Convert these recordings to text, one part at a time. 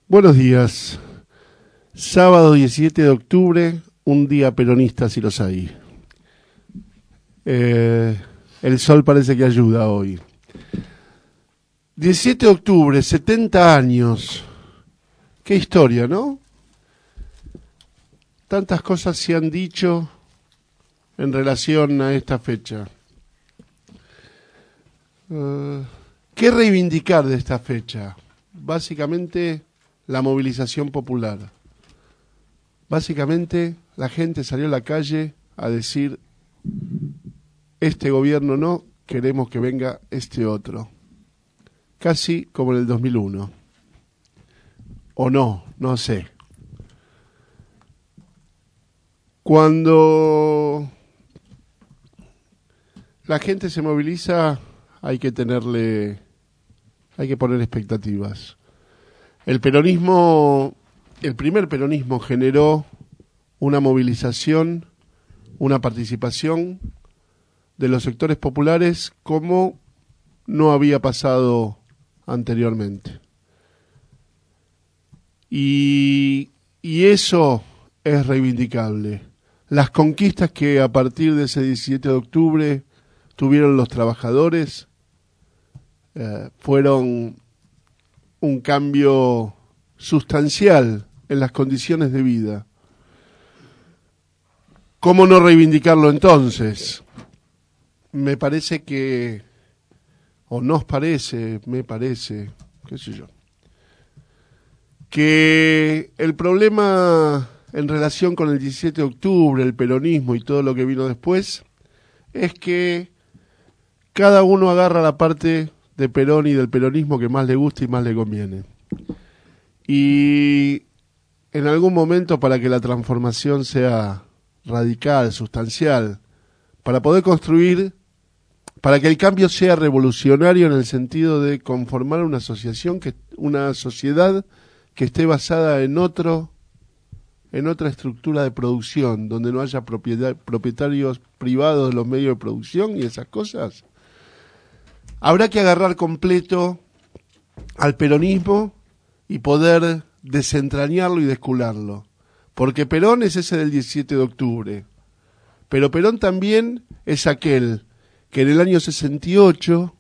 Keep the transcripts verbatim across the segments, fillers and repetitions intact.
Buenos días. Sábado diecisiete de octubre, un día peronista si los hay. Eh, el sol parece que ayuda hoy. diecisiete de octubre, setenta años. Qué historia, ¿no? Tantas cosas se han dicho en relación a esta fecha. Uh, ¿Qué reivindicar de esta fecha? Básicamente la movilización popular. Básicamente la gente salió a la calle a decir: este gobierno no, queremos que venga este otro. Casi como en el dos mil uno. O no, no sé. Cuando la gente se moviliza, hay que tenerle, hay que poner expectativas. El peronismo, el primer peronismo generó una movilización, una participación de los sectores populares como no había pasado anteriormente. Y, y eso es reivindicable. Las conquistas que a partir de ese diecisiete de octubre tuvieron los trabajadores eh, fueron un cambio sustancial en las condiciones de vida. ¿Cómo no reivindicarlo entonces? Me parece que, o nos parece, me parece, qué sé yo, que el problema en relación con el diecisiete de octubre, el peronismo y todo lo que vino después, es que cada uno agarra la parte de Perón y del peronismo que más le gusta y más le conviene. Y en algún momento, para que la transformación sea radical, sustancial, para poder construir, para que el cambio sea revolucionario en el sentido de conformar una asociación, que, una sociedad que esté basada en otro, en otra estructura de producción, donde no haya propiedad, propietarios privados de los medios de producción y esas cosas, habrá que agarrar completo al peronismo y poder desentrañarlo y descularlo. Porque Perón es ese del diecisiete de octubre. Pero Perón también es aquel que en el año sesenta y ocho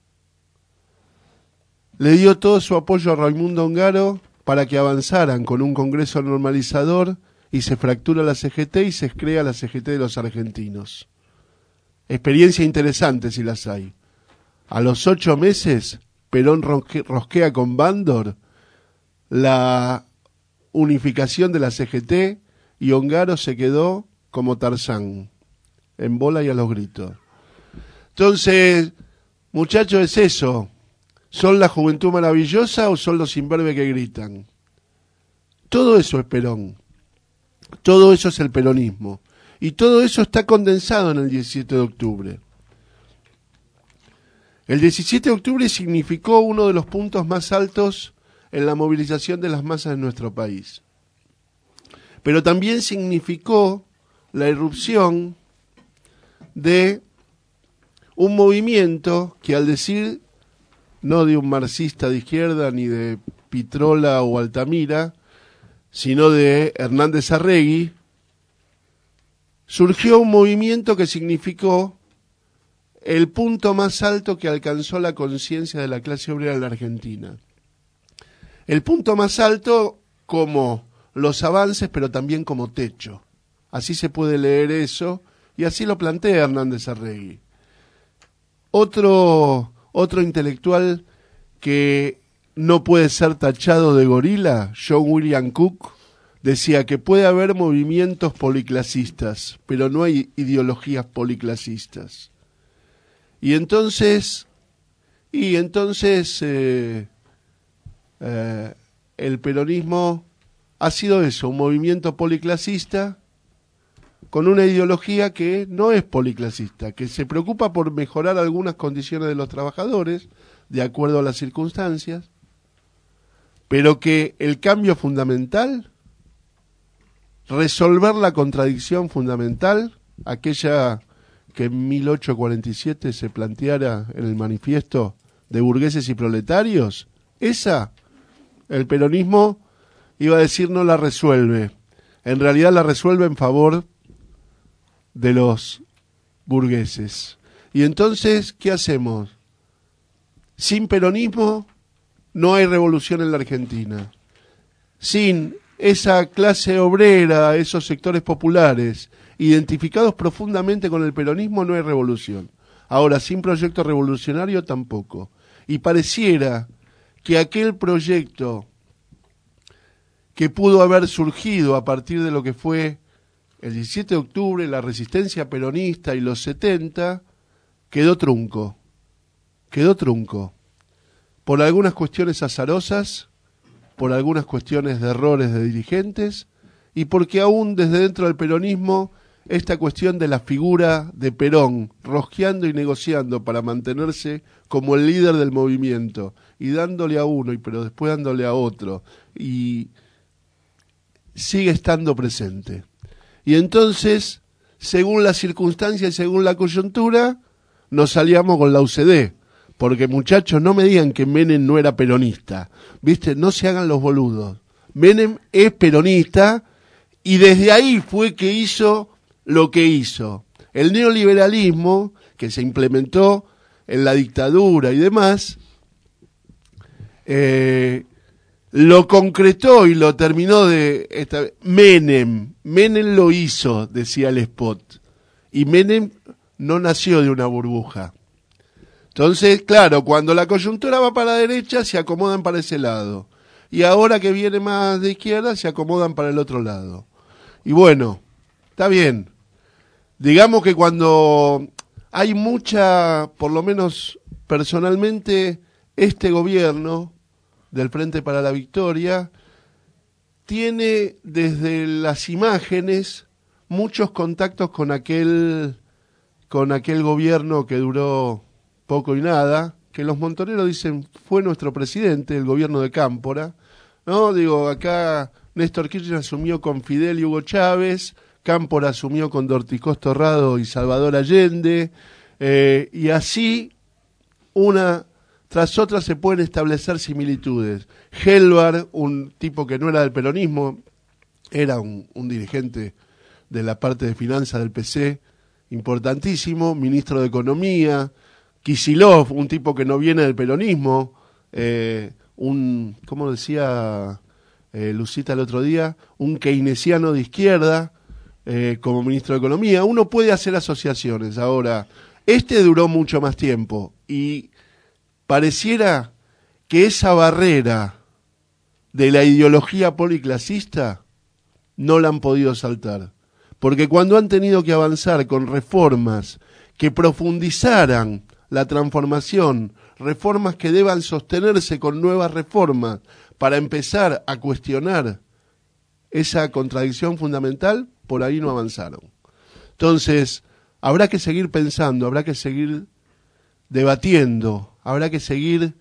le dio todo su apoyo a Raimundo Ongaro para que avanzaran con un congreso normalizador y se fractura la C G T y se crea la C G T de los argentinos. Experiencia interesante si las hay. A los ocho meses, Perón rosquea con Bandor la unificación de la C G T y Ongaro se quedó como Tarzán, en bola y a los gritos. Entonces, muchachos, es eso. ¿Son la juventud maravillosa o son los imberbes que gritan? Todo eso es Perón. Todo eso es el peronismo. Y todo eso está condensado en el diecisiete de octubre. El diecisiete de octubre significó uno de los puntos más altos en la movilización de las masas en nuestro país. Pero también significó la irrupción de un movimiento que, al decir, no de un marxista de izquierda ni de Pitrola o Altamira, sino de Hernández Arregui, surgió un movimiento que significó el punto más alto que alcanzó la conciencia de la clase obrera en la Argentina. El punto más alto como los avances, pero también como techo. Así se puede leer eso, y así lo plantea Hernández Arregui. Otro, otro intelectual que no puede ser tachado de gorila, John William Cook, decía que puede haber movimientos policlasistas, pero no hay ideologías policlasistas. Y entonces, y entonces eh, eh, el peronismo ha sido eso, un movimiento policlasista con una ideología que no es policlasista, que se preocupa por mejorar algunas condiciones de los trabajadores, de acuerdo a las circunstancias, pero que el cambio fundamental, resolver la contradicción fundamental, aquella que en mil ochocientos cuarenta y siete se planteara en el manifiesto de burgueses y proletarios, esa, el peronismo iba a decir no la resuelve. En realidad la resuelve en favor de los burgueses. Y entonces, ¿qué hacemos? Sin peronismo no hay revolución en la Argentina. Sin esa clase obrera, esos sectores populares, identificados profundamente con el peronismo, no hay revolución. Ahora, sin proyecto revolucionario tampoco. Y pareciera que aquel proyecto que pudo haber surgido a partir de lo que fue el diecisiete de octubre, la resistencia peronista y los setenta, quedó trunco. Quedó trunco. Por algunas cuestiones azarosas, por algunas cuestiones de errores de dirigentes, y porque aún desde dentro del peronismo esta cuestión de la figura de Perón, rosqueando y negociando para mantenerse como el líder del movimiento, y dándole a uno, y pero después dándole a otro, y sigue estando presente. Y entonces, según las circunstancias y según la coyuntura, nos salíamos con la U C D. Porque, muchachos, no me digan que Menem no era peronista. ¿Viste? No se hagan los boludos. Menem es peronista y desde ahí fue que hizo lo que hizo. El neoliberalismo, que se implementó en la dictadura y demás, eh, lo concretó y lo terminó de... Esta, Menem. Menem lo hizo, decía el spot. Y Menem no nació de una burbuja. Entonces, claro, cuando la coyuntura va para la derecha, se acomodan para ese lado. Y ahora que viene más de izquierda, se acomodan para el otro lado. Y bueno, está bien. Digamos que cuando hay mucha, por lo menos personalmente, este gobierno del Frente para la Victoria tiene desde las imágenes muchos contactos con aquel, con aquel gobierno que duró poco y nada, que los montoneros dicen fue nuestro presidente, el gobierno de Cámpora, ¿no? Digo, acá Néstor Kirchner asumió con Fidel y Hugo Chávez, Cámpora asumió con Dorticós Torrado y Salvador Allende, eh, y así, una tras otra se pueden establecer similitudes. Helvar, un tipo que no era del peronismo, era un, un dirigente de la parte de finanzas del P C, importantísimo, ministro de Economía. Kicillof, un tipo que no viene del peronismo, eh, un, ¿cómo decía eh, Lucita el otro día? Un keynesiano de izquierda, eh, como ministro de Economía. Uno puede hacer asociaciones. Ahora, este duró mucho más tiempo y pareciera que esa barrera de la ideología policlasista no la han podido saltar. Porque cuando han tenido que avanzar con reformas que profundizaran la transformación, reformas que deban sostenerse con nuevas reformas para empezar a cuestionar esa contradicción fundamental, por ahí no avanzaron. Entonces, habrá que seguir pensando, habrá que seguir debatiendo, habrá que seguir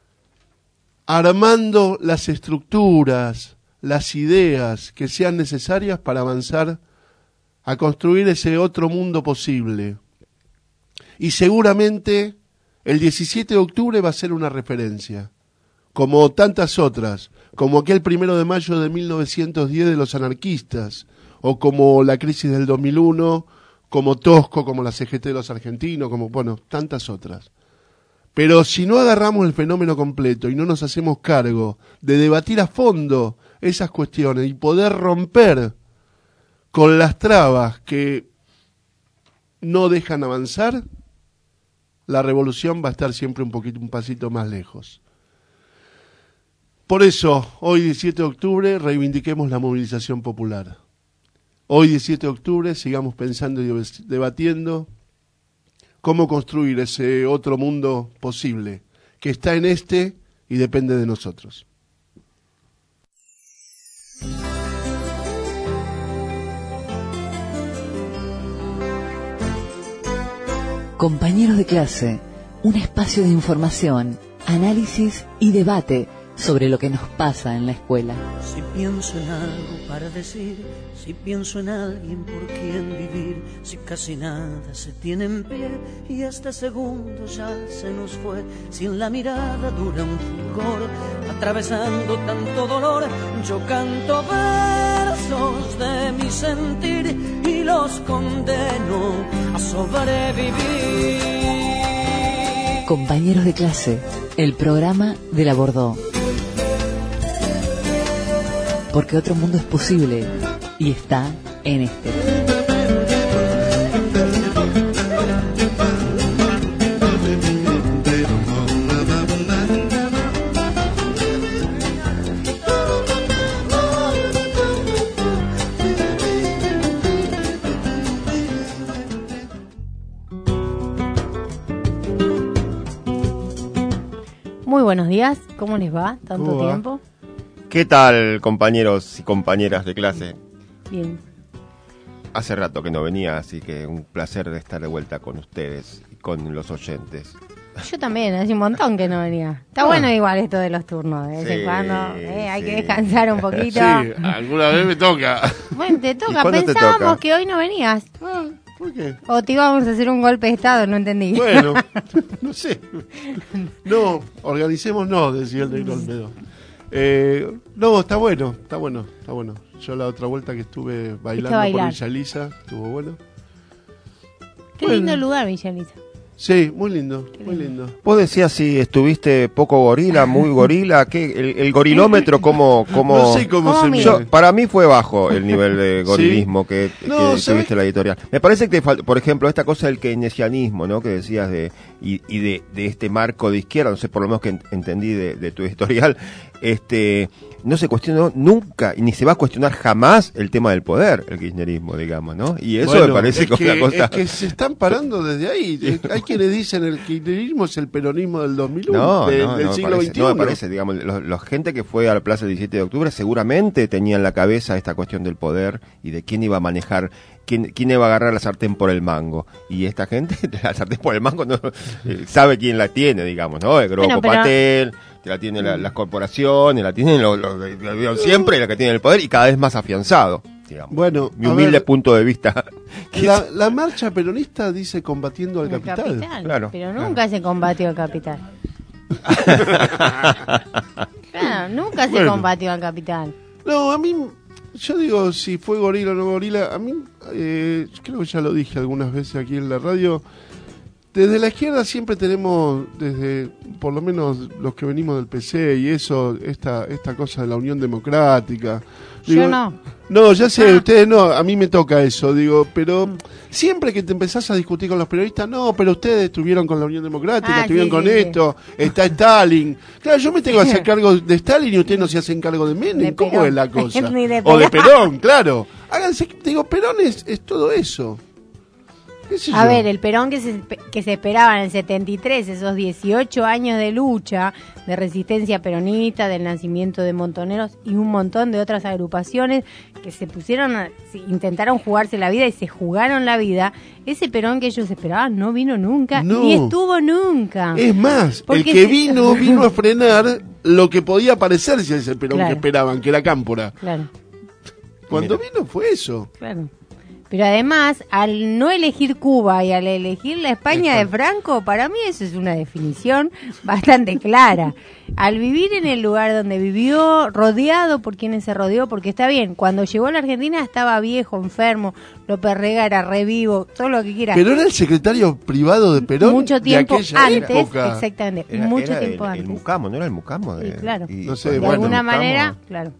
armando las estructuras, las ideas que sean necesarias para avanzar a construir ese otro mundo posible. Y seguramente el diecisiete de octubre va a ser una referencia, como tantas otras, como aquel primero de mayo de mil novecientos diez de los anarquistas, o como la crisis del dos mil uno, como Tosco, como la C G T de los argentinos, como, bueno, tantas otras. Pero si no agarramos el fenómeno completo y no nos hacemos cargo de debatir a fondo esas cuestiones y poder romper con las trabas que no dejan avanzar, la revolución va a estar siempre un poquito, un pasito más lejos. Por eso, hoy diecisiete de octubre, reivindiquemos la movilización popular. Hoy diecisiete de octubre, sigamos pensando y debatiendo cómo construir ese otro mundo posible, que está en este y depende de nosotros. Compañeros de clase, un espacio de información, análisis y debate sobre lo que nos pasa en la escuela. Si pienso en algo para decir, si pienso en alguien por quien vivir, si casi nada se tiene en pie y este segundo ya se nos fue, si en la mirada dura un fulgor, atravesando tanto dolor, yo canto versos de mi sentir y los condeno a sobrevivir. Compañeros de clase, el programa de la Bordó. Porque otro mundo es posible y está en este. Muy buenos días, ¿cómo les va? ¿Tanto ¿Cómo va? tiempo? ¿Qué tal, compañeros y compañeras de clase? Bien. Hace rato que no venía, así que un placer de estar de vuelta con ustedes y con los oyentes. Yo también, hace un montón que no venía. Está Ah. bueno igual esto de los turnos, de vez Sí, en cuando. eh, hay sí. que descansar un poquito. Sí, alguna vez me toca. Bueno, te toca. cuándo te Pensábamos toca? que hoy no venías. Ah, ¿por qué? O te íbamos a hacer un golpe de estado, no entendí. Bueno, no sé. No, organicemos no, decía el negro Olmedo. Eh, no, está bueno, está bueno, está bueno. Yo la otra vuelta que estuve bailando por bailar. Villa Elisa, estuvo bueno. Qué Bueno. lindo lugar, Villa Elisa. Sí, muy lindo, muy lindo. Vos decías si estuviste poco gorila, muy gorila, ¿qué? El, el gorilómetro, ¿cómo, cómo... No sé cómo, ¿Cómo se mide? mide. Yo, para mí fue bajo el nivel de gorilismo que, No, que ¿sabes? tuviste la editorial. Me parece que, te fal- por ejemplo, esta cosa del keynesianismo, ¿no? Que decías de y, y de, de este marco de izquierda, no sé, por lo menos que en- entendí de, de tu editorial, este, no se cuestionó nunca y ni se va a cuestionar jamás el tema del poder, el kirchnerismo, digamos, ¿no? Y eso Bueno, me parece es como que, una cosa... es que se están parando desde ahí. Eh, Hay quienes dicen el kirchnerismo es el peronismo del dos mil uno, No, de- no, del no, me siglo parece, veintiuno. no me parece, digamos, los, los gente que fue a la plaza del diecisiete de octubre seguramente tenía en la cabeza esta cuestión del poder y de quién iba a manejar, quién, quién iba a agarrar la sartén por el mango. Y esta gente, la sartén por el mango, no eh, sabe quién la tiene, digamos, ¿no? El Grupo Bueno, pero- Patel, que la tienen la- las corporaciones, la tienen los, los, los- los- siempre la que tiene el poder y cada vez más afianzado, digamos. Bueno, Mi a humilde ver, punto de vista. que La, es- la marcha peronista dice combatiendo al El capital. Claro, pero claro. nunca se combatió al capital. Claro, nunca se Bueno. combatió al capital. No, a mí, yo digo, si fue gorila o no gorila, a mí, eh, creo que ya lo dije algunas veces aquí en la radio, desde la izquierda siempre tenemos, desde por lo menos los que venimos del P C y eso, esta esta cosa de la Unión Democrática. Yo no. No, ya sé, Ah. ustedes no, a mí me toca eso, digo, pero siempre que te empezás a discutir con los periodistas, no, pero ustedes estuvieron con la Unión Democrática, Ah, estuvieron sí, con sí, sí. esto, está Stalin. Claro, yo me tengo que hacer cargo de Stalin y ustedes no se hacen cargo de Menem, De ¿cómo Perón. es la cosa? Ni de O de Perón. Perón, claro. Háganse, digo, Perón es, es todo eso. ¿Qué sé A yo? ver, el Perón que se, que se esperaba en el setenta y tres, esos dieciocho años de lucha, de resistencia peronista, del nacimiento de Montoneros y un montón de otras agrupaciones que se pusieron, a, se- intentaron jugarse la vida y se jugaron la vida, ese Perón que ellos esperaban no vino nunca, No. ni estuvo nunca. Es más, el Porque que si- vino, vino a frenar lo que podía parecerse a ese Perón Claro. que esperaban, que era Cámpora. Claro, Cuando Mira. vino fue eso. claro. Pero además, al no elegir Cuba y al elegir la España de Franco, para mí eso es una definición bastante clara. Al vivir en el lugar donde vivió, rodeado por quienes se rodeó, porque está bien, cuando llegó a la Argentina estaba viejo, enfermo, López Rega era revivo, todo lo que quiera. Pero era el secretario privado de Perón Mucho tiempo de aquella antes, época. exactamente, Era- mucho era tiempo el, antes. el Mucamo, ¿no era el Mucamo? De, Sí, claro. y- No sé, de bueno, alguna Mucamo, manera, claro.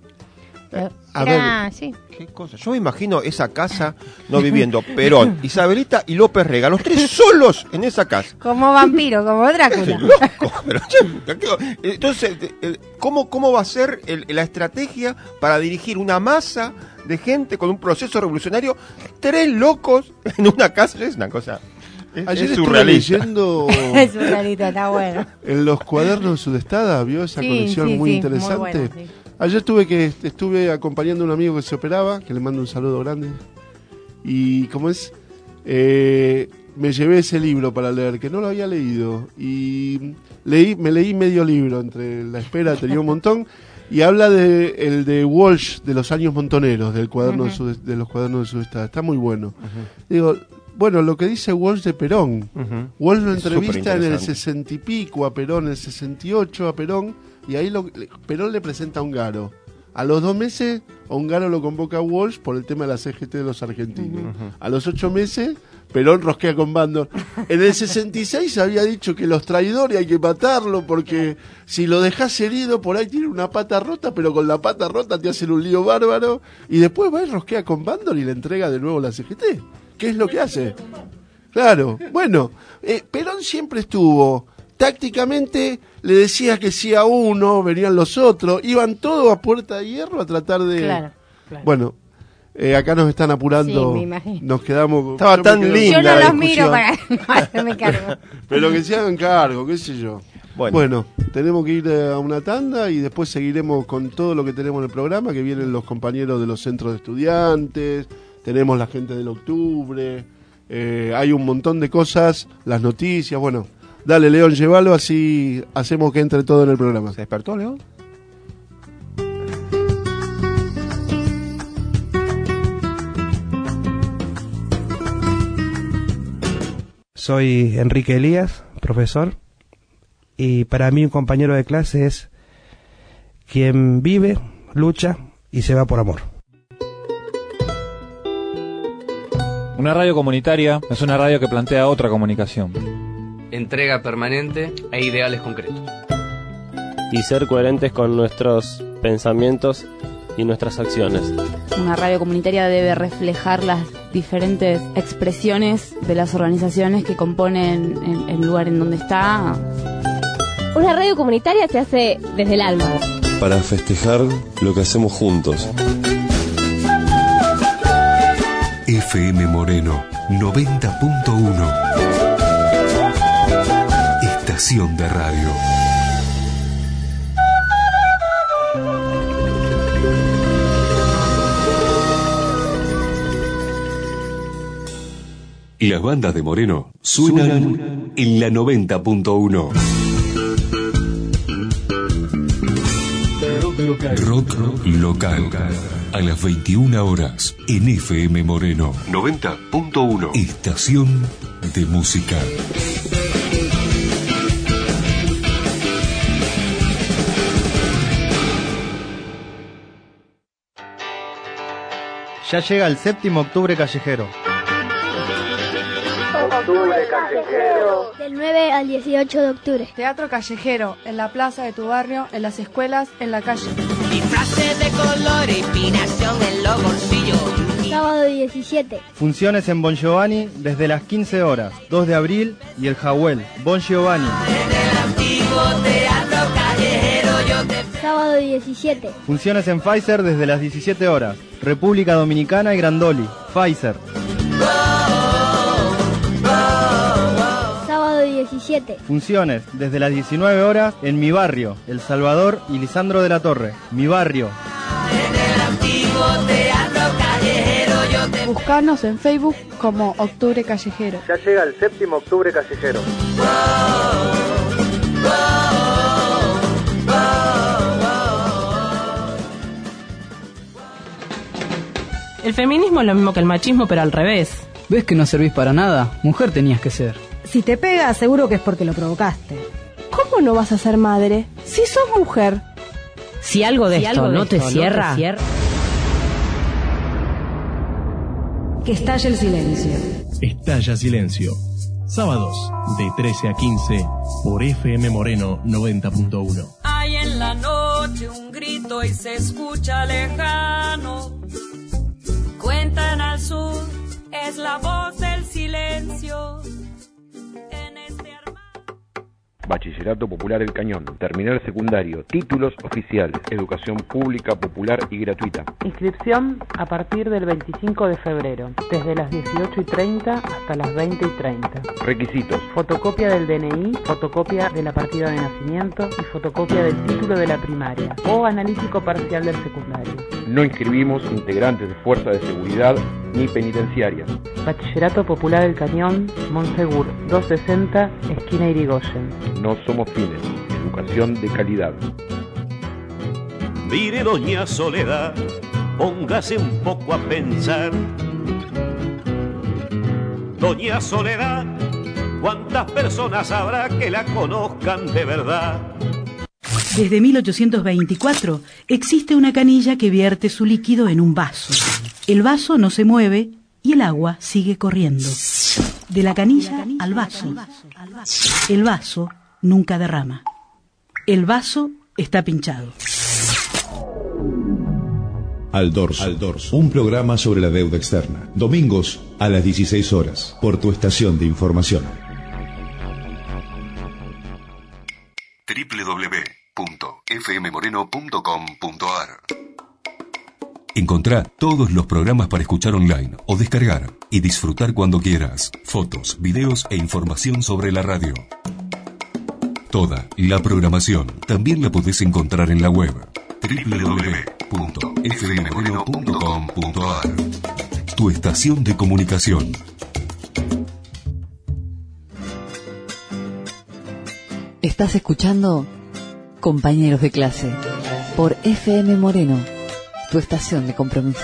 a Era, sí. Qué cosa. Yo me imagino esa casa, no viviendo Perón, Isabelita y López Rega, los tres solos en esa casa. Como vampiro, como Drácula. Loco, pero, che, entonces, eh, ¿cómo, ¿cómo va a ser el- la estrategia para dirigir una masa de gente con un proceso revolucionario? Tres locos en una casa, es una cosa... Es, Ayer es estuve surrealista. leyendo Es un rarito, está bueno. en los cuadernos de Sudestada, ¿vio esa Sí, colección sí, muy sí, interesante? muy buena, sí. Ayer tuve que estuve acompañando a un amigo que se operaba, que le mando un saludo grande. Y cómo es, eh, me llevé ese libro para leer, que no lo había leído. Y leí, me leí medio libro, entre la espera tenía un montón. Y habla de el de Walsh, de los años montoneros, del cuaderno uh-huh. de, su, de los cuadernos de Sudestada. Está muy bueno. Uh-huh. Digo, bueno, lo que dice Walsh de Perón. Uh-huh. Walsh lo entrevista en el sesenta y pico a Perón, en el sesenta y ocho a Perón, y ahí lo, Perón le presenta a Ongaro. A los dos meses, Ongaro lo convoca a Walsh por el tema de la C G T de los argentinos. Uh-huh. A los ocho meses, Perón rosquea con Bandor. En el sesenta y seis había dicho que los traidores hay que matarlo porque si lo dejas herido, por ahí tiene una pata rota, pero con la pata rota te hacen un lío bárbaro. Y después va y rosquea con Bandor y le entrega de nuevo la C G T. ¿Qué es lo que hace? Claro, bueno, eh, Perón siempre estuvo... Tácticamente le decía que sí a uno, venían los otros, iban todos a puerta de hierro a tratar de... Claro, claro. Bueno, eh, acá nos están apurando, sí, me imagino. Nos quedamos... Estaba tan linda. Yo no los miro para no hacerme cargo. Pero que se hagan cargo, qué sé yo. Bueno. bueno, tenemos que ir a una tanda y después seguiremos con todo lo que tenemos en el programa, que vienen los compañeros de los centros de estudiantes, tenemos la gente del octubre, eh, hay un montón de cosas, las noticias, bueno... Dale, León, llévalo, así hacemos que entre todo en el programa. ¿Se despertó, León? Soy Enrique Elías, profesor, y para mí un compañero de clase es quien vive, lucha y se va por amor. Una radio comunitaria es una radio que plantea otra comunicación. Entrega permanente e ideales concretos. Y ser coherentes con nuestros pensamientos y nuestras acciones. Una radio comunitaria debe reflejar las diferentes expresiones de las organizaciones que componen el, el lugar en donde está. Una radio comunitaria se hace desde el alma. Para festejar lo que hacemos juntos. F M Moreno noventa punto uno. Estación de radio. Las bandas de Moreno suenan en la noventa punto uno. Rock local. A las veintiuna horas en F M Moreno noventa punto uno. Estación de música. Ya llega el séptimo octubre callejero. Octubre callejero. Del nueve al dieciocho de octubre. Teatro callejero, en la plaza de tu barrio, en las escuelas, en la calle. Disfraces de color, inspiración en los bolsillos. Sábado diecisiete. Funciones en Bon Giovanni desde las quince horas. dos de abril y el Jawel. Bon Giovanni. En el antiguo teatro callejero yo te... Sábado diecisiete. Funciones en Pfizer desde las diecisiete horas. República Dominicana y Grandoli. Pfizer. Sábado diecisiete. Funciones desde las diecinueve horas en Mi Barrio, El Salvador y Lisandro de la Torre. Mi Barrio. En el antiguo teatro callejero yo te... Buscanos en Facebook como Octubre Callejero. Ya llega el séptimo Octubre Callejero. El feminismo es lo mismo que el machismo, pero al revés. ¿Ves que no servís para nada? Mujer tenías que ser. Si te pega, seguro que es porque lo provocaste. ¿Cómo no vas a ser madre si sos mujer? Si algo de si esto, algo no, de te esto cierra, no te cierra, que estalle el silencio. Estalla silencio. Sábados de trece a quince por F M Moreno noventa punto uno. Hay en la noche un grito y se escucha lejano. Cuentan al sur, es la voz del silencio. En este arma... Bachillerato Popular El Cañón, terminal secundario, títulos oficiales, educación pública, popular y gratuita. Inscripción a partir del veinticinco de febrero, desde las dieciocho y treinta hasta las veinte y treinta. Requisitos: fotocopia del D N I, fotocopia de la partida de nacimiento y fotocopia del título de la primaria o analítico parcial del secundario. No inscribimos integrantes de fuerza de seguridad ni penitenciarias. Bachillerato Popular El Cañón, Monsegur doscientos sesenta, esquina Irigoyen. No somos fines, educación de calidad. Mire, doña Soledad, póngase un poco a pensar. Doña Soledad, ¿cuántas personas habrá que la conozcan de verdad? Desde mil ochocientos veinticuatro existe una canilla que vierte su líquido en un vaso. El vaso no se mueve y el agua sigue corriendo. De la canilla al vaso. El vaso nunca derrama. El vaso está pinchado. Al dorso. Al dorso. Un programa sobre la deuda externa. Domingos a las dieciséis horas por tu estación de información. doble u doble u doble u punto f m moreno punto com punto a r. Encontrá todos los programas para escuchar online o descargar y disfrutar cuando quieras. Fotos, videos e información sobre la radio. Toda la programación también la podés encontrar en la web doble u doble u doble u punto f m moreno punto com punto a r. Tu estación de comunicación. Estás escuchando Compañeros de Clase por F M Moreno, tu estación de compromiso.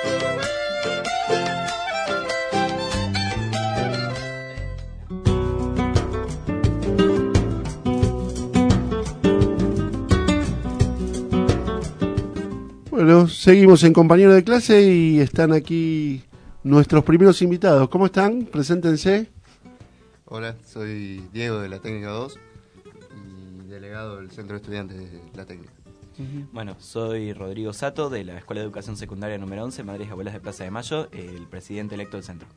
Bueno, seguimos en Compañeros de Clase y están aquí nuestros primeros invitados. ¿Cómo están? Preséntense. Hola, soy Diego de la Técnica dos y delegado del Centro de Estudiantes de la Técnica. Bueno, soy Rodrigo Sato de la Escuela de Educación Secundaria número once, Madres y Abuelas de Plaza de Mayo, el presidente electo del centro.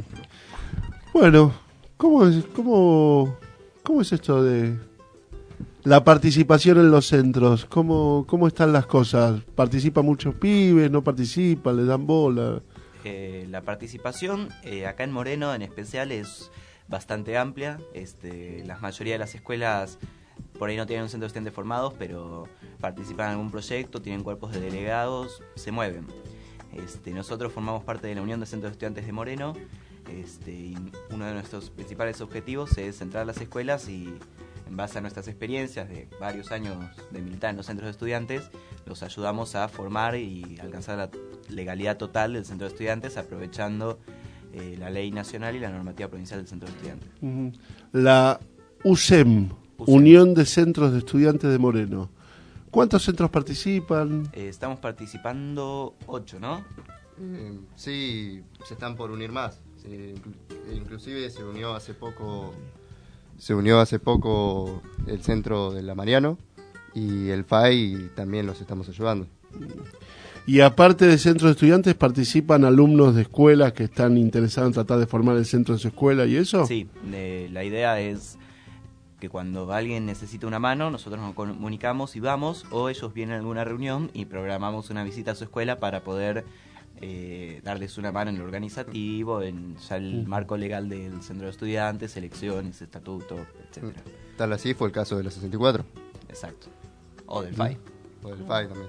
Bueno, ¿cómo es, cómo, cómo es esto de la participación en los centros? ¿Cómo, cómo están las cosas? ¿Participan muchos pibes? ¿No participan? ¿Les dan bola? Eh, la participación eh, acá en Moreno en especial es bastante amplia. Este, la mayoría de las escuelas por ahí no tienen un centro de estudiantes formados, pero participan en algún proyecto, tienen cuerpos de delegados, se mueven. Este, nosotros formamos parte de la Unión de Centros de Estudiantes de Moreno, este, y uno de nuestros principales objetivos es centrar las escuelas y, en base a nuestras experiencias de varios años de militar en los centros de estudiantes, los ayudamos a formar y alcanzar la legalidad total del centro de estudiantes, aprovechando eh, la ley nacional y la normativa provincial del centro de estudiantes. Uh-huh. La U C E M, Unión de Centros de Estudiantes de Moreno. ¿Cuántos centros participan? Eh, estamos participando ocho, ¿no? Eh, sí, se están por unir más. Sí, inclusive se unió hace poco, se unió hace poco el centro de la Mariano y el F A I también los estamos ayudando. Y aparte de centros de estudiantes, ¿participan alumnos de escuelas que están interesados en tratar de formar el centro de su escuela y eso? Sí, eh, la idea es que cuando alguien necesita una mano, nosotros nos comunicamos y vamos, o ellos vienen a alguna reunión y programamos una visita a su escuela para poder eh, darles una mano en lo organizativo, en ya el marco legal del centro de estudiantes, elecciones, estatuto, etcétera. Tal así fue el caso de la sesenta y cuatro. Exacto. O del F A I. O del F A I también.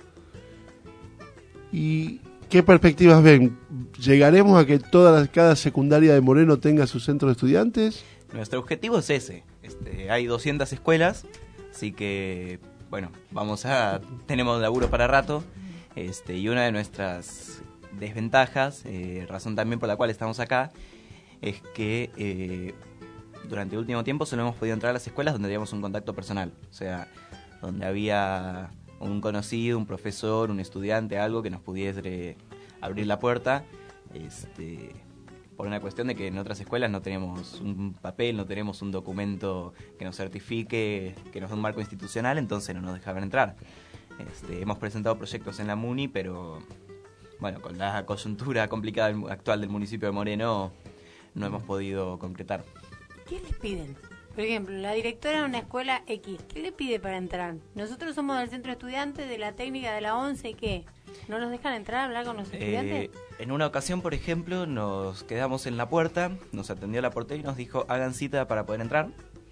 ¿Y qué perspectivas ven? ¿Llegaremos a que toda la, cada secundaria de Moreno tenga su centro de estudiantes? Nuestro objetivo es ese. Este, hay doscientas escuelas, así que, bueno, vamos a tenemos laburo para rato. Este, y una de nuestras desventajas, eh, razón también por la cual estamos acá, es que eh, durante el último tiempo solo hemos podido entrar a las escuelas donde teníamos un contacto personal. O sea, donde había un conocido, un profesor, un estudiante, algo que nos pudiese abrir la puerta, este, por una cuestión de que en otras escuelas no tenemos un papel, no tenemos un documento que nos certifique, que nos dé un marco institucional, entonces no nos dejaban entrar. Este, hemos presentado proyectos en la MUNI, pero bueno, con la coyuntura complicada actual del municipio de Moreno no hemos podido concretar. ¿Qué les piden? Por ejemplo, la directora de una escuela X, ¿qué le pide para entrar? Nosotros somos del centro de estudiantes, de la técnica de la once, ¿qué? ¿No nos dejan entrar a hablar con los estudiantes? Eh, en una ocasión, por ejemplo, nos quedamos en la puerta, nos atendió la portera y nos dijo, hagan cita para poder entrar.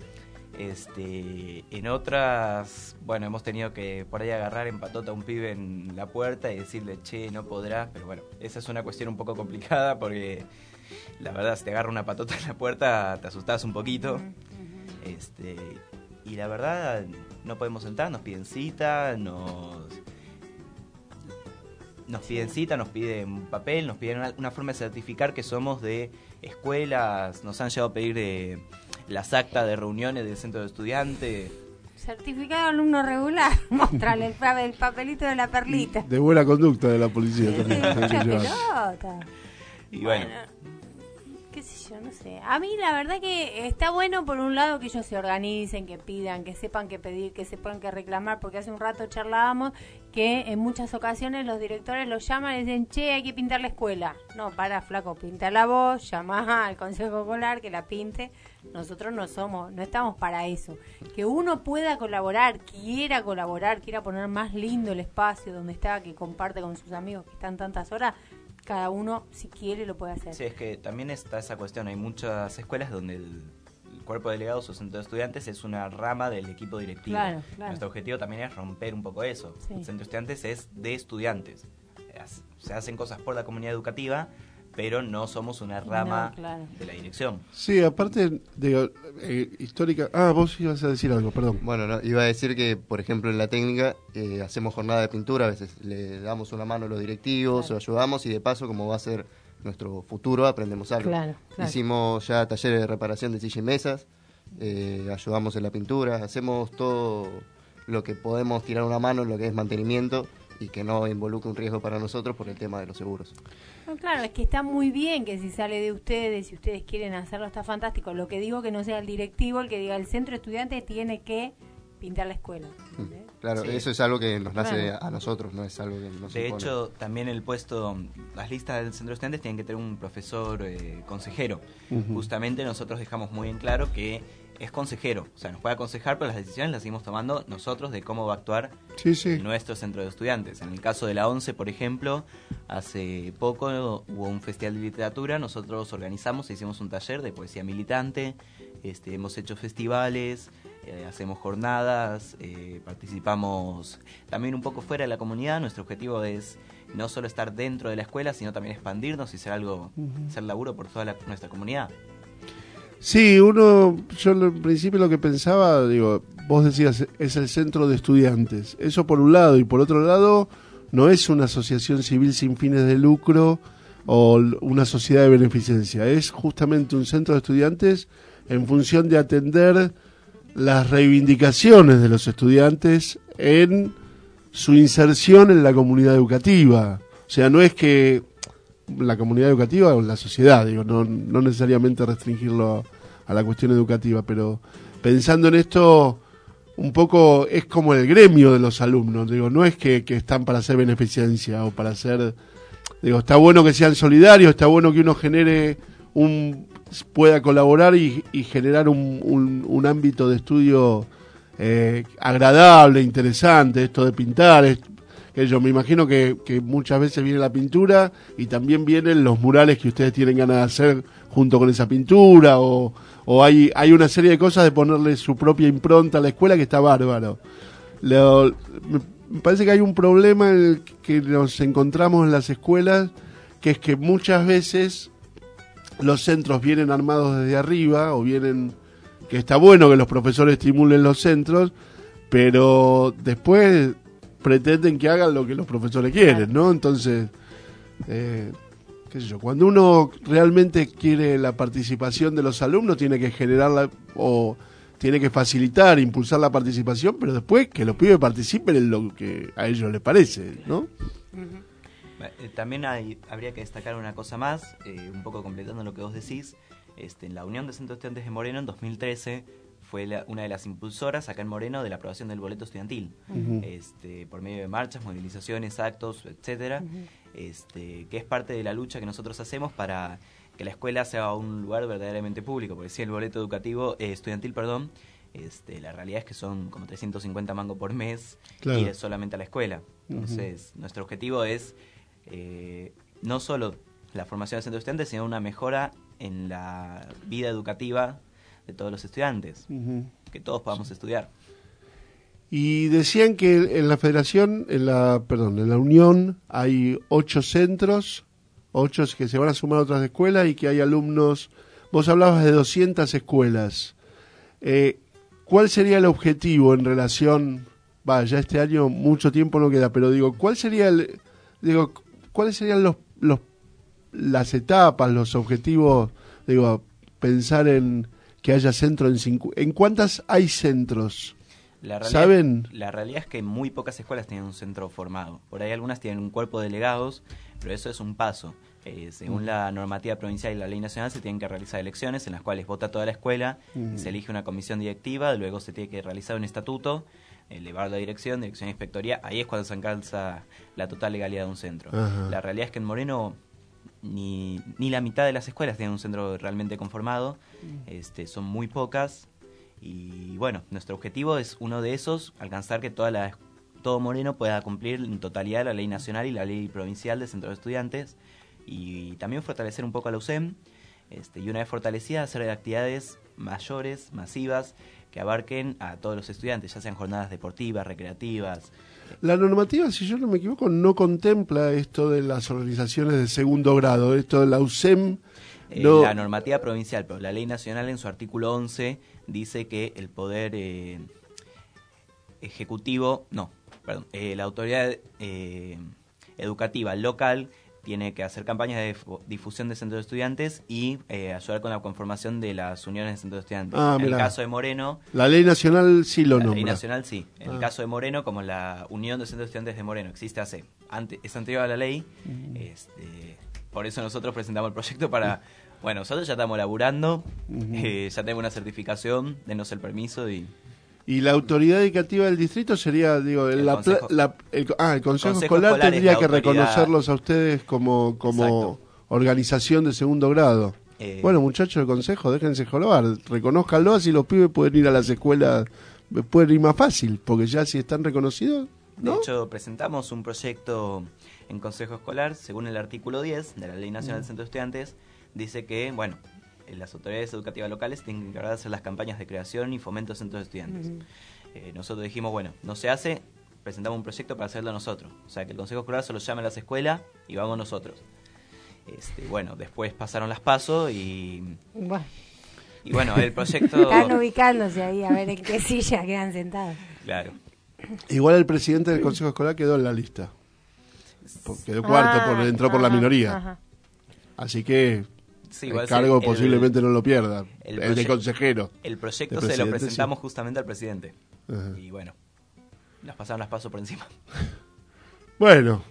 Este, en otras, bueno, hemos tenido que por ahí agarrar en patota a un pibe en la puerta y decirle, che, no podrás, pero bueno, esa es una cuestión un poco complicada porque la verdad, si te agarra una patota en la puerta, te asustás un poquito. Este, y la verdad, no podemos entrar, nos piden cita, nos... Nos piden cita, nos piden un papel, nos piden una, una forma de certificar que somos de escuelas, nos han llegado a pedir eh, las actas de reuniones del centro de estudiantes. Certificado alumno regular, mostrarle el, pa- el papelito de la perlita. De buena conducta de la policía también. Mucha pelota. Y bueno, bueno, qué sé yo, no sé. A mí la verdad que está bueno por un lado que ellos se organicen, que pidan, que sepan qué pedir, que sepan qué reclamar, porque hace un rato charlábamos que en muchas ocasiones los directores los llaman y dicen, che, hay que pintar la escuela. No, para, flaco, pinta la voz, llama al consejo escolar que la pinte. Nosotros no somos, no estamos para eso. Que uno pueda colaborar, quiera colaborar, quiera poner más lindo el espacio donde está, que comparte con sus amigos que están tantas horas, cada uno, si quiere, lo puede hacer. Sí, es que también está esa cuestión. Hay muchas escuelas donde el, el cuerpo de delegados o centro de estudiantes es una rama del equipo directivo. Claro, claro. Nuestro objetivo también es romper un poco eso. Sí. El centro de estudiantes es de estudiantes. Se hacen cosas por la comunidad educativa, pero no somos una rama No, claro. de la dirección. Sí, aparte, digo, eh, histórica... Ah, vos ibas a decir algo, perdón. Bueno, no, iba a decir que, por ejemplo, en la técnica eh, hacemos jornada de pintura, a veces le damos una mano a los directivos, Claro. o ayudamos, y de paso, como va a ser nuestro futuro, aprendemos algo. Claro, claro. Hicimos ya talleres de reparación de sillas y mesas, eh, ayudamos en la pintura, hacemos todo lo que podemos tirar una mano en lo que es mantenimiento y que no involucre un riesgo para nosotros por el tema de los seguros. No, claro, es que está muy bien que si sale de ustedes, si ustedes quieren hacerlo, está fantástico. Lo que digo que no sea el directivo el que diga el centro estudiante tiene que pintar la escuela. ¿entendés? Claro, Sí. eso es algo que nos nace Claro. a nosotros, no es algo que nos De impone. hecho, también el puesto, las listas del centro de estudiantes tienen que tener un profesor eh, consejero. Ujú. Justamente nosotros dejamos muy en claro que es consejero, o sea, nos puede aconsejar, pero las decisiones las seguimos tomando nosotros de cómo va a actuar Sí, sí. nuestro centro de estudiantes. En el caso de la ONCE, por ejemplo, hace poco hubo un festival de literatura, nosotros organizamos e hicimos un taller de poesía militante, este, hemos hecho festivales, eh, hacemos jornadas, eh, participamos también un poco fuera de la comunidad. Nuestro objetivo es no solo estar dentro de la escuela, sino también expandirnos y hacer algo, Ujú. hacer laburo por toda la- nuestra comunidad. Sí, uno, yo en principio lo que pensaba, digo, vos decías, es el centro de estudiantes. Eso por un lado, y por otro lado, no es una asociación civil sin fines de lucro o l- una sociedad de beneficencia. Es justamente un centro de estudiantes en función de atender las reivindicaciones de los estudiantes en su inserción en la comunidad educativa. O sea, no es que la comunidad educativa o la sociedad, digo, no, no necesariamente restringirlo a, a la cuestión educativa, pero pensando en esto, un poco es como el gremio de los alumnos, digo, no es que, que están para hacer beneficencia o para hacer, digo, está bueno que sean solidarios, está bueno que uno genere un, pueda colaborar y, y generar un, un, un ámbito de estudio eh, agradable, interesante, esto de pintar, es, que yo me imagino que, que muchas veces viene la pintura y también vienen los murales que ustedes tienen ganas de hacer junto con esa pintura, o, o hay, hay una serie de cosas de ponerle su propia impronta a la escuela que está bárbaro. Lo, me, me parece que hay un problema en el que nos encontramos en las escuelas, que es que muchas veces los centros vienen armados desde arriba, o vienen, que está bueno que los profesores estimulen los centros, pero después pretenden que hagan lo que los profesores quieren, ¿no? Entonces, eh, qué sé yo, cuando uno realmente quiere la participación de los alumnos, tiene que generarla o tiene que facilitar, impulsar la participación, pero después que los pibes participen en lo que a ellos les parece, ¿no? Eh, También hay, habría que destacar una cosa más, eh, un poco completando lo que vos decís. Este, en la Unión de Centros Estudiantes de Moreno, en dos mil trece, fue la, una de las impulsoras acá en Moreno de la aprobación del boleto estudiantil. Ujú. este, por medio de marchas, movilizaciones, actos, etcétera, Ujú. este, que es parte de la lucha que nosotros hacemos para que la escuela sea un lugar verdaderamente público, porque si el boleto educativo eh, estudiantil, perdón, este, la realidad es que son como trescientos cincuenta mangos por mes, Claro. y es solamente a la escuela. Ujú. Entonces, nuestro objetivo es eh, no solo la formación del centro de estudiantes, sino una mejora en la vida educativa de todos los estudiantes, Ujú. que todos podamos estudiar. Y decían que en la federación, en la, perdón, en la Unión hay ocho centros, ocho que se van a sumar a otras escuelas y que hay alumnos. Vos hablabas de doscientas escuelas. Eh, ¿Cuál sería el objetivo en relación? Va, ya este año mucho tiempo no queda, pero digo, ¿cuál sería el, digo, cuáles serían los, los, las etapas, los objetivos? Digo, pensar en que haya centro en cinco. ¿En cuántas hay centros? La realidad, ¿Saben? La realidad es que muy pocas escuelas tienen un centro formado. Por ahí algunas tienen un cuerpo de delegados, pero eso es un paso. Eh, según la normativa provincial y la ley nacional se tienen que realizar elecciones en las cuales vota toda la escuela, Mm. se elige una comisión directiva, luego se tiene que realizar un estatuto, elevar la dirección, dirección de inspectoría, ahí es cuando se alcanza la total legalidad de un centro. Ajá. La realidad es que en Moreno ni, ni la mitad de las escuelas tienen un centro realmente conformado, este, son muy pocas, y bueno, nuestro objetivo es uno de esos, alcanzar que toda la, todo Moreno pueda cumplir en totalidad la ley nacional y la ley provincial de centros de estudiantes, y también fortalecer un poco a la U C E M, este, y una vez fortalecida hacer actividades mayores, masivas, que abarquen a todos los estudiantes, ya sean jornadas deportivas, recreativas. La normativa, si yo no me equivoco, no contempla esto de las organizaciones de segundo grado, esto de la U C E M. Eh, no... La normativa provincial, pero la ley nacional en su artículo once dice que el poder eh, ejecutivo, no, perdón, eh, la autoridad eh, educativa local tiene que hacer campañas de difusión de centros de estudiantes y eh, ayudar con la conformación de las uniones de centros de estudiantes. Ah, en mirá. el caso de Moreno... La ley nacional sí lo la nombra. ley nacional sí. En Ah. el caso de Moreno, como la Unión de Centros de Estudiantes de Moreno existe hace... Antes, es anterior a la ley, Mm. este, por eso nosotros presentamos el proyecto para... Bueno, nosotros ya estamos laburando, Ujú. eh, ya tenemos una certificación, denos el permiso y... Y la autoridad educativa del distrito sería, digo, El la, consejo. la- el, ah, el consejo, Consejo escolar, escolar es tendría la que autoridad. reconocerlos a ustedes como, como organización de segundo grado. Eh, Bueno, muchachos del consejo, déjense jorobar, reconózcanlo, así los pibes pueden ir a las escuelas, pueden ir más fácil, porque ya si están reconocidos, De ¿no? hecho, presentamos un proyecto en Consejo Escolar, según el artículo diez de la Ley Nacional del Centro de Estudiantes, dice que, bueno, eh, las autoridades educativas locales tienen que encargar de hacer las campañas de creación y fomento de centros de estudiantes. Ujú. Eh, nosotros dijimos, bueno, no se hace, presentamos un proyecto para hacerlo nosotros. O sea, que el Consejo Escolar solo llame a las escuelas y vamos nosotros. Este, bueno, después pasaron las PASO y, Bueno, y bueno, el proyecto... están ubicándose ahí a ver en qué silla quedan sentados. Claro. Igual el presidente del consejo escolar quedó en la lista. Por- Quedó cuarto, Ah, por, entró por la ajá, minoría. ajá. Así que Sí, el igual cargo el- posiblemente no lo pierda. El, de proye- consejero. El proyecto El se lo presidente, presentamos sí. justamente al presidente. Ajá. Y bueno, nos pasaron las pasos por encima. Bueno,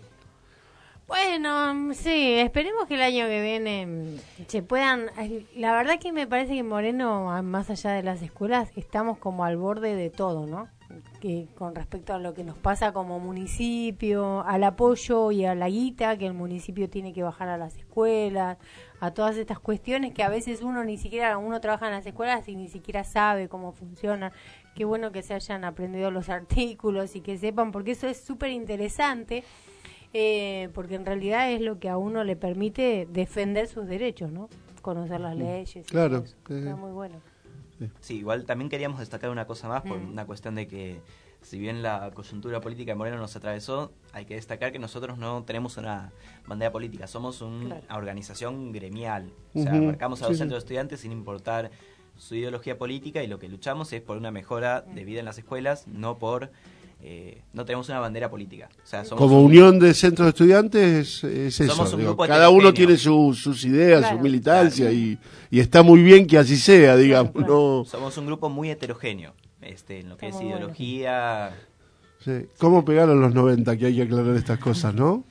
Bueno, sí, esperemos que el año que viene mm, se puedan... La verdad que me parece que en Moreno, a- más allá de las escuelas, estamos como al borde de todo, ¿no? Que con respecto a lo que nos pasa como municipio, al apoyo y a la guita que el municipio tiene que bajar a las escuelas, a todas estas cuestiones que a veces uno ni siquiera, uno trabaja en las escuelas y ni siquiera sabe cómo funcionan. Qué bueno que se hayan aprendido los artículos y que sepan, porque eso es súper interesante. Eh, porque en realidad es lo que a uno le permite defender sus derechos, ¿no? Conocer las leyes. Y Claro, todo eso. sí, Está sí. muy bueno. Sí, igual también queríamos destacar una cosa más por Mm. una cuestión de que si bien la coyuntura política de Moreno nos atravesó, hay que destacar que nosotros no tenemos una bandera política, somos un- Claro. una organización gremial. O sea, Ujú, abarcamos a sí, los sí. centros de estudiantes sin importar su ideología política y lo que luchamos es por una mejora de vida en las escuelas, no por... Eh, no tenemos una bandera política. O sea, somos como un- unión de centros de estudiantes es eso. Somos un digo, grupo cada uno heterogéneo. tiene su- sus ideas, Claro. su militancia y, y está muy bien que así sea, digamos. No, Somos un grupo muy heterogéneo este, en lo que Está es muy bueno. ideología... sí. ¿Cómo pegaron los noventa? Que hay que aclarar estas cosas, ¿no?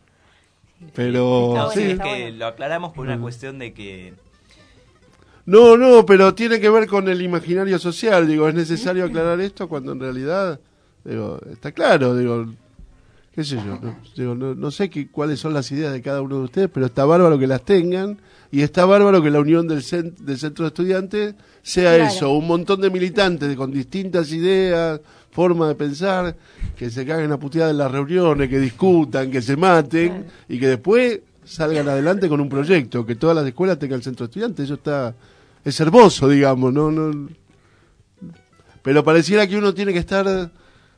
Pero No, sí, sí. es que lo aclaramos por una cuestión de que... No, no, pero tiene que ver con el imaginario social. Digo, es necesario aclarar esto cuando en realidad, digo, está claro, digo, qué sé yo, no, digo, no, no sé qué, cuáles son las ideas de cada uno de ustedes, pero está bárbaro que las tengan y está bárbaro que la unión del, cen- del centro de estudiantes sea Claro. eso, un montón de militantes con distintas ideas, forma de pensar, que se caguen a puteadas en las reuniones, que discutan, que se maten y que después salgan adelante con un proyecto, que todas las escuelas tengan centro de estudiantes. Eso está, es hermoso, digamos, no, no, pero pareciera que uno tiene que estar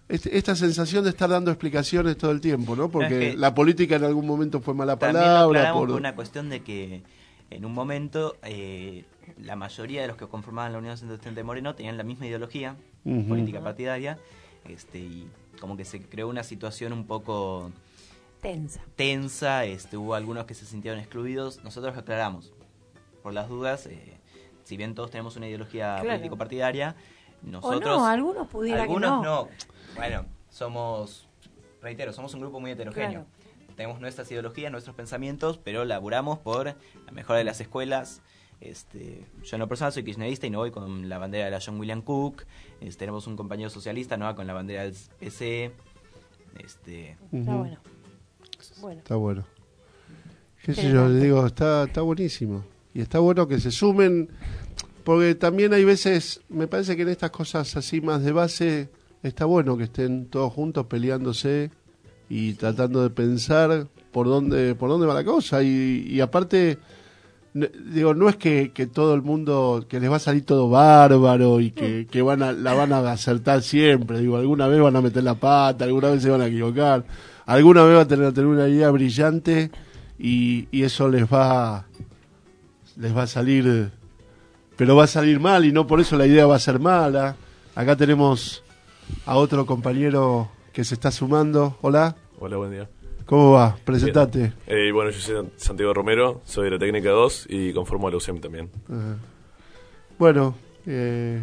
este, esta sensación de estar dando explicaciones todo el tiempo, ¿no? Porque No, es que la política en algún momento fue mala también lo palabra. aclaramos Por... por una cuestión de que en un momento eh, la mayoría de los que conformaban la Unión Centro Estudiantil de Moreno tenían la misma ideología Ujú. política partidaria, este, y como que se creó una situación un poco Tensa. tensa, este, hubo algunos que se sintieron excluidos. Nosotros aclaramos, por las dudas, eh, si bien todos tenemos una ideología Claro. político-partidaria, nosotros... O no, algunos pudiera algunos que no. no. Bueno, somos, reitero, somos un grupo muy heterogéneo. Claro. Tenemos nuestras ideologías, nuestros pensamientos, pero laburamos por la mejora de las escuelas. Este, yo en lo personal soy kirchnerista y no voy con la bandera de la John William Cook. Este, tenemos un compañero socialista, no va con la bandera del P C. Este, Está Ujú. bueno. Bueno. Está bueno. Qué sé yo, le digo, está, está buenísimo. Y está bueno que se sumen, porque también hay veces, me parece que en estas cosas así más de base, está bueno que estén todos juntos peleándose y tratando de pensar por dónde por dónde va la cosa. Y, y aparte, n- digo, no es que, que todo el mundo, que les va a salir todo bárbaro y que, que van a, la van a acertar siempre. Digo, alguna vez van a meter la pata, alguna vez se van a equivocar, alguna vez van a tener, a tener una idea brillante y, y eso les va les va a salir, pero va a salir mal y no por eso la idea va a ser mala. Acá tenemos a otro compañero que se está sumando. Hola. Hola, buen día. ¿Cómo va? Presentate. Eh, bueno, yo soy Santiago Romero, soy de la Técnica dos y conformo a la U S E M también. Ajá. Bueno, eh,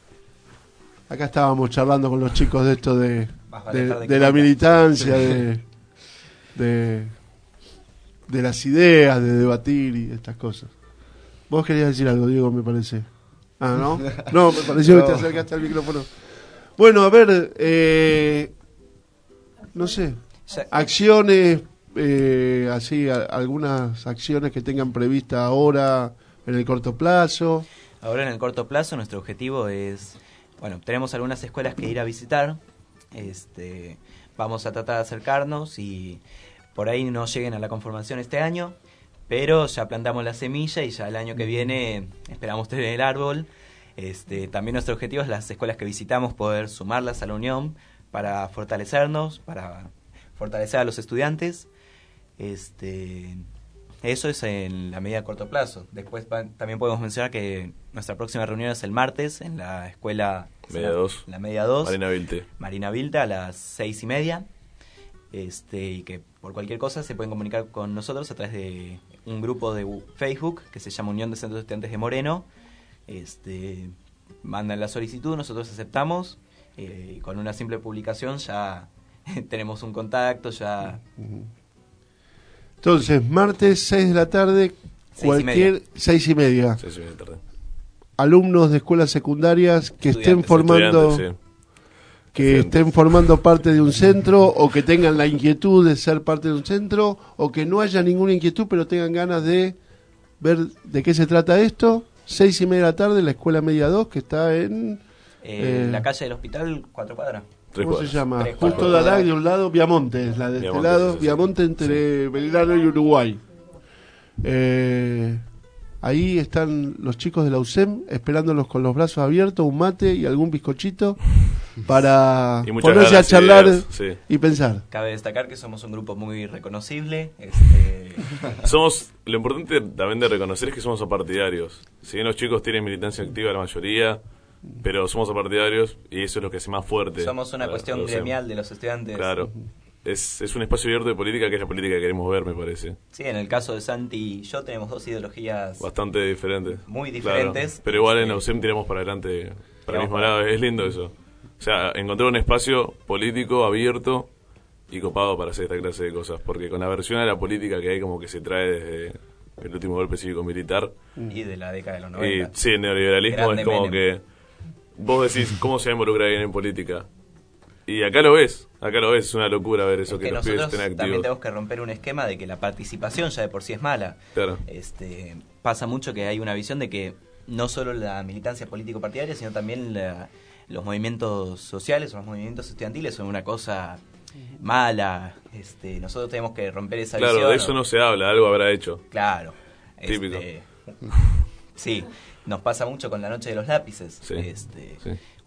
acá estábamos charlando con los chicos de esto de, Más vale de, dejar de de que la cuenta. militancia, de, de, de las ideas, de debatir y estas cosas. Vos querías decir algo, Diego, me parece. Ah, ¿no? No, me pareció No. que te acercaste al micrófono. Bueno, a ver, eh, no sé, acciones, eh, así, a- algunas acciones que tengan prevista ahora en el corto plazo. Ahora en el corto plazo nuestro objetivo es, bueno, tenemos algunas escuelas que ir a visitar, este, vamos a tratar de acercarnos y por ahí no lleguen a la conformación este año, pero ya plantamos la semilla y ya el año que viene esperamos tener el árbol. Este, también nuestro objetivo es las escuelas que visitamos poder sumarlas a la unión para fortalecernos, para fortalecer a los estudiantes. Este, eso es en la medida a corto plazo. Después va- también podemos mencionar que nuestra próxima reunión es el martes en la escuela Media dos. la media dos, Marina Vilte. Marina Vilte a las seis y media. Este, y que por cualquier cosa se pueden comunicar con nosotros a través de un grupo de u- Facebook que se llama Unión de Centros de Estudiantes de Moreno. Este, mandan la solicitud, nosotros aceptamos, eh, y con una simple publicación ya tenemos un contacto, ya Entonces, martes, seis de la tarde, Seis y cualquier media. seis y media. Seis y media de la tarde. Alumnos de escuelas secundarias que estén Estudiantes, formando estudiantes, que estén formando parte de un centro o que tengan la inquietud de ser parte de un centro o que no haya ninguna inquietud pero tengan ganas de ver de qué se trata esto. Seis y media de la tarde, la escuela media dos que está en eh, Eh, la calle del hospital, cuatro cuadras. ¿cómo se llama? Tres Justo cuadras. de acá, de un lado, Viamonte, es la de este Viamonte, lado, sí, sí. Viamonte entre Belgrano y Uruguay. Eh, ahí están los chicos de la U S E M esperándolos con los brazos abiertos, un mate y algún bizcochito para Y muchas ponerse a ganas y charlar ideas, sí. y pensar. Cabe destacar que somos un grupo muy reconocible. Este, Somos, lo importante también de reconocer es que somos apartidarios. Si bien los chicos tienen militancia activa la mayoría, pero somos apartidarios y eso es lo que hace más fuerte. somos una a- a cuestión la U S E M. gremial de los estudiantes. Claro. Es, es un espacio abierto de política que es la política que queremos ver, me parece. Sí, en el caso de Santi y yo tenemos dos ideologías Bastante diferentes. muy Claro. diferentes. Pero igual en la Sí. U S E M tiramos para adelante, para el Tiramos mismo para- lado. Es lindo eso. O sea, encontrar un espacio político abierto y copado para hacer esta clase de cosas. Porque con la versión a la política que hay como que se trae desde el último golpe cívico-militar. Y de la década de los Y noventa. sí, el neoliberalismo Grande es como Menem. que vos decís, ¿cómo se involucra alguien en política? Y acá lo ves, acá lo ves, es una locura ver eso, Es que, que los pibes nosotros estén también activos. tenemos que romper un esquema de que la participación ya de por sí es mala. Claro. Este, pasa mucho que hay una visión de que no solo la militancia político-partidaria, sino también la- los movimientos sociales o los movimientos estudiantiles son una cosa mala. Este, nosotros tenemos que romper esa Claro, visión. de eso no se habla, algo habrá hecho. Claro. Típico. Este, sí, nos pasa mucho con la noche de los lápices. Sí, Este, sí.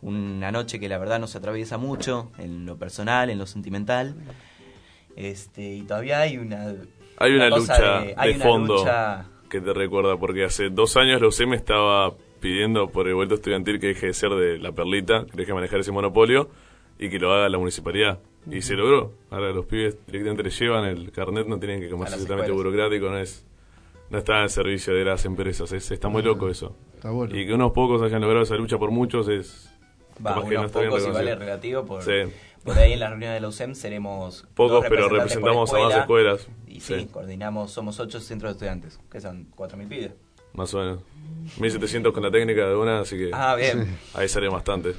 una noche que la verdad nos atraviesa mucho en lo personal, en lo sentimental. Este, y todavía hay una hay una, una lucha de, de hay una fondo lucha... que te recuerda, porque hace dos años la U C E M estaba pidiendo por el vuelto estudiantil que deje de ser de la Perlita, que deje de manejar ese monopolio y que lo haga la municipalidad. Y se logró. Ahora los pibes directamente les llevan el carnet, no tienen que comerse ese trámite burocrático, no es no está al servicio de las empresas. Es, está muy loco eso. Está bueno. Y que unos pocos hayan logrado esa lucha por muchos es... Va, unos que no pocos si vale relativo por, sí. por ahí en las reuniones de la U C E M seremos pocos, pero representamos a más escuelas. Y sí, sí, coordinamos, somos ocho centros de estudiantes, que son cuatro mil pibes. Más o menos. mil setecientos con la técnica de una, así que ah, bien. Ahí sale bastante.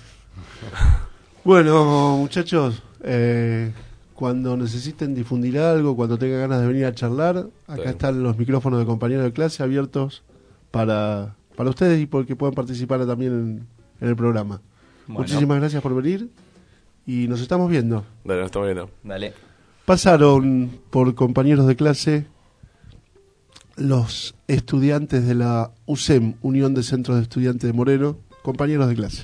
Bueno, muchachos, eh, cuando necesiten difundir algo, cuando tengan ganas de venir a charlar, acá sí. están los micrófonos de compañeros de clase abiertos para, para ustedes y porque puedan participar también en, en el programa. Bueno. Muchísimas gracias por venir y nos estamos viendo. Dale, nos estamos viendo. Dale. Pasaron por compañeros de clase los estudiantes de la U C E M, Unión de Centros de Estudiantes de Moreno, compañeros de clase.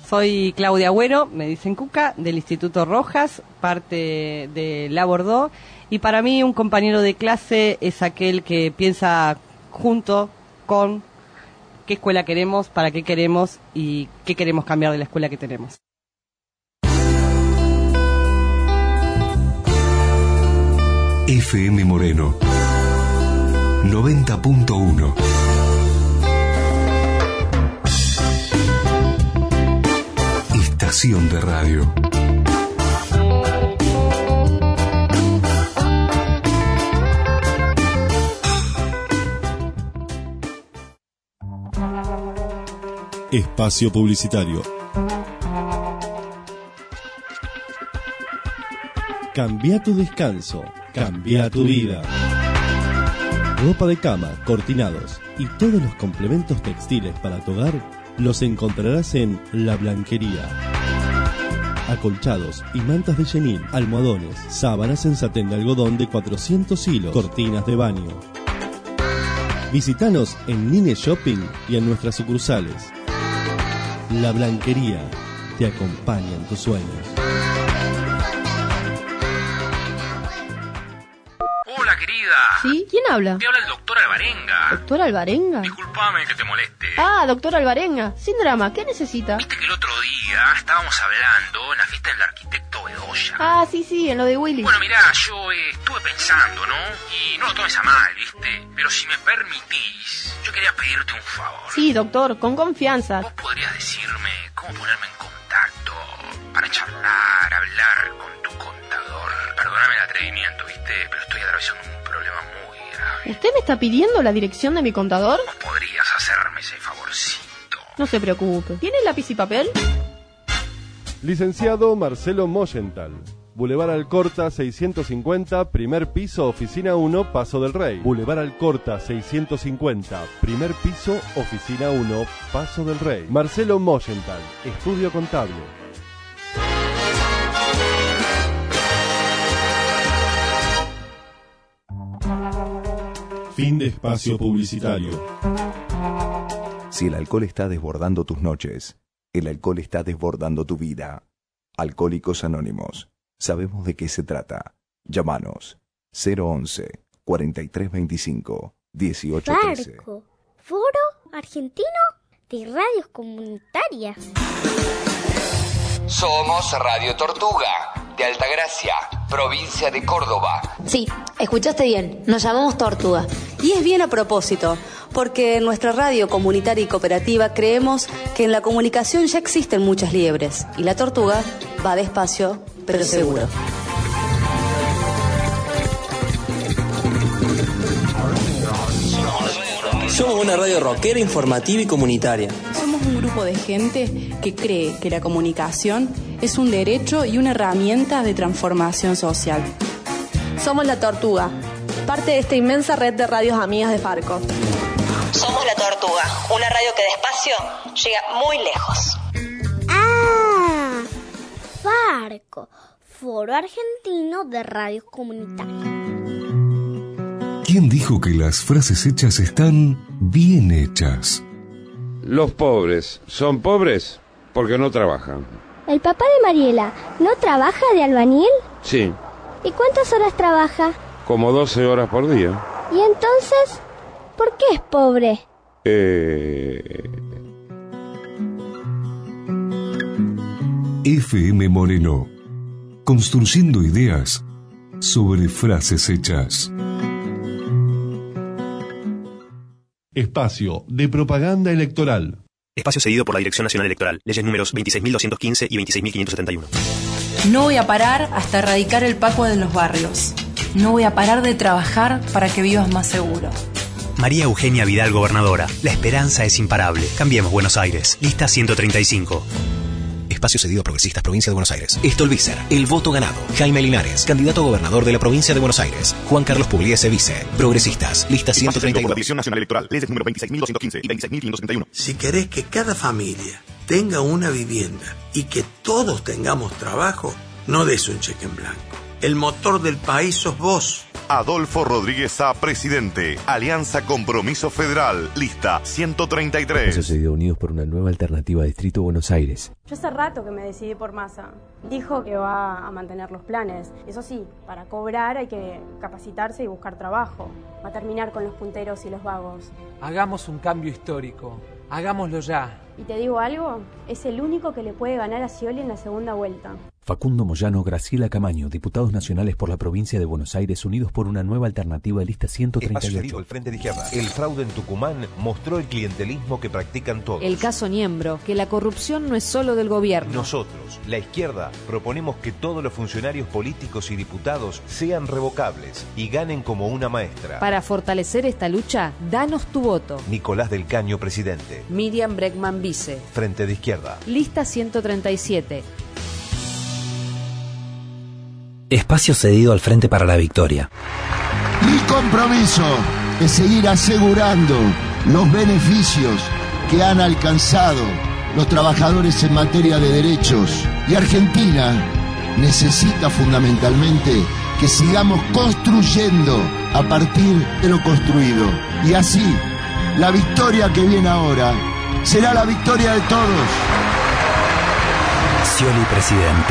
Soy Claudia Agüero, me dicen Cuca, del Instituto Rojas, parte de La Bordeaux, y para mí un compañero de clase es aquel que piensa junto con qué escuela queremos, para qué queremos y qué queremos cambiar de la escuela que tenemos. F M Moreno noventa punto uno. Estación de radio. Espacio publicitario. Cambia tu descanso, cambia tu vida. Ropa de cama, cortinados y todos los complementos textiles para tu hogar los encontrarás en La Blanquería. Acolchados y mantas de chenil, almohadones, sábanas en satén de algodón de cuatrocientos hilos, cortinas de baño. Visítanos en Nine Shopping y en nuestras sucursales. La Blanquería te acompaña en tus sueños. Hola, querida. ¿Sí? ¿Quién habla? Te habla el doctor Alvarenga. ¿Doctor Alvarenga? Disculpame que te moleste. Ah, doctor Alvarenga. Sin drama, ¿qué necesita? Viste que el otro día estábamos hablando en la fiesta del arquitecto Bedoya. Ah, sí, sí, en lo de Willy. Bueno, mirá, yo eh, estuve pensando, ¿no? Y no lo tomes a mal, ¿viste? Pero si me permitís, yo quería pedirte un favor. Sí, doctor, con confianza. ¿Vos podrías decirme cómo ponerme en contacto para charlar, hablar con tu contador? Perdóname el atrevimiento, ¿viste? Pero estoy atravesando un problema muy grave. ¿Usted me está pidiendo la dirección de mi contador? ¿Vos podrías hacerme ese favorcito? No se preocupe. ¿Tiene lápiz y papel? Licenciado Marcelo Moyental. Boulevard Alcorta seiscientos cincuenta, primer piso, oficina uno, Paso del Rey. Boulevard Alcorta seiscientos cincuenta, primer piso, oficina uno, Paso del Rey. Marcelo Moyental, estudio contable. Fin de espacio publicitario. Si el alcohol está desbordando tus noches, el alcohol está desbordando tu vida. Alcohólicos Anónimos. Sabemos de qué se trata. Llámanos cero once, cuarenta y tres veinticinco, dieciocho trece. Farco, Foro Argentino de Radios Comunitarias. Somos Radio Tortuga, de Altagracia, provincia de Córdoba. Sí, escuchaste bien, nos llamamos Tortuga. Y es bien a propósito, porque en nuestra radio comunitaria y cooperativa creemos que en la comunicación ya existen muchas liebres, y la tortuga va despacio, pero seguro. Somos una radio rockera, informativa y comunitaria. Somos un grupo de gente que cree que la comunicación es un derecho y una herramienta de transformación social. Somos La Tortuga, parte de esta inmensa red de radios amigas de Farco. Somos La Tortuga, una radio que despacio llega muy lejos. Ah, Farco, Foro Argentino de Radios Comunitarias. ¿Quién dijo que las frases hechas están bien hechas? Los pobres son pobres porque no trabajan. ¿El papá de Mariela no trabaja de albañil? Sí. ¿Y cuántas horas trabaja? Como doce horas por día. ¿Y entonces por qué es pobre? Eh... F M Moreno. Construyendo ideas sobre frases hechas. Espacio de propaganda electoral. Espacio cedido por la Dirección Nacional Electoral. Leyes números veintiséis mil doscientos quince y veintiséis mil quinientos setenta y uno. No voy a parar hasta erradicar el Paco en los barrios. No voy a parar de trabajar para que vivas más seguro. María Eugenia Vidal, gobernadora. La esperanza es imparable. Cambiemos Buenos Aires. Lista ciento treinta y cinco. Espacio cedido a Progresistas, Provincia de Buenos Aires. Stolbizer, el voto ganado. Jaime Linares, candidato a gobernador de la Provincia de Buenos Aires. Juan Carlos Pugliese, vice. Progresistas, lista ciento treinta y dos. Por la Dirección Nacional Electoral, leyes número veintiséis mil doscientos quince y veintiséis mil quinientos setenta y uno. Si querés que cada familia tenga una vivienda y que todos tengamos trabajo, no des un cheque en blanco. El motor del país sos vos. Adolfo Rodríguez Sá, presidente. Alianza Compromiso Federal, lista ciento treinta y tres. Sociedad Unidos por una nueva alternativa a Distrito Buenos Aires. Yo hace rato que me decidí por Massa. Dijo que va a mantener los planes. Eso sí, para cobrar hay que capacitarse y buscar trabajo. Va a terminar con los punteros y los vagos. Hagamos un cambio histórico. Hagámoslo ya. Y te digo algo, es el único que le puede ganar a Scioli en la segunda vuelta. Facundo Moyano, Graciela Camaño, diputados nacionales por la provincia de Buenos Aires, unidos por una nueva alternativa de lista ciento treinta y ocho. El Frente de Izquierda. El fraude en Tucumán mostró el clientelismo que practican todos. El caso Niembro, que la corrupción no es solo del gobierno. Nosotros, la izquierda, proponemos que todos los funcionarios políticos y diputados sean revocables y ganen como una maestra. Para fortalecer esta lucha, danos tu voto. Nicolás del Caño, presidente. Miriam Bregman, vice. Frente de Izquierda. Lista ciento treinta y siete. Espacio cedido al Frente para la Victoria. Mi compromiso es seguir asegurando los beneficios que han alcanzado los trabajadores en materia de derechos. Y Argentina necesita fundamentalmente que sigamos construyendo a partir de lo construido. Y así, la victoria que viene ahora será la victoria de todos. Scioli, presidente.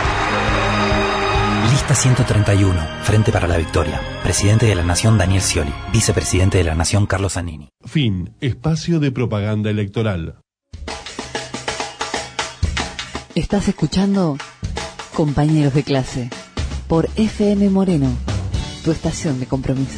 Lista ciento treinta y uno, Frente para la Victoria. Presidente de la Nación, Daniel Scioli. Vicepresidente de la Nación, Carlos Zanini. Fin. Espacio de propaganda electoral. Estás escuchando Compañeros de Clase por F M Moreno, tu estación de compromiso.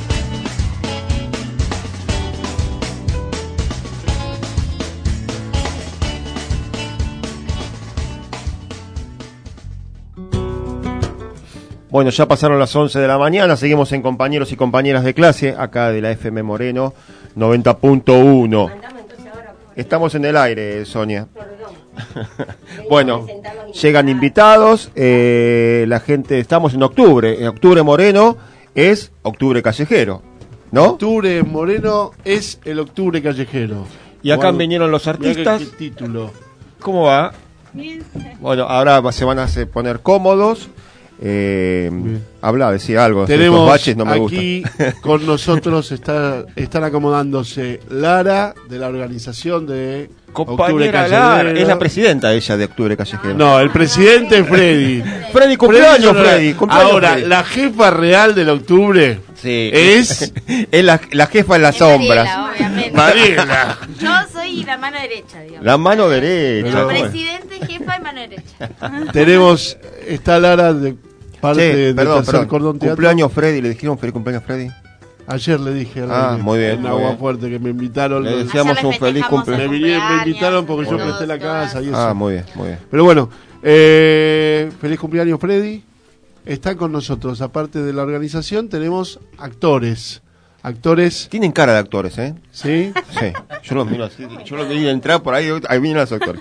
Bueno, ya pasaron las once de la mañana, seguimos en Compañeros y Compañeras de Clase, acá de la F M Moreno noventa punto uno. Estamos en el aire, Sonia. Bueno, llegan invitados, eh, la gente, estamos en octubre, en octubre Moreno es octubre callejero, ¿no? Octubre Moreno es el octubre callejero. Y acá Bueno, vinieron los artistas. Qué título. ¿Cómo va? Bueno, ahora se van a hacer, poner cómodos. Eh, habla, decía algo. Tenemos estos baches no me aquí gustan. con nosotros está, están acomodándose Lara, de la organización de Compañera Lara, es la presidenta ella de Octubre Callejero. No, el presidente es Freddy. Freddy, cumpleaños, Freddy. Freddy. Cumpleaños, Ahora, Freddy. la jefa real del Octubre sí. es... es la, la jefa en las sombras. Mariela, obviamente. Mariela. Yo soy la mano derecha, digamos. La mano derecha. El bueno. presidente, jefa y mano derecha. Tenemos, está Lara de parte Sí, del perdón, Tercer perdón. Cordón Teatro. Cumpleaños Freddy, le dijeron feliz cumpleaños Freddy. Ayer le dije al Ah, aire, muy bien, en muy Agua bien. Fuerte que me invitaron. Le deseamos un feliz Me, cumpleaños. vinieron- me invitaron porque yo Muy bien. presté la casa y eso. Ah, muy bien, muy bien. Pero bueno, eh, feliz cumpleaños Freddy. Están con nosotros, aparte de la organización, tenemos actores. Actores. Tienen cara de actores, ¿eh? ¿Sí? Sí. Yo los miro así. Yo los vi entrar por ahí, ahí vienen los actores.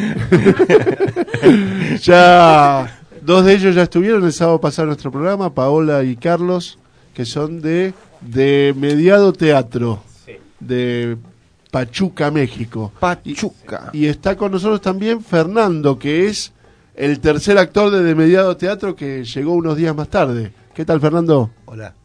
Ya, dos de ellos ya estuvieron el sábado pasado en nuestro programa, Paola y Carlos, que son de, de Mediado Teatro, de Pachuca, México. Pachuca. Y, y está con nosotros también Fernando, que es el tercer actor de De Mediado Teatro que llegó unos días más tarde. ¿Qué tal, Fernando? Hola.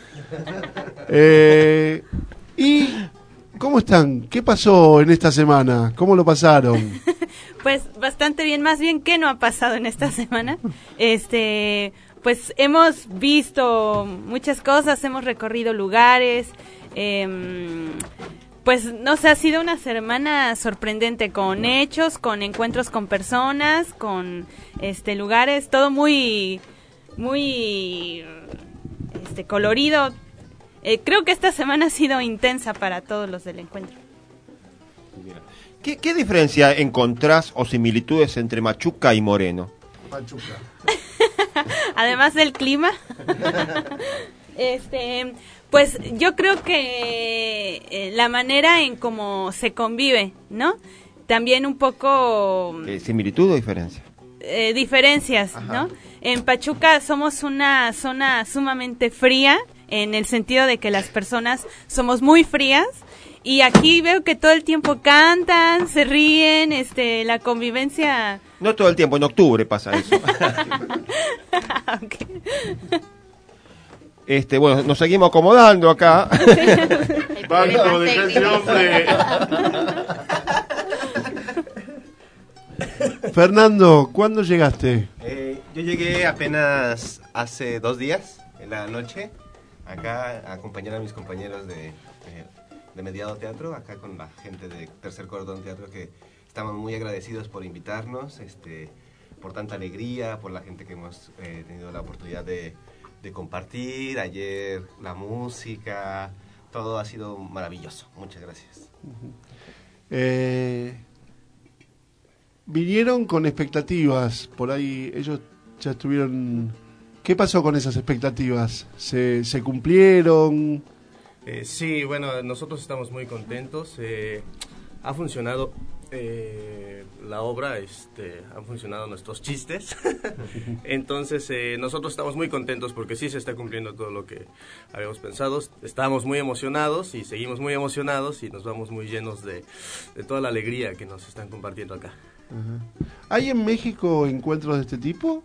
Eh, ¿Y cómo están? ¿Qué pasó en esta semana? ¿Cómo lo pasaron? Pues bastante bien, más bien que no ha pasado en esta semana. Este, pues hemos visto muchas cosas, hemos recorrido lugares, eh, pues no sé, ha sido una semana sorprendente con hechos, con encuentros con personas, con este lugares, todo muy muy este colorido. Eh, creo que esta semana ha sido intensa para todos los del encuentro. ¿Qué, ¿Qué diferencia encontrás o similitudes entre Machuca y Moreno? Pachuca. Además del clima. este, pues yo creo que eh, la manera en cómo se convive, ¿no? También un poco Eh, ¿Similitud o diferencia? eh, diferencias, ¿no? En Pachuca somos una zona sumamente fría, en el sentido de que las personas somos muy frías Y aquí veo que todo el tiempo cantan, se ríen, este, la convivencia... No todo el tiempo, en octubre pasa eso. Okay. Este, bueno, nos seguimos acomodando acá. Banco, deja ese hombre. Fernando, ¿cuándo llegaste? Eh, yo llegué apenas hace dos días, en la noche, acá a acompañar a mis compañeros de, de, de Mediado Teatro, acá con la gente de Tercer Cordón Teatro, que estamos muy agradecidos por invitarnos, este, por tanta alegría, por la gente que hemos eh, tenido la oportunidad de, de compartir. Ayer la música, todo ha sido maravilloso. Muchas gracias. Uh-huh. Eh... Vinieron con expectativas, por ahí ellos ya estuvieron... ¿Qué pasó con esas expectativas? ¿Se, se cumplieron? Eh, sí, bueno, nosotros estamos muy contentos. Eh, ha funcionado eh, la obra, este, han funcionado nuestros chistes. Entonces, eh, nosotros estamos muy contentos porque sí se está cumpliendo todo lo que habíamos pensado. Estábamos muy emocionados y seguimos muy emocionados y nos vamos muy llenos de, de toda la alegría que nos están compartiendo acá. Uh-huh. ¿Hay en México encuentros de este tipo?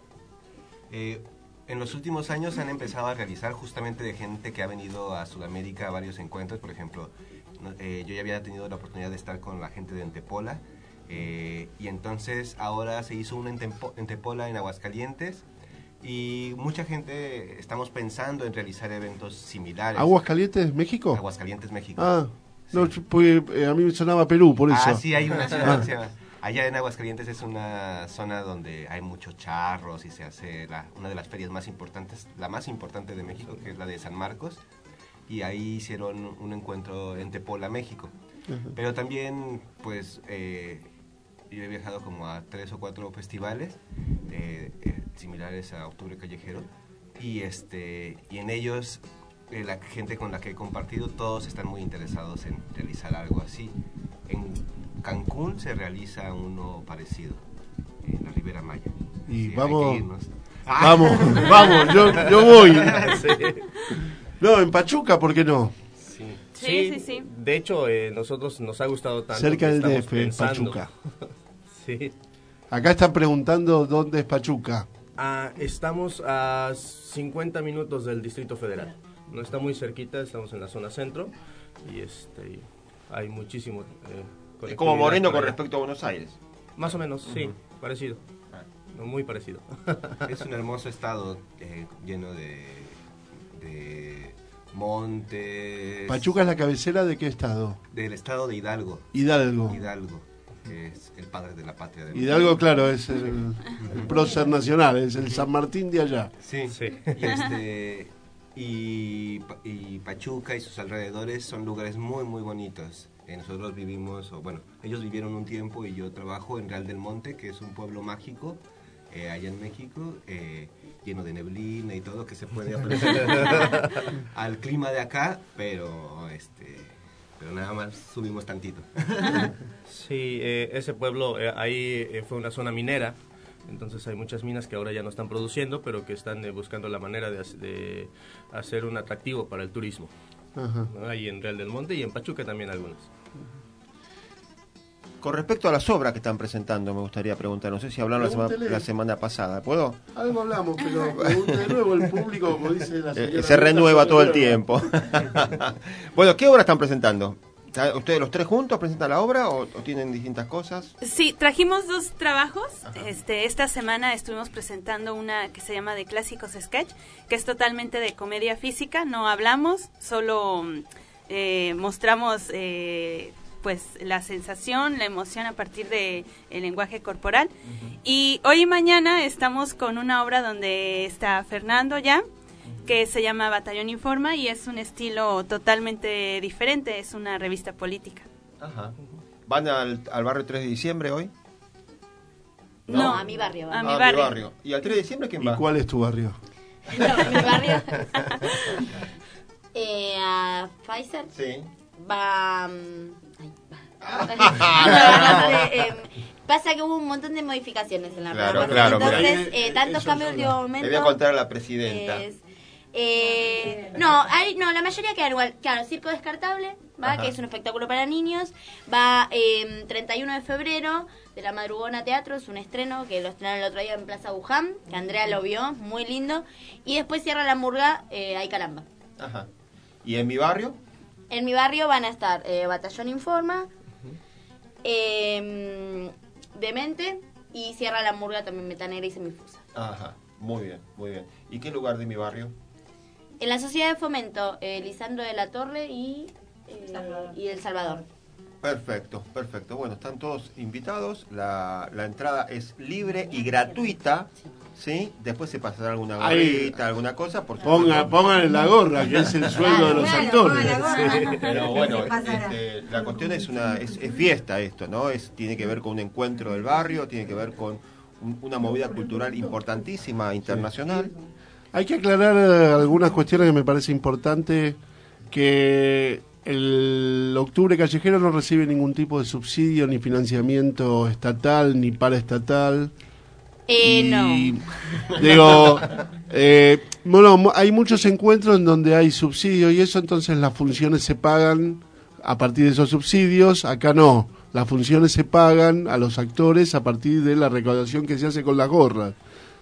Eh, en los últimos años han empezado a realizar justamente de gente que ha venido a Sudamérica a varios encuentros. Por ejemplo, eh, yo ya había tenido la oportunidad de estar con la gente de Entepola, eh, y entonces ahora se hizo un Entepo- Entepola en Aguascalientes y mucha gente estamos pensando en realizar eventos similares. ¿Aguascalientes, México? Aguascalientes, México. Ah, sí. No, pues, eh, a mí me sonaba Perú, por eso. Ah, sí, hay una ciudad ah. que se llama... Allá en Aguascalientes es una zona donde hay muchos charros y se hace la, una de las ferias más importantes, la más importante de México, que es la de San Marcos, y ahí hicieron un encuentro en Tepola, México. Uh-huh. Pero también, pues, eh, yo he viajado como a tres o cuatro festivales eh, eh, similares a Octubre Callejero, y, este, y en ellos eh, la gente con la que he compartido, todos están muy interesados en realizar algo así. En Cancún se realiza uno parecido, en la Ribera Maya. Y sí, vamos, ah. vamos, vamos, yo, yo voy. Sí. No, en Pachuca, ¿por qué no? Sí, sí, sí. sí, sí. De hecho, eh, nosotros nos ha gustado tanto. Cerca del D F, pensando. Pachuca. Sí. Acá están preguntando dónde es Pachuca. Ah, estamos a cincuenta minutos del Distrito Federal. No está muy cerquita, estamos en la zona centro y este hay muchísimo... Eh, es como Moreno con respecto a Buenos Aires. Más o menos, sí, uh-huh. parecido. No, muy parecido. Es un hermoso estado eh, lleno de, de montes. ¿Pachuca es la cabecera de qué estado? Del estado de Hidalgo. Hidalgo. Hidalgo, que es el padre de la patria. De Hidalgo, México. Claro, es el, el prócer nacional, es el San Martín de allá. Sí, sí. Y, este, y, y Pachuca y sus alrededores son lugares muy, muy bonitos. Eh, nosotros vivimos, o bueno, ellos vivieron un tiempo y yo trabajo en Real del Monte, que es un pueblo mágico eh, allá en México, eh, lleno de neblina y todo, que se puede apreciar al clima de acá, pero este, pero nada más subimos tantito. Sí, eh, ese pueblo, eh, ahí eh, fue una zona minera, entonces hay muchas minas que ahora ya no están produciendo, pero que están eh, buscando la manera de, de hacer un atractivo para el turismo. Ajá. ¿No? Ahí en Real del Monte y en Pachuca también algunos. Con respecto a las obras que están presentando, me gustaría preguntar, no sé si hablaron la semana, la semana pasada, ¿puedo? Algo hablamos, pero pregunte de nuevo el público, como dice la señora. Eh, se renueva todo el tiempo. Bueno, ¿qué obra están presentando? ¿Ustedes los tres juntos presentan la obra o, o tienen distintas cosas? Sí, trajimos dos trabajos. Este, esta semana estuvimos presentando una que se llama de clásicos sketch, que es totalmente de comedia física. No hablamos, solo eh, mostramos eh, pues la sensación, la emoción a partir de el lenguaje corporal. Uh-huh. Y hoy y mañana estamos con una obra donde está Fernando ya, que se llama Batallón Informa y es un estilo totalmente diferente, es una revista política. Ajá. ¿Van al, al barrio tres de diciembre hoy? No, no a mi barrio. A, a, mi, ah, barrio. mi barrio. ¿Y al tres de diciembre quién va? ¿Y cuál es tu barrio? No, mi barrio. eh, a Pfizer. Sí. Va... Ay, va. eh, Pasa que hubo un montón de modificaciones en la claro, programación. Claro, Entonces, eh, eh, tantos cambios de último momento. Le voy a contar a la presidenta. Es, eh, no, hay, no, la mayoría quedan igual. Claro, circo descartable, va, Ajá. que es un espectáculo para niños. Va eh, treinta y uno de febrero, de la Madrugona Teatro, es un estreno que lo estrenaron el otro día en Plaza Buján, que Andrea lo vio, muy lindo. Y después cierra la murga, eh, Ay Caramba. Ajá. ¿Y en mi barrio? En mi barrio van a estar eh, Batallón Informa, eh, Demente, y cierra la murga también Metanegra y Semifusa. Ajá, muy bien, muy bien. ¿Y qué lugar de mi barrio? En la Sociedad de Fomento, eh, Lisandro de la Torre y, eh, y El Salvador. Perfecto, perfecto. Bueno, están todos invitados. La, la entrada es libre y gratuita. ¿Sí? Después se pasará alguna gorrita, alguna cosa. Por Ponga, pónganle la gorra, que es el sueldo de los Claro, actores. Sí, pero bueno, este, la cuestión es una es, es fiesta esto, ¿no? Es Tiene que ver con un encuentro del barrio, tiene que ver con un, una movida cultural importantísima, internacional. Hay que aclarar eh, algunas cuestiones que me parece importante, que el Octubre Callejero no recibe ningún tipo de subsidio ni financiamiento estatal ni paraestatal. Eh, Y, no. Digo, eh, bueno, hay muchos encuentros en donde hay subsidio y eso, entonces las funciones se pagan a partir de esos subsidios. Acá no, las funciones se pagan a los actores a partir de la recaudación que se hace con las gorras.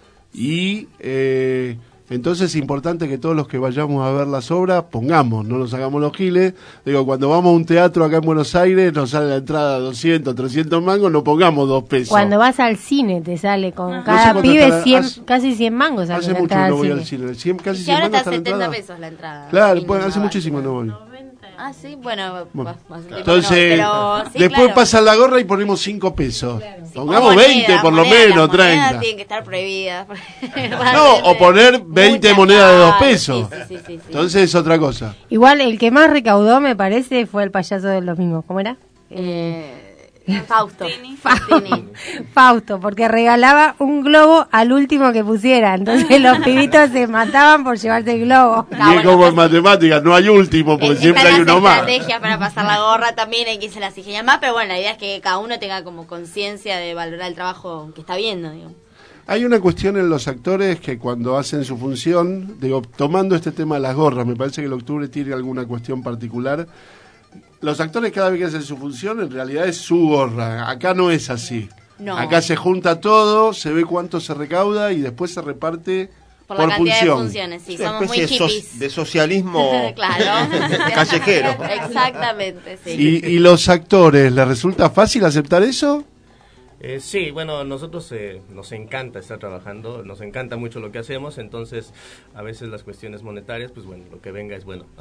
Y eh, entonces es importante que todos los que vayamos a ver las obras pongamos, no nos hagamos los giles. Digo, cuando vamos a un teatro acá en Buenos Aires nos sale la entrada doscientos, trescientos mangos, no pongamos dos pesos. Cuando vas al cine te sale con No cada sé cuánto pibe estará, cien, hace- casi cien mangos. sale Hace la mucho que entrada no voy al al cine, cien, casi Y cien ahora mangos está está la setenta entrada. pesos la entrada. Claro, Y pues no hace va. muchísimo no voy. Ah, sí, bueno, Bueno. bastante Entonces, menos, pero sí, después claro. pasan la gorra y ponemos cinco pesos. Pongamos Monedas, veinte por lo monedas, menos, las monedas treinta. tienen que estar prohibidas. No, o poner veinte Muchas, monedas de dos claro, pesos. sí, sí, sí, sí, sí. Entonces es otra cosa. Igual el que más recaudó me parece fue el payaso del domingo. ¿Cómo era? Eh, Fausto. Fausto. Fausto, porque regalaba un globo al último que pusiera. Entonces los pibitos se mataban por llevarse el globo. Y es como en matemáticas, no hay último, porque siempre hay Están las uno más. estrategias para pasar la gorra también, hay que se las ingenia más, pero bueno, la idea es que cada uno tenga como conciencia de valorar el trabajo que está viendo, digo. Hay una cuestión en los actores que cuando hacen su función, digo, tomando este tema de las gorras, me parece que el Octubre tiene alguna cuestión particular. Los actores cada vez que hacen su función, en realidad es su gorra. Acá no es así. No. Acá se junta todo, se ve cuánto se recauda y después se reparte Por por, la cantidad función. de funciones, sí, Una somos muy especie de, so- hippies. de socialismo Claro. callejero. Exactamente, sí. ¿Y, y los actores, les resulta fácil aceptar eso? Eh, sí, bueno, nosotros eh, nos encanta estar trabajando, nos encanta mucho lo que hacemos, entonces a veces las cuestiones monetarias, pues bueno, lo que venga es bueno.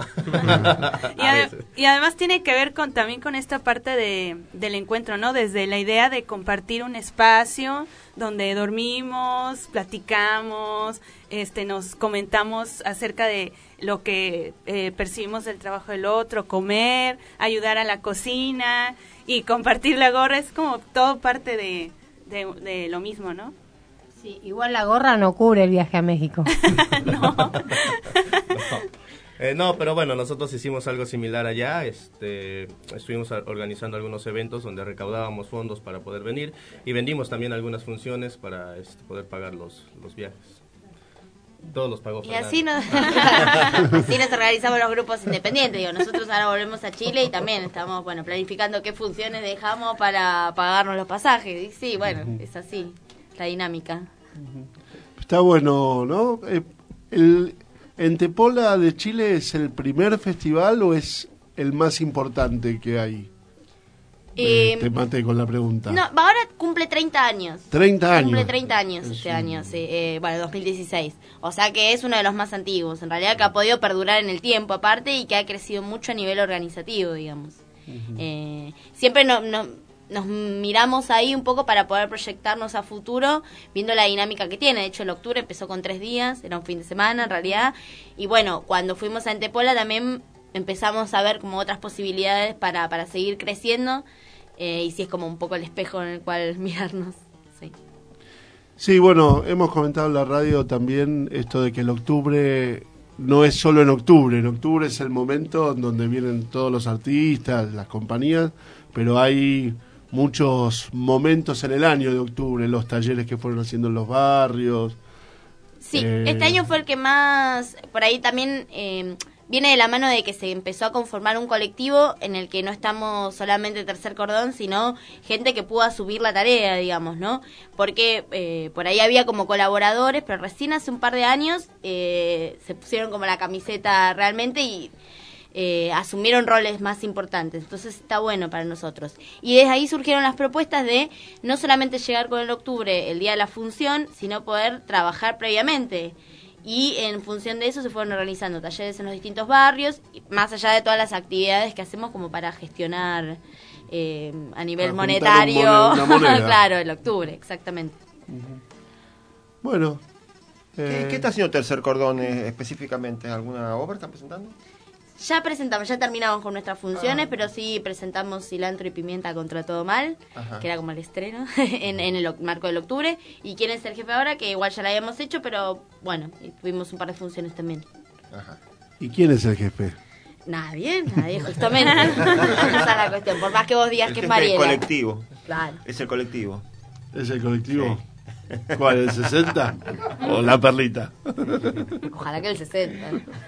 Y, ade- y además tiene que ver con también con esta parte de, del encuentro, ¿no? Desde la idea de compartir un espacio donde dormimos, platicamos, este, nos comentamos acerca de lo que eh, percibimos del trabajo del otro, comer, ayudar a la cocina y compartir la gorra, es como todo parte de, de, de lo mismo, ¿no? Sí, igual la gorra no cubre el viaje a México. Eh, no, pero bueno, nosotros hicimos algo similar allá, este, estuvimos a- organizando algunos eventos donde recaudábamos fondos para poder venir y vendimos también algunas funciones para este, poder pagar los, los viajes. Todos los pagó Y Fernando. así nos, así nos organizamos los grupos independientes. Digo, nosotros ahora volvemos a Chile y también estamos, bueno, planificando qué funciones dejamos para pagarnos los pasajes. Y sí, bueno, es así, la dinámica. Está bueno, ¿no? Eh, el, ¿Entepola de Chile es el primer festival o es el más importante que hay? Eh, Eh, te maté con la pregunta. No, ahora cumple treinta años. treinta años. Cumple treinta años este año, sí, eh, bueno, dos mil dieciséis. O sea que es uno de los más antiguos, en realidad, que ha podido perdurar en el tiempo aparte y que ha crecido mucho a nivel organizativo, digamos. Eh, siempre no, no- nos miramos ahí un poco para poder proyectarnos a futuro, viendo la dinámica que tiene. De hecho, el octubre empezó con tres días, era un fin de semana en realidad. Y bueno, cuando fuimos a Entepola también empezamos a ver como otras posibilidades para, para seguir creciendo. Eh, y sí es como un poco el espejo en el cual mirarnos. Sí. Sí, bueno, hemos comentado en la radio también esto de que el octubre no es solo en octubre. En octubre es el momento donde vienen todos los artistas, las compañías, pero hay muchos momentos en el año de octubre, los talleres que fueron haciendo en los barrios. Sí, Eh, este año fue el que más, por ahí también, eh, viene de la mano de que se empezó a conformar un colectivo en el que no estamos solamente Tercer Cordón, sino gente que pudo asumir la tarea, digamos, ¿no? Porque eh, por ahí había como colaboradores, pero recién hace un par de años eh, se pusieron como la camiseta realmente y eh, asumieron roles más importantes. Entonces está bueno para nosotros. Y desde ahí surgieron las propuestas de no solamente llegar con el octubre, el día de la función, sino poder trabajar previamente. Y en función de eso se fueron organizando talleres en los distintos barrios, más allá de todas las actividades que hacemos como para gestionar eh, a nivel para monetario, un moneda, claro, el octubre, exactamente. Uh-huh. Bueno. Eh... ¿Qué, ¿Qué está haciendo Tercer Cordón eh, específicamente? ¿Alguna obra están presentando? Ya presentamos, ya terminamos con nuestras funciones, ah. pero sí presentamos Cilantro y Pimienta contra todo mal, Ajá. que era como el estreno en, en el marco del octubre. Y quién es el jefe ahora, que igual ya la habíamos hecho, pero bueno, tuvimos un par de funciones también. Ajá. ¿Y quién es el jefe? Nadie, nadie, justamente. Esa es la cuestión, por más que vos digas el que es jefe Mariela. El colectivo. Claro. Es el colectivo. ¿Es el colectivo? Sí. ¿Cuál, el sesenta? ¿O la perlita? Ojalá que el sesenta.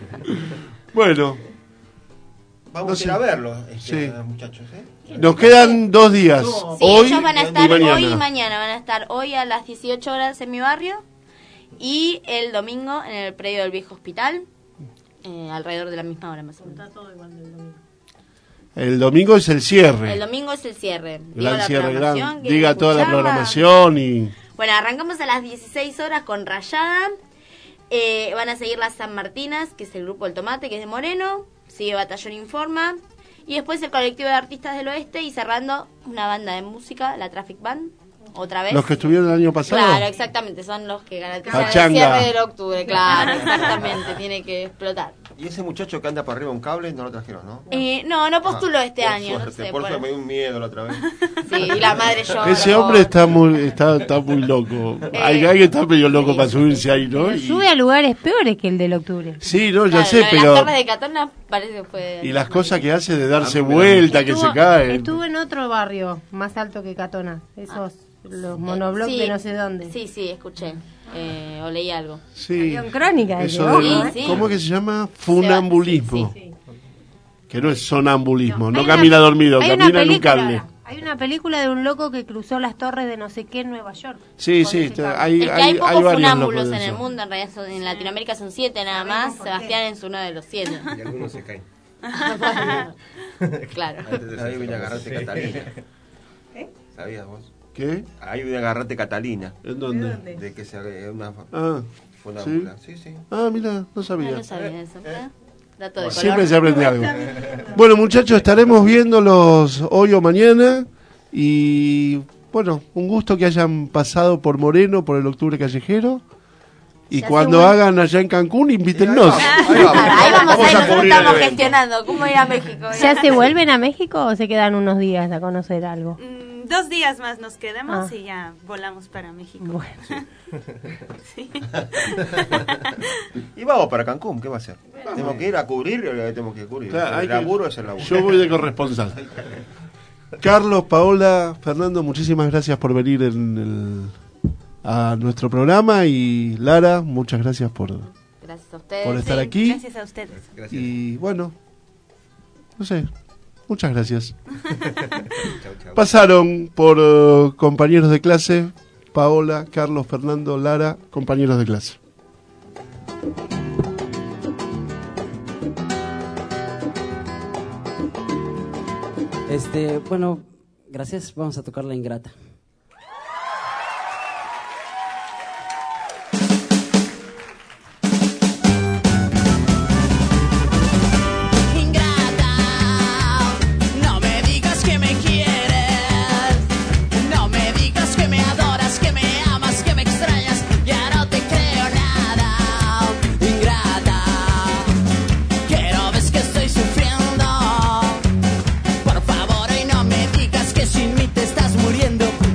Bueno. Vamos no a sé. ir a verlos, este, sí. muchachos. ¿eh? Nos quedan dos días. Sí, hoy ellos van a estar y mañana. hoy y mañana. Van a estar hoy a las dieciocho horas en mi barrio y el domingo en el predio del viejo hospital, eh, alrededor de la misma hora más o menos. Está todo igual del domingo. El domingo es el cierre. El domingo es el cierre. Gran Digo la cierre, gran. programación, Diga toda la escucharla. programación y... Bueno, arrancamos a las dieciséis horas con Rayada. Eh, van a seguir las San Martinas, que es el grupo del Tomate, que es de Moreno. Sigue Batallón Informa. Y después el colectivo de artistas del oeste. Y cerrando una banda de música, la Traffic Band. Otra vez. ¿Los que estuvieron el año pasado? Claro, exactamente. Son los que garantizan Pachanga. el cierre del octubre. Claro, exactamente. Tiene que explotar. ¿Y ese muchacho que anda para arriba un cable no lo trajeron, no? Eh, no, no postuló Ah, este por año. Suerte, No sé, por por- eso me dio un miedo la otra vez. Sí, y la madre llora. Ese hombre está muy, está, está muy loco. Hay alguien que está medio loco para subirse ahí, ¿no? Pero Y, sube a lugares peores que el del octubre. sí, no, ya Claro, sé, lo de pero... Las torres de Catona parece que fue... Y las cosas que hace de darse A mí me da vuelta, que Estuvo- se caen. Estuvo en otro barrio más alto que Catona. Esos, los monoblocks Sí, de no sé dónde. Sí, sí, escuché. Eh, o leí algo. Sí. Había crónica de Eso ojo, del- ¿eh? Sí, sí. ¿Cómo es que se llama? Funambulismo. Sí, Que no es sonambulismo, no, Hay camina una- dormido, hay una camina en un película- cable. Hay una película de un loco que cruzó las torres de no sé qué en Nueva York. Sí, Con sí, ese está- cable. hay, Es que hay, hay hay pocos varios funámbulos locos de en el eso. mundo, en realidad son- en Latinoamérica son siete nada más, Sebastián es uno de los siete. Y algunos se caen. Claro. Ahí viene a agarrarte Catalina. ¿Sabías vos? ¿Qué? Ahí viene a agarrarte Catalina. ¿En dónde? ¿De dónde? De que se haga una Ah, funámbula. Sí, sí. ah, mira, no sabía. No, no sabía eso. ¿eh? Dato de Siempre color. se aprende algo. Bueno, muchachos, estaremos viéndolos hoy o mañana. Y bueno, un gusto que hayan pasado por Moreno, por el Octubre Callejero. Y Ya cuando se vuelve. hagan allá en Cancún, invítennos. Ahí vamos, Ahí vamos, Vamos ahí a nosotros cubrir el estamos evento. gestionando cómo ir a México. ¿Ya se vuelven a México o se quedan unos días a conocer algo? Mm, dos días más nos quedamos Ah. y ya volamos para México. Bueno. Sí. Y vamos para Cancún, ¿qué va a hacer? ¿Tenemos que ir a cubrir o tenemos que cubrir? Claro, hay el que- laburo es el laburo. Yo voy de corresponsal. Carlos, Paola, Fernando, muchísimas gracias por venir en el, a nuestro programa. Y Lara, muchas gracias por, Gracias a ustedes. por estar Sí, aquí. Gracias a ustedes. Gracias. Y bueno, no sé, muchas gracias. Chau, chau. Pasaron por eh, compañeros de clase, Paola, Carlos, Fernando, Lara, compañeros de clase. Este, bueno, gracias. Vamos a tocar La Ingrata. No me digas que me quieres, no me digas que me adoras, que me amas, que me extrañas, ya no te creo nada, ingrata, que no ves que estoy sufriendo, por favor y no me digas que sin mí te estás muriendo.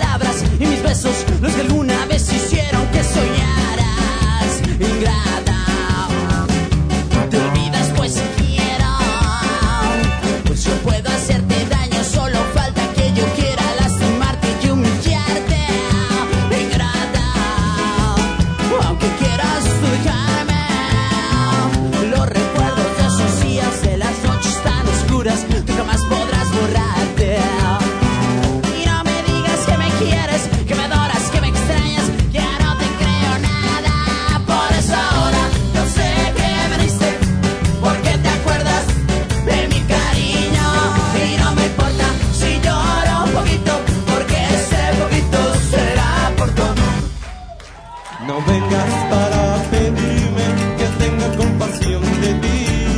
palabras y mis besos los que alguna vez hicieron que soñaras. Ingrata, te olvidas pues si quiero, pues yo puedo hacerte daño, solo falta que yo quiera lastimarte y humillarte. Ingrata, aunque quieras dejarme, los recuerdos de esos días, de las noches tan oscuras, tú jamás podrás borrarte. Y no me digas que me quieres, que me adoras, que me extrañas, ya no te creo nada. Por eso ahora yo sé que me diste, porque te acuerdas de mi cariño. Y no me importa si lloro un poquito, porque ese poquito será por todo. No vengas para pedirme que tenga compasión de ti,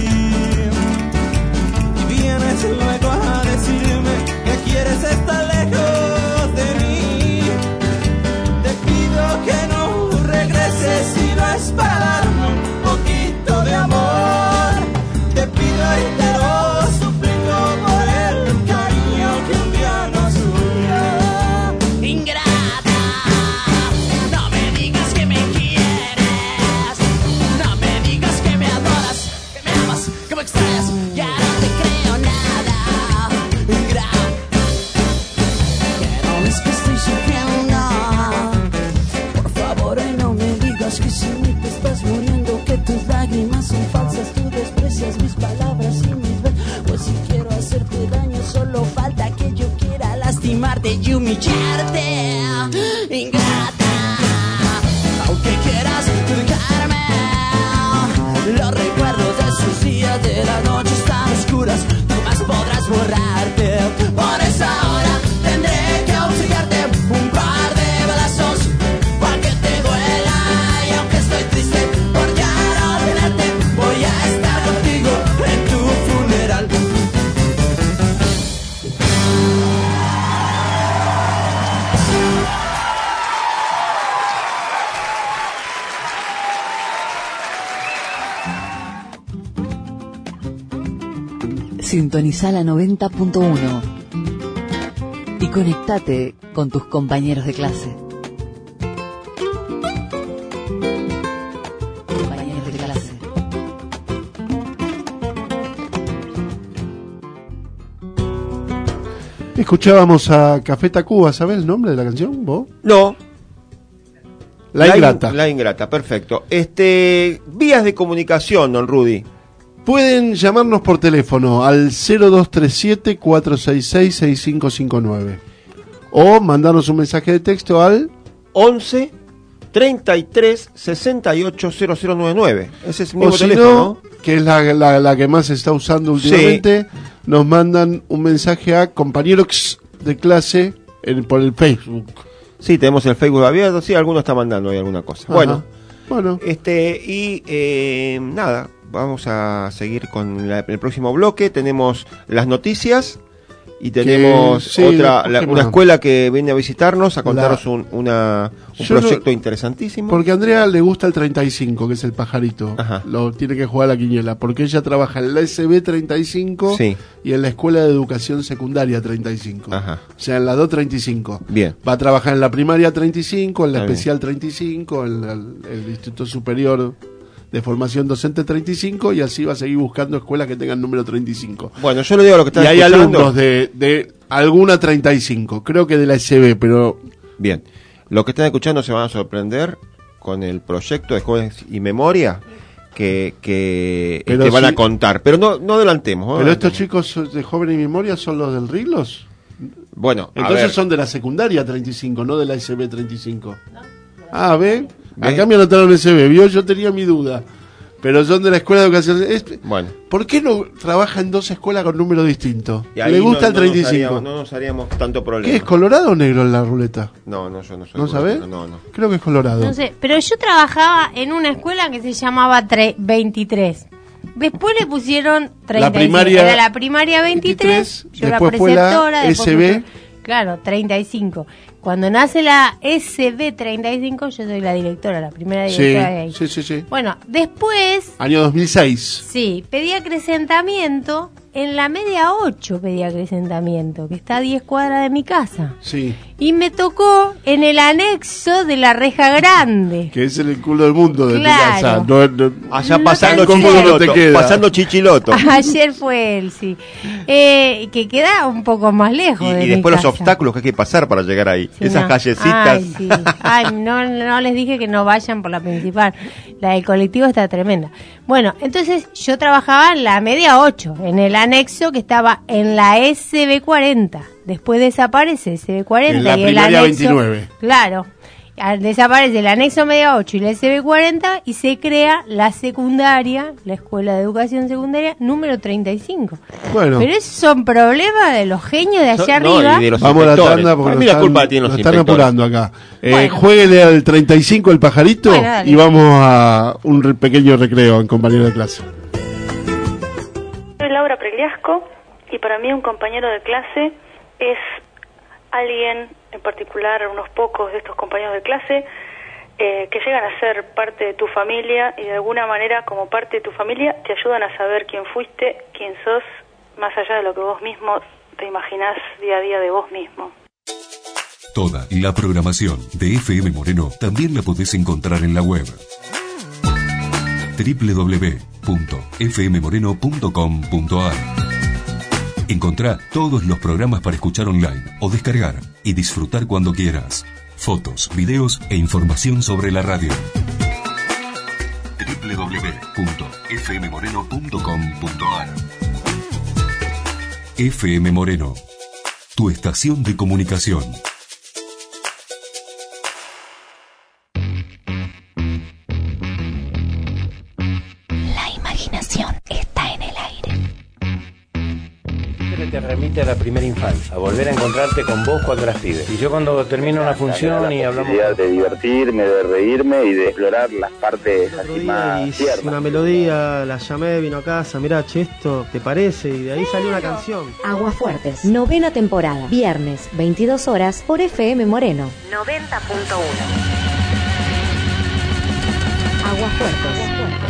y vienes luego a decirme que quieres estar lejos de mí. Te pido que no regreses si no es para darme un poquito de amor. Te pido y te lo suplico por el cariño que un día nos unió. Ingrata, no me digas que me quieres, no me digas que me adoras, que me amas, que me extrañas, ya no te creo nada. Ingrata, que no ves que estoy sufriendo. Por favor, hoy no me digas que sin mí te estás muriendo, que tus lágrimas son falsas, tú desprecias mis palabras y mis besos. Pues si quiero hacerte daño, solo falta que yo quiera lastimarte y humillarte. Ingrata, aunque quieras dejarme, los recuerdos de esos días, de las noches tan oscuras, tú más podrás borrarte. Por eso ahora tendré que obsequiarte un par de balazos para que te duela. Y aunque estoy triste por ya no tenerte, voy a estar contigo en tu funeral. Sintoniza la noventa punto uno y conectate con tus compañeros de clase. Compañeros de clase. Escuchábamos a Café Tacuba, ¿sabés el nombre de la canción, vos? No. La Ingrata. La Ingrata, perfecto. Este, vías de comunicación, don Rudy. Pueden llamarnos por teléfono al cero dos tres siete, cuatro seis seis, seis cinco cinco nueve o mandarnos un mensaje de texto al once, treinta y tres, sesenta y ocho, cero cero noventa y nueve. Ese es el o mismo si teléfono. no, que es la, la, la que más se está usando últimamente, sí. Nos mandan un mensaje a compañeros de clase en, por el Facebook. Sí, tenemos el Facebook abierto, sí, alguno está mandando ahí alguna cosa. Ajá. Bueno, bueno, este y eh, nada, vamos a seguir con la, el próximo bloque. Tenemos las noticias y tenemos que, sí, otra la, una más? escuela que viene a visitarnos a contarnos La... un, una, un Yo proyecto no, interesantísimo. Porque a Andrea le gusta el treinta y cinco, que es el pajarito. Ajá. Lo tiene que jugar a la quiniela, porque ella trabaja en la S B treinta y cinco, sí, y en la Escuela de Educación Secundaria treinta y cinco. Ajá. O sea, en las dos treinta y cinco. Bien. Va a trabajar en la primaria treinta y cinco, en la Está especial bien. treinta y cinco, en el, el Instituto Superior de Formación Docente treinta y cinco, y así va a seguir buscando escuelas que tengan número treinta y cinco. Bueno, yo le digo a lo que están Y hay escuchando. alumnos de, de alguna treinta y cinco, creo que de la S B, pero... Bien, lo que están escuchando se van a sorprender con el proyecto de Jóvenes y Memoria que, que Pero te van sí. a contar. Pero no, no adelantemos. ¿no? Pero estos chicos de Jóvenes y Memoria son los del Riglos. Bueno, a entonces ver. son de la secundaria treinta y cinco, no de la S B treinta y cinco. Ah, ¿ve? ¿Ve? Acá me anotaron S B, ¿vio? Yo tenía mi duda. Pero son de la Escuela de Educación. Es- Bueno. ¿Por qué no trabaja en dos escuelas con número distinto? Y ahí Le gusta no- el no treinta y nos cinco. haríamos- no nos haríamos tanto problema. ¿Qué es, colorado o negro en la ruleta? No, no, yo no soy. ¿No sabés? No, no. Creo que es colorado. No sé, pero yo trabajaba en una escuela que se llamaba tre- veintitrés. Después le pusieron treinta y cinco. primaria Era la primaria veintitrés, yo era después fue la preceptora, después S B. fue- claro, treinta y cinco. Cuando nace la S B treinta y cinco, yo soy la directora, la primera directora sí, de ahí. Sí, sí, sí. Bueno, después... Año dos mil seis. Sí, pedí acrecentamiento. En la media ocho pedí acrecentamiento, que está a diez cuadras de mi casa. Sí. Y me tocó en el anexo de la Reja Grande. Que es en el culo del mundo de Claro. tu casa. No, no, Allá No pasando tan chichiloto, cerca. Queda. pasando chichiloto. Ayer fue él, sí. Eh, que queda un poco más lejos Y, de y mi después los casa. obstáculos que hay que pasar para llegar ahí. Sí, Esas no. callecitas. Ay, sí. Ay, no, no les dije que no vayan por la principal. La del colectivo está tremenda. Bueno, entonces yo trabajaba en la media ocho, en el anexo que estaba en la S B cuarenta. Después desaparece S B cuarenta En la y el primaria anexo. veintinueve. Claro. Al- Desaparece el anexo media ocho y la S B cuarenta y se crea la secundaria, la Escuela de Educación Secundaria número treinta y cinco. Bueno. Pero esos son problemas de los genios de allá No, arriba. y de los Vamos a la inspectores. tanda porque Para nos mí la están, culpa tienen los nos están inspectores. apurando acá. Eh, Bueno. Jueguele al treinta y cinco el pajarito Bueno, dale. y vamos a un re- pequeño recreo en compañero de clase. Soy Laura Pregliasco y para mí un compañero de clase es alguien, en particular unos pocos de estos compañeros de clase, eh, que llegan a ser parte de tu familia y de alguna manera como parte de tu familia te ayudan a saber quién fuiste, quién sos, más allá de lo que vos mismo te imaginás día a día de vos mismo. Toda la programación de F M Moreno también la podés encontrar en la web doble u doble u doble u punto f m moreno punto com punto a r. Encontrá todos los programas para escuchar online o descargar y disfrutar cuando quieras. Fotos, videos e información sobre la radio. doble u doble u doble u punto f m moreno punto com punto a r. F M Moreno, tu estación de comunicación. La imaginación está en el aire. Siempre te remite a la primera infancia, a volver a encontrarte con vos cuando eras pibe. Y yo cuando termino una función y hablamos... de divertirme, de reírme y de explorar las partes así más Hice tiernas. una melodía, la llamé, vino a casa, mirá, che, esto te parece, y de ahí salió una canción. Aguafuertes, novena temporada, viernes, veintidós horas, por F M Moreno. noventa punto uno. Aguafuertes.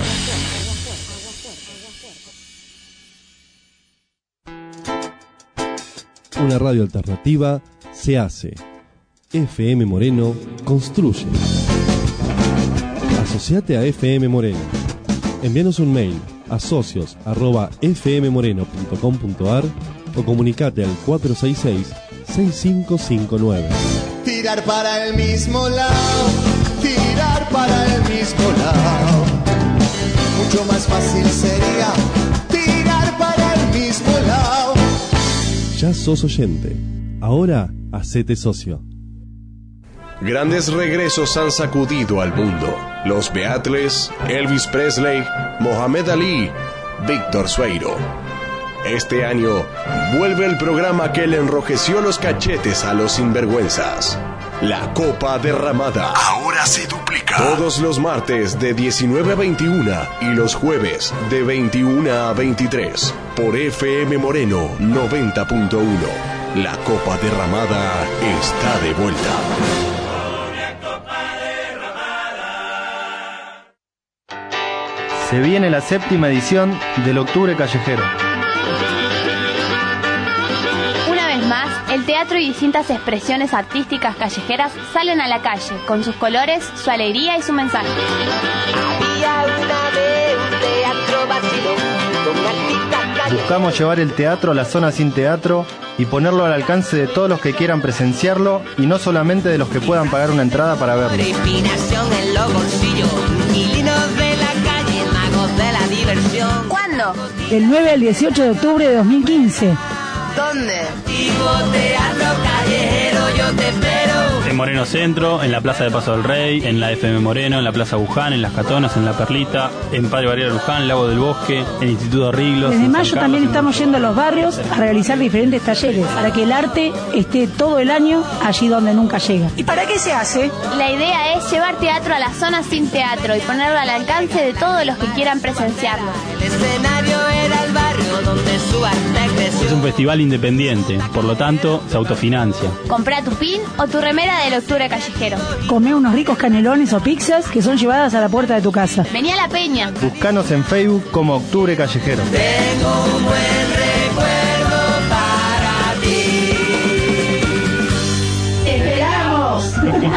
Una radio alternativa se hace. F M Moreno construye. Asociate a F M Moreno. Envíanos un mail a socios arroba f m moreno punto com punto a r o comunicate al cuatro seis seis, seis cinco cinco nueve. Tirar para el mismo lado, tirar para el mismo lado. Mucho más fácil sería tirar para el mismo lado. Ya sos oyente. Ahora hacete socio. Grandes regresos han sacudido al mundo. Los Beatles, Elvis Presley, Mohamed Ali, Víctor Sueiro. Este año vuelve el programa que le enrojeció los cachetes a los sinvergüenzas. La Copa Derramada. Ahora se duplica. Todos los martes de diecinueve a veintiuno y los jueves de veintiuno a veintitrés. Por F M Moreno noventa punto uno. La Copa Derramada está de vuelta. Se viene la séptima edición del Octubre Callejero. Una vez más, el teatro y distintas expresiones artísticas callejeras salen a la calle, con sus colores, su alegría y su mensaje. Había una vez un teatro vacío, con artistas Buscamos llevar el teatro a la zona sin teatro y ponerlo al alcance de todos los que quieran presenciarlo y no solamente de los que puedan pagar una entrada para verlo. inspiración en los bolsillos, inquilinos de la calle, magos de la diversión. ¿Cuándo? Del nueve al dieciocho de octubre de dos mil quince. ¿Dónde? Tipo teatro callejero, yo te espero. En Moreno Centro, en la Plaza de Paso del Rey, en la F M Moreno, en la Plaza Buján, en Las Catonas, en La Perlita, en Padre Barriera Luján, Lago del Bosque, en Instituto Riglos. Desde en mayo San también Carlos, estamos yendo a los barrios a realizar diferentes talleres para que el arte esté todo el año allí donde nunca llega. ¿Y para qué se hace? La idea es llevar teatro a la zona sin teatro y ponerlo al alcance de todos los que quieran presenciarlo. El escenario era el barrio donde su arte creció. Es un festival independiente, por lo tanto, se autofinancia. Comprá tu pin o tu remera del Octubre Callejero. Comé unos ricos canelones o pizzas que son llevadas a la puerta de tu casa. Vení a la peña. Buscanos en Facebook como Octubre Callejero. Tengo un buen recuerdo para ti. ¡Te esperamos!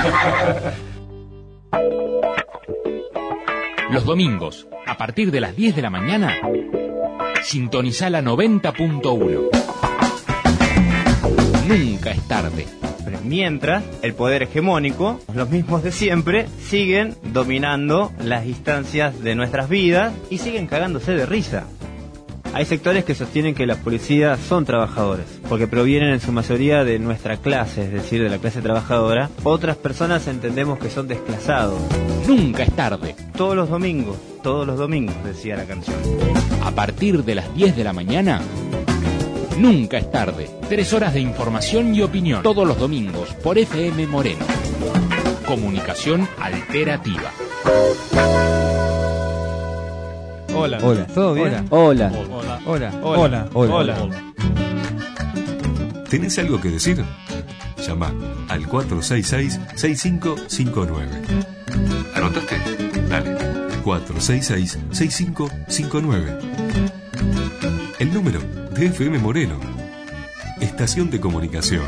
Los domingos, a partir de las diez de la mañana, sintoniza la noventa punto uno. Nunca es tarde. Mientras, el poder hegemónico, los mismos de siempre, siguen dominando las instancias de nuestras vidas y siguen cagándose de risa. Hay sectores que sostienen que las policías son trabajadores, porque provienen en su mayoría de nuestra clase, es decir, de la clase trabajadora. Otras personas entendemos que son desclasados. Nunca es tarde. Todos los domingos, todos los domingos, decía la canción. A partir de las diez de la mañana, nunca es tarde. Tres horas de información y opinión, todos los domingos, por F M Moreno. Comunicación alternativa. Hola. Hola. ¿Todo bien? Hola. Hola. Hola. Hola. Hola. Hola. ¿Tenés algo que decir? Llama al cuatro seis seis, seis cinco cinco nueve. ¿Anotaste? Dale. cuatro seis seis, seis cinco cinco nueve. El número de F M Moreno. Estación de comunicación.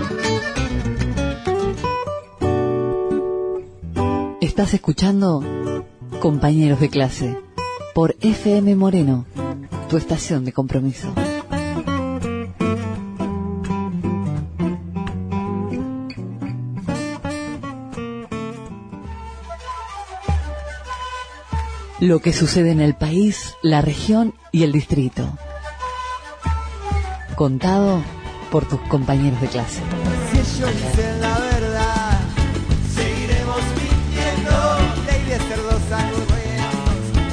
Estás escuchando Compañeros de Clase por F M Moreno, tu estación de compromiso. Lo que sucede en el país, la región y el distrito. Contado por tus compañeros de clase. Si ellos dicen la verdad, seguiremos mintiendo. Ley de cerdos anuncios,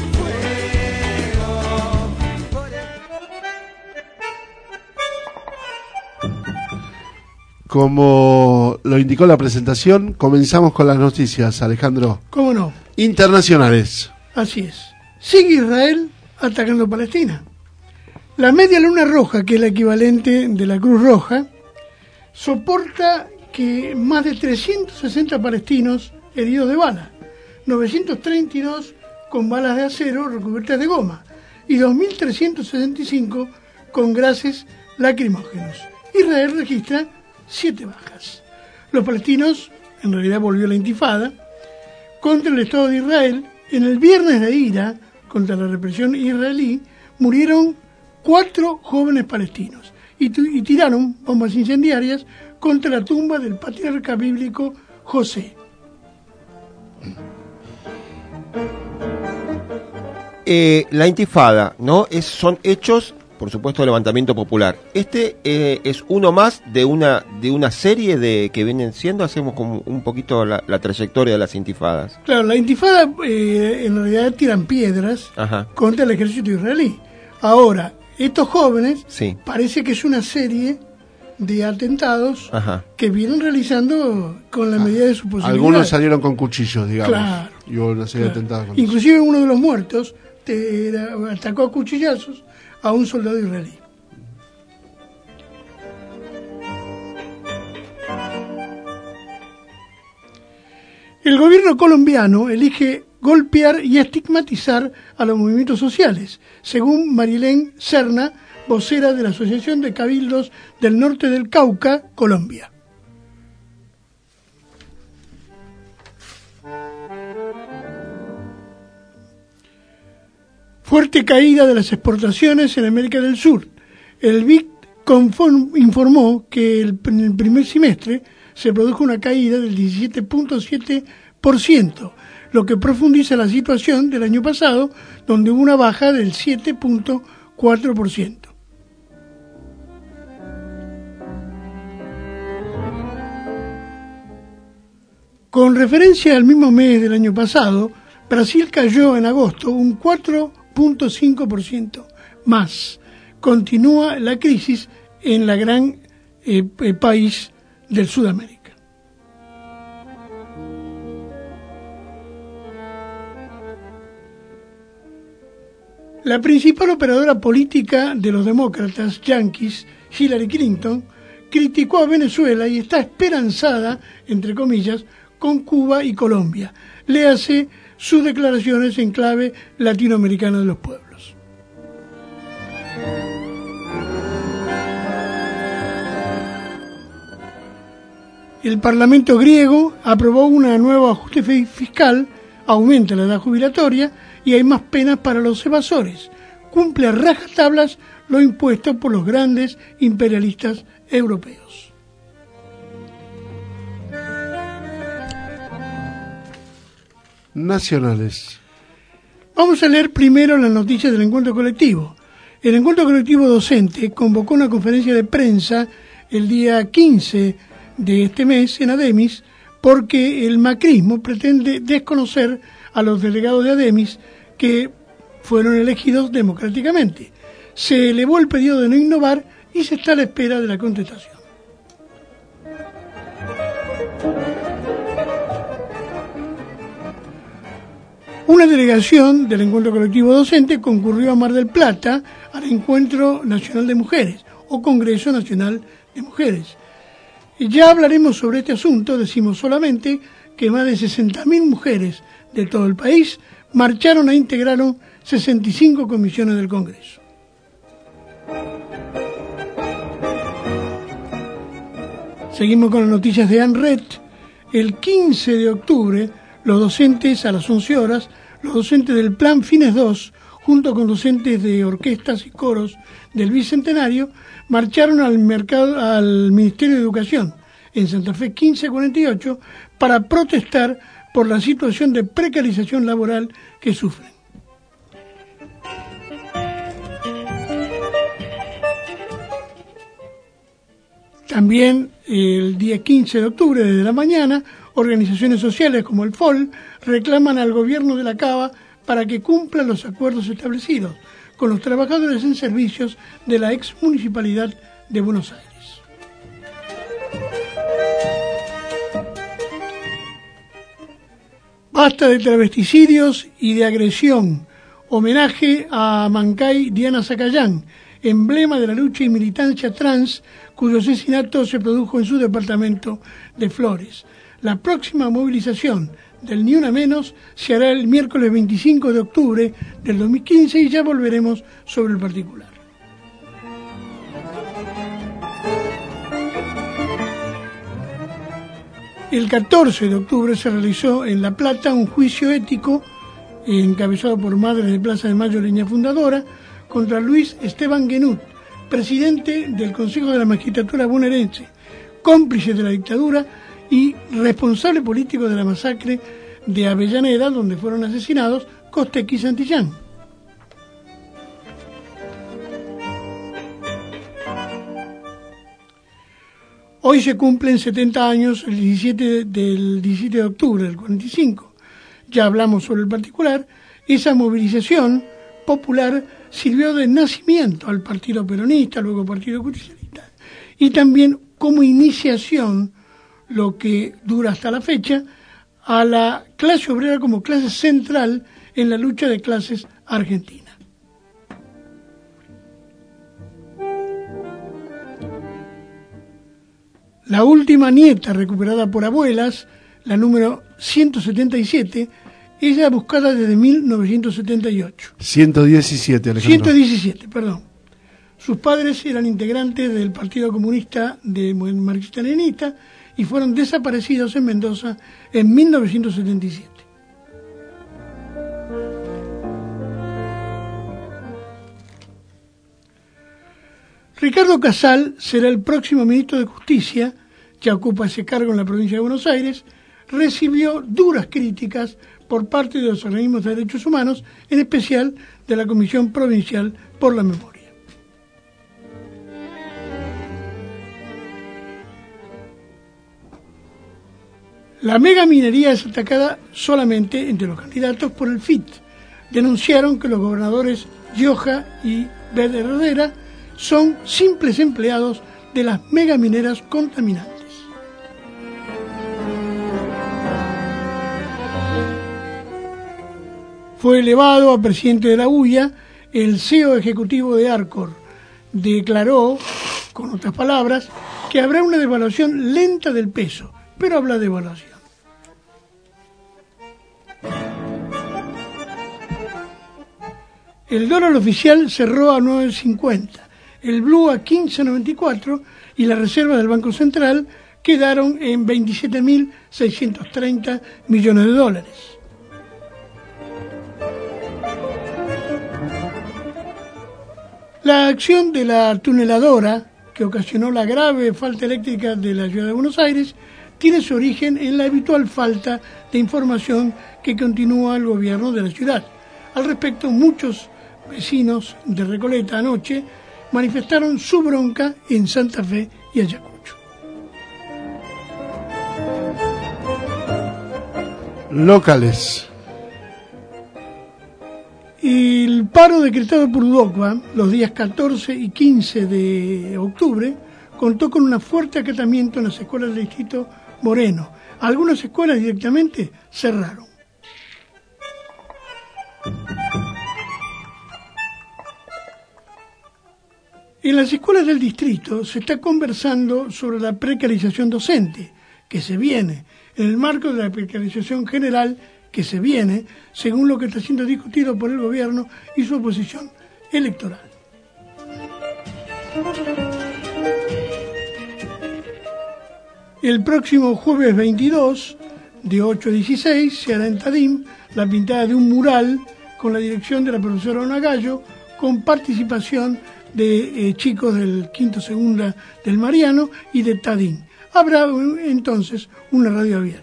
fuego. Como lo indicó la presentación, comenzamos con las noticias, Alejandro. ¿Cómo no? Internacionales. Así es. Sigue Israel atacando Palestina. La Media Luna Roja, que es la equivalente de la Cruz Roja, soporta que más de trescientos sesenta palestinos heridos de bala, novecientos treinta y dos con balas de acero recubiertas de goma y dos mil trescientos sesenta y cinco con gases lacrimógenos. Israel registra siete bajas. Los palestinos, en realidad volvió la intifada, contra el Estado de Israel. En el viernes de ira contra la represión israelí murieron cuatro jóvenes palestinos y, y tiraron bombas incendiarias contra la tumba del patriarca bíblico José. Eh, la intifada, ¿no? Es, son hechos, por supuesto, de levantamiento popular. Este eh, es uno más de una de una serie de que vienen siendo. Hacemos como un poquito la, la trayectoria de las intifadas. Claro, la intifada eh, en realidad tiran piedras Ajá. contra el ejército israelí. Ahora, estos jóvenes, sí. parece que es una serie de atentados Ajá. que vienen realizando con la medida de su posibilidad. Algunos salieron con cuchillos, digamos. Claro. Y hubo una serie Claro. de atentados con Inclusive uno de los muertos te, era, atacó a cuchillazos a un soldado israelí. El gobierno colombiano elige golpear y estigmatizar a los movimientos sociales, según Marilén Serna, vocera de la Asociación de Cabildos del Norte del Cauca, Colombia. Fuerte caída de las exportaciones en América del Sur. El B I C conform, informó que el, en el primer semestre se produjo una caída del diecisiete punto siete por ciento, lo que profundiza la situación del año pasado, donde hubo una baja del siete punto cuatro por ciento. Con referencia al mismo mes del año pasado, Brasil cayó en agosto un cuatro punto cinco por ciento más. Continúa la crisis en la gran eh, eh, país del Sudamérica. La principal operadora política de los demócratas yanquis, Hillary Clinton, criticó a Venezuela y está esperanzada, entre comillas, con Cuba y Colombia. Léase sus declaraciones en clave latinoamericana de los pueblos. El Parlamento griego aprobó una nueva ajuste fiscal, aumenta la edad jubilatoria y hay más penas para los evasores. Cumple a rajatablas lo impuesto por los grandes imperialistas europeos. Nacionales. Vamos a leer primero las noticias del encuentro colectivo. El encuentro colectivo docente convocó una conferencia de prensa el día quince de este mes en Ademis porque el macrismo pretende desconocer a los delegados de Ademis que fueron elegidos democráticamente. Se elevó el pedido de no innovar y se está a la espera de la contestación. Una delegación del Encuentro Colectivo Docente concurrió a Mar del Plata al Encuentro Nacional de Mujeres o Congreso Nacional de Mujeres. Ya hablaremos sobre este asunto, decimos solamente que más de sesenta mil mujeres de todo el país marcharon e integraron sesenta y cinco comisiones del Congreso. Seguimos con las noticias de ANRED. El quince de octubre, los docentes a las once horas, los docentes del Plan Fines dos, junto con docentes de orquestas y coros del Bicentenario, marcharon al, mercado, al Ministerio de Educación en Santa Fe quince cuarenta y ocho para protestar por la situación de precarización laboral que sufren. También el día quince de octubre, desde la mañana, organizaciones sociales como el F O L reclaman al gobierno de la Cava para que cumpla los acuerdos establecidos con los trabajadores en servicios de la ex municipalidad de Buenos Aires. Basta de travesticidios y de agresión. Homenaje a Mancay Diana Zacayán, emblema de la lucha y militancia trans, cuyo asesinato se produjo en su departamento de Flores. La próxima movilización del Ni Una Menos se hará el miércoles veinticinco de octubre del dos mil quince y ya volveremos sobre el particular. El catorce de octubre se realizó en La Plata un juicio ético encabezado por Madres de Plaza de Mayo, línea fundadora, contra Luis Esteban Guenut, presidente del Consejo de la Magistratura bonaerense, cómplice de la dictadura y responsable político de la masacre de Avellaneda, donde fueron asesinados Costequi y Santillán. Hoy se cumplen setenta años el diecisiete del diecisiete de octubre del cuarenta y cinco. Ya hablamos sobre el particular. Esa movilización popular sirvió de nacimiento al Partido Peronista, luego Partido Justicialista, y también como iniciación, lo que dura hasta la fecha, a la clase obrera como clase central en la lucha de clases argentina. La última nieta recuperada por abuelas, la número ciento setenta y siete, ella buscada desde mil novecientos setenta y ocho. ciento diecisiete, Alejandro. ciento diecisiete, perdón. Sus padres eran integrantes del Partido Comunista de Marxista-Leninista y fueron desaparecidos en Mendoza en mil novecientos setenta y siete. Ricardo Casal será el próximo ministro de Justicia, ya ocupa ese cargo en la provincia de Buenos Aires. Recibió duras críticas por parte de los organismos de derechos humanos, en especial de la Comisión Provincial por la Memoria. La megaminería es atacada solamente entre los candidatos por el F I T. Denunciaron que los gobernadores Gioja y Bed Herrera son simples empleados de las megamineras contaminantes. Fue elevado a presidente de la U I A. El C E O ejecutivo de Arcor declaró, con otras palabras, que habrá una devaluación lenta del peso, pero habla de devaluación. El dólar oficial cerró a nueve cincuenta, el blue a quince noventa y cuatro y las reservas del Banco Central quedaron en veintisiete mil seiscientos treinta millones de dólares. La acción de la tuneladora, que ocasionó la grave falta eléctrica de la ciudad de Buenos Aires, tiene su origen en la habitual falta de información que continúa el gobierno de la ciudad. Al respecto, muchos vecinos de Recoleta anoche manifestaron su bronca en Santa Fe y Ayacucho. Locales. El paro decretado por UDOCVA los días catorce y quince de octubre contó con un fuerte acatamiento en las escuelas del distrito Moreno. Algunas escuelas directamente cerraron. En las escuelas del distrito se está conversando sobre la precarización docente que se viene, en el marco de la precarización general que se viene, según lo que está siendo discutido por el gobierno y su oposición electoral. El próximo jueves veintidós, de ocho a dieciséis, se hará en Tadim la pintada de un mural con la dirección de la profesora Ona Gallo, con participación de eh, chicos del quinto segunda del Mariano y de Tadim. Habrá entonces una radio abierta.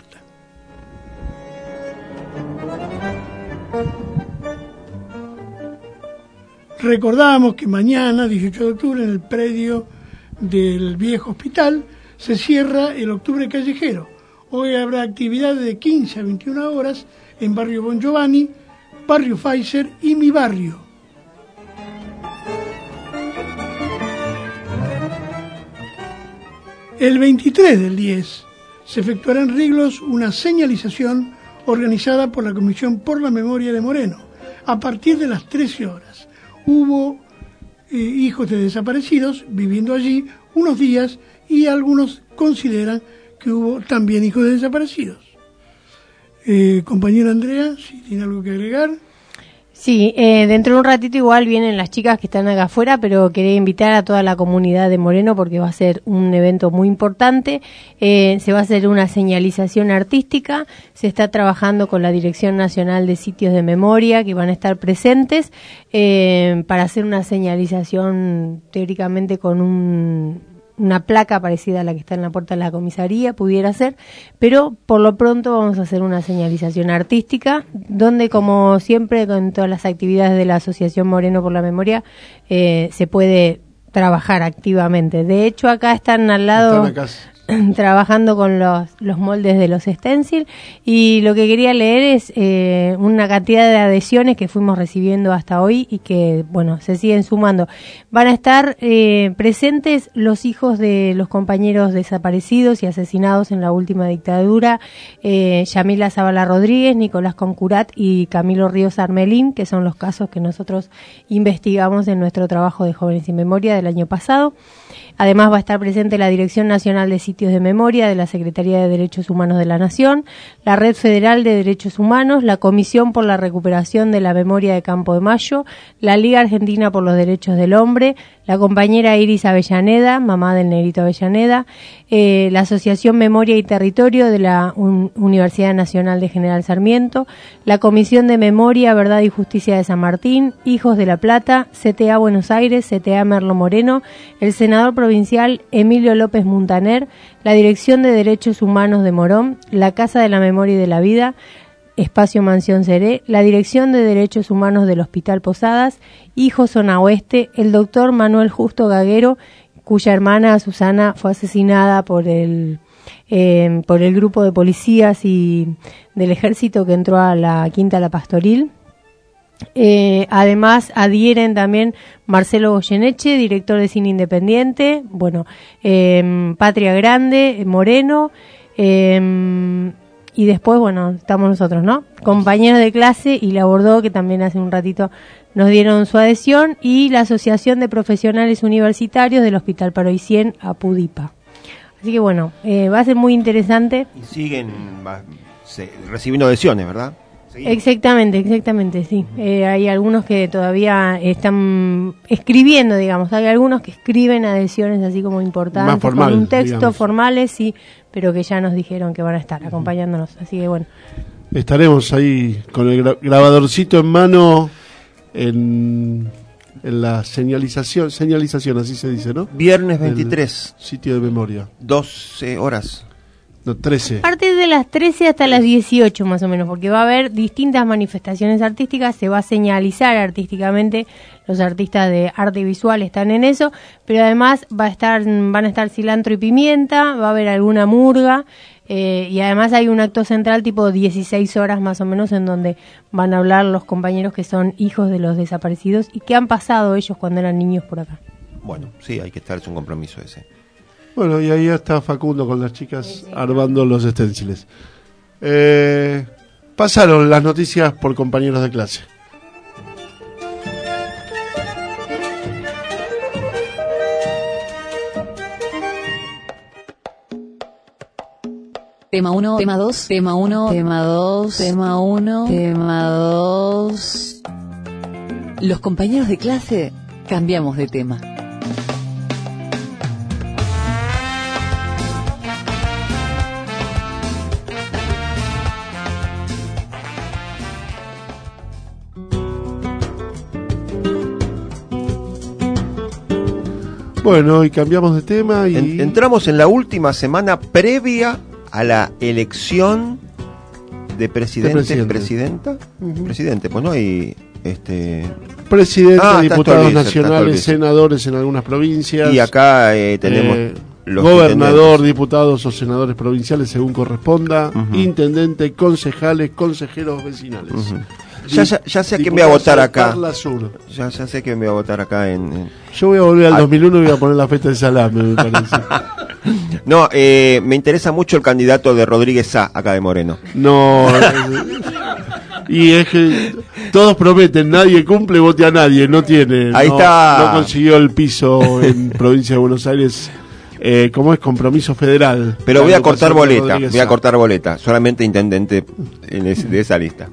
Recordamos que mañana, dieciocho de octubre, en el predio del viejo hospital, se cierra el Octubre Callejero. Hoy habrá actividades de quince a veintiuna horas en Barrio Bon Giovanni, Barrio Pfizer y Mi Barrio. El veintitrés del diez se efectuará en Riglos una señalización organizada por la Comisión por la Memoria de Moreno, a partir de las trece horas. Hubo eh, hijos de desaparecidos viviendo allí unos días y algunos consideran que hubo también hijos de desaparecidos. Eh, compañera Andrea, si tiene algo que agregar. Sí, eh, dentro de un ratito igual vienen las chicas que están acá afuera, pero quería invitar a toda la comunidad de Moreno porque va a ser un evento muy importante. Eh, se va a hacer una señalización artística, se está trabajando con la Dirección Nacional de Sitios de Memoria que van a estar presentes eh, para hacer una señalización teóricamente con un... una placa parecida a la que está en la puerta de la comisaría, pudiera ser, pero por lo pronto vamos a hacer una señalización artística, donde como siempre con todas las actividades de la Asociación Moreno por la Memoria eh, se puede trabajar activamente. De hecho acá están al lado trabajando con los, los moldes de los stencil, y lo que quería leer es eh, una cantidad de adhesiones que fuimos recibiendo hasta hoy y que, bueno, se siguen sumando. Van a estar eh, presentes los hijos de los compañeros desaparecidos y asesinados en la última dictadura, eh, Yamila Zavala Rodríguez, Nicolás Concurat y Camilo Ríos Armelín, que son los casos que nosotros investigamos en nuestro trabajo de Jóvenes sin Memoria del año pasado. Además va a estar presente la Dirección Nacional de Sitios de Memoria de la Secretaría de Derechos Humanos de la Nación, la Red Federal de Derechos Humanos, la Comisión por la Recuperación de la Memoria de Campo de Mayo, la Liga Argentina por los Derechos del Hombre, la compañera Iris Avellaneda, mamá del Negrito Avellaneda, eh, la Asociación Memoria y Territorio de la Un- Universidad Nacional de General Sarmiento, la Comisión de Memoria, Verdad y Justicia de San Martín, Hijos de la Plata, C T A Buenos Aires, C T A Merlo Moreno, el senador provincial Emilio López Muntaner, la Dirección de Derechos Humanos de Morón, la Casa de la Memoria y de la Vida, Espacio Mansión Seré, la Dirección de Derechos Humanos del Hospital Posadas, Hijo Zona Oeste, el doctor Manuel Justo Gaguero, cuya hermana Susana fue asesinada por el eh, por el grupo de policías y del ejército que entró a la Quinta La Pastoril. Eh, además adhieren también Marcelo Goyeneche, director de cine independiente, bueno, eh, Patria Grande, Moreno, eh, y después, bueno, estamos nosotros, ¿no? Compañeros de clase y La Bordó, que también hace un ratito nos dieron su adhesión, y la Asociación de Profesionales Universitarios del Hospital Paroicien, Apudipa. Así que bueno, eh, va a ser muy interesante. Y siguen va, se, recibiendo adhesiones, ¿verdad? Seguimos. Exactamente, exactamente, sí. Eh, hay algunos que todavía están escribiendo, digamos. Hay algunos que escriben adhesiones así como importantes, formal, con un texto digamos. formales, sí, pero que ya nos dijeron que van a estar acompañándonos. Así que bueno. Estaremos ahí con el gra- grabadorcito en mano en, en la señalización, señalización, así se dice, ¿no? Viernes veintitrés. El sitio de memoria. doce horas. No, trece. A partir de las trece hasta las dieciocho más o menos, porque va a haber distintas manifestaciones artísticas, se va a señalizar artísticamente, los artistas de arte visual están en eso, pero además va a estar, van a estar Cilantro y Pimienta, va a haber alguna murga, eh, y además hay un acto central tipo dieciséis horas más o menos, en donde van a hablar los compañeros que son hijos de los desaparecidos y que han pasado ellos cuando eran niños por acá. Bueno, sí, hay que estar, es un compromiso ese. Bueno, y ahí está Facundo con las chicas armando los esténciles. Eh, pasaron las noticias por compañeros de clase. Tema uno, tema dos, tema uno, tema dos, tema uno, tema dos. Los compañeros de clase cambiamos de tema. Bueno, y cambiamos de tema y... En, entramos en la última semana previa a la elección de presidente, De presidente. presidenta, Ujú. presidente, pues no hay este Presidente, Ah, está diputados Stolbizer, está nacionales, Stolbizer. senadores en algunas provincias. Y acá eh, tenemos eh, los gobernador, intendentes. diputados o senadores provinciales según corresponda, Ujú. intendente, concejales, consejeros vecinales. Ujú. Ya, ya, ya sé a quién voy a Diputados votar de acá. Parla Sur. Ya, ya sé a quién voy a votar acá en, en- Yo voy a volver al Ah. dos mil uno y voy a poner la fiesta de salame, me parece. No, eh, me interesa mucho el candidato de Rodríguez Sá, acá de Moreno. No. eh, y es que todos prometen, nadie cumple, vote a nadie, no tiene. Ahí no, está. No consiguió el piso en provincia de Buenos Aires. Eh, ¿Cómo es? Compromiso federal. Pero voy a Cuando cortar pasó boleta, Rodríguez voy a Sá. cortar boleta, solamente intendente en es- de esa lista.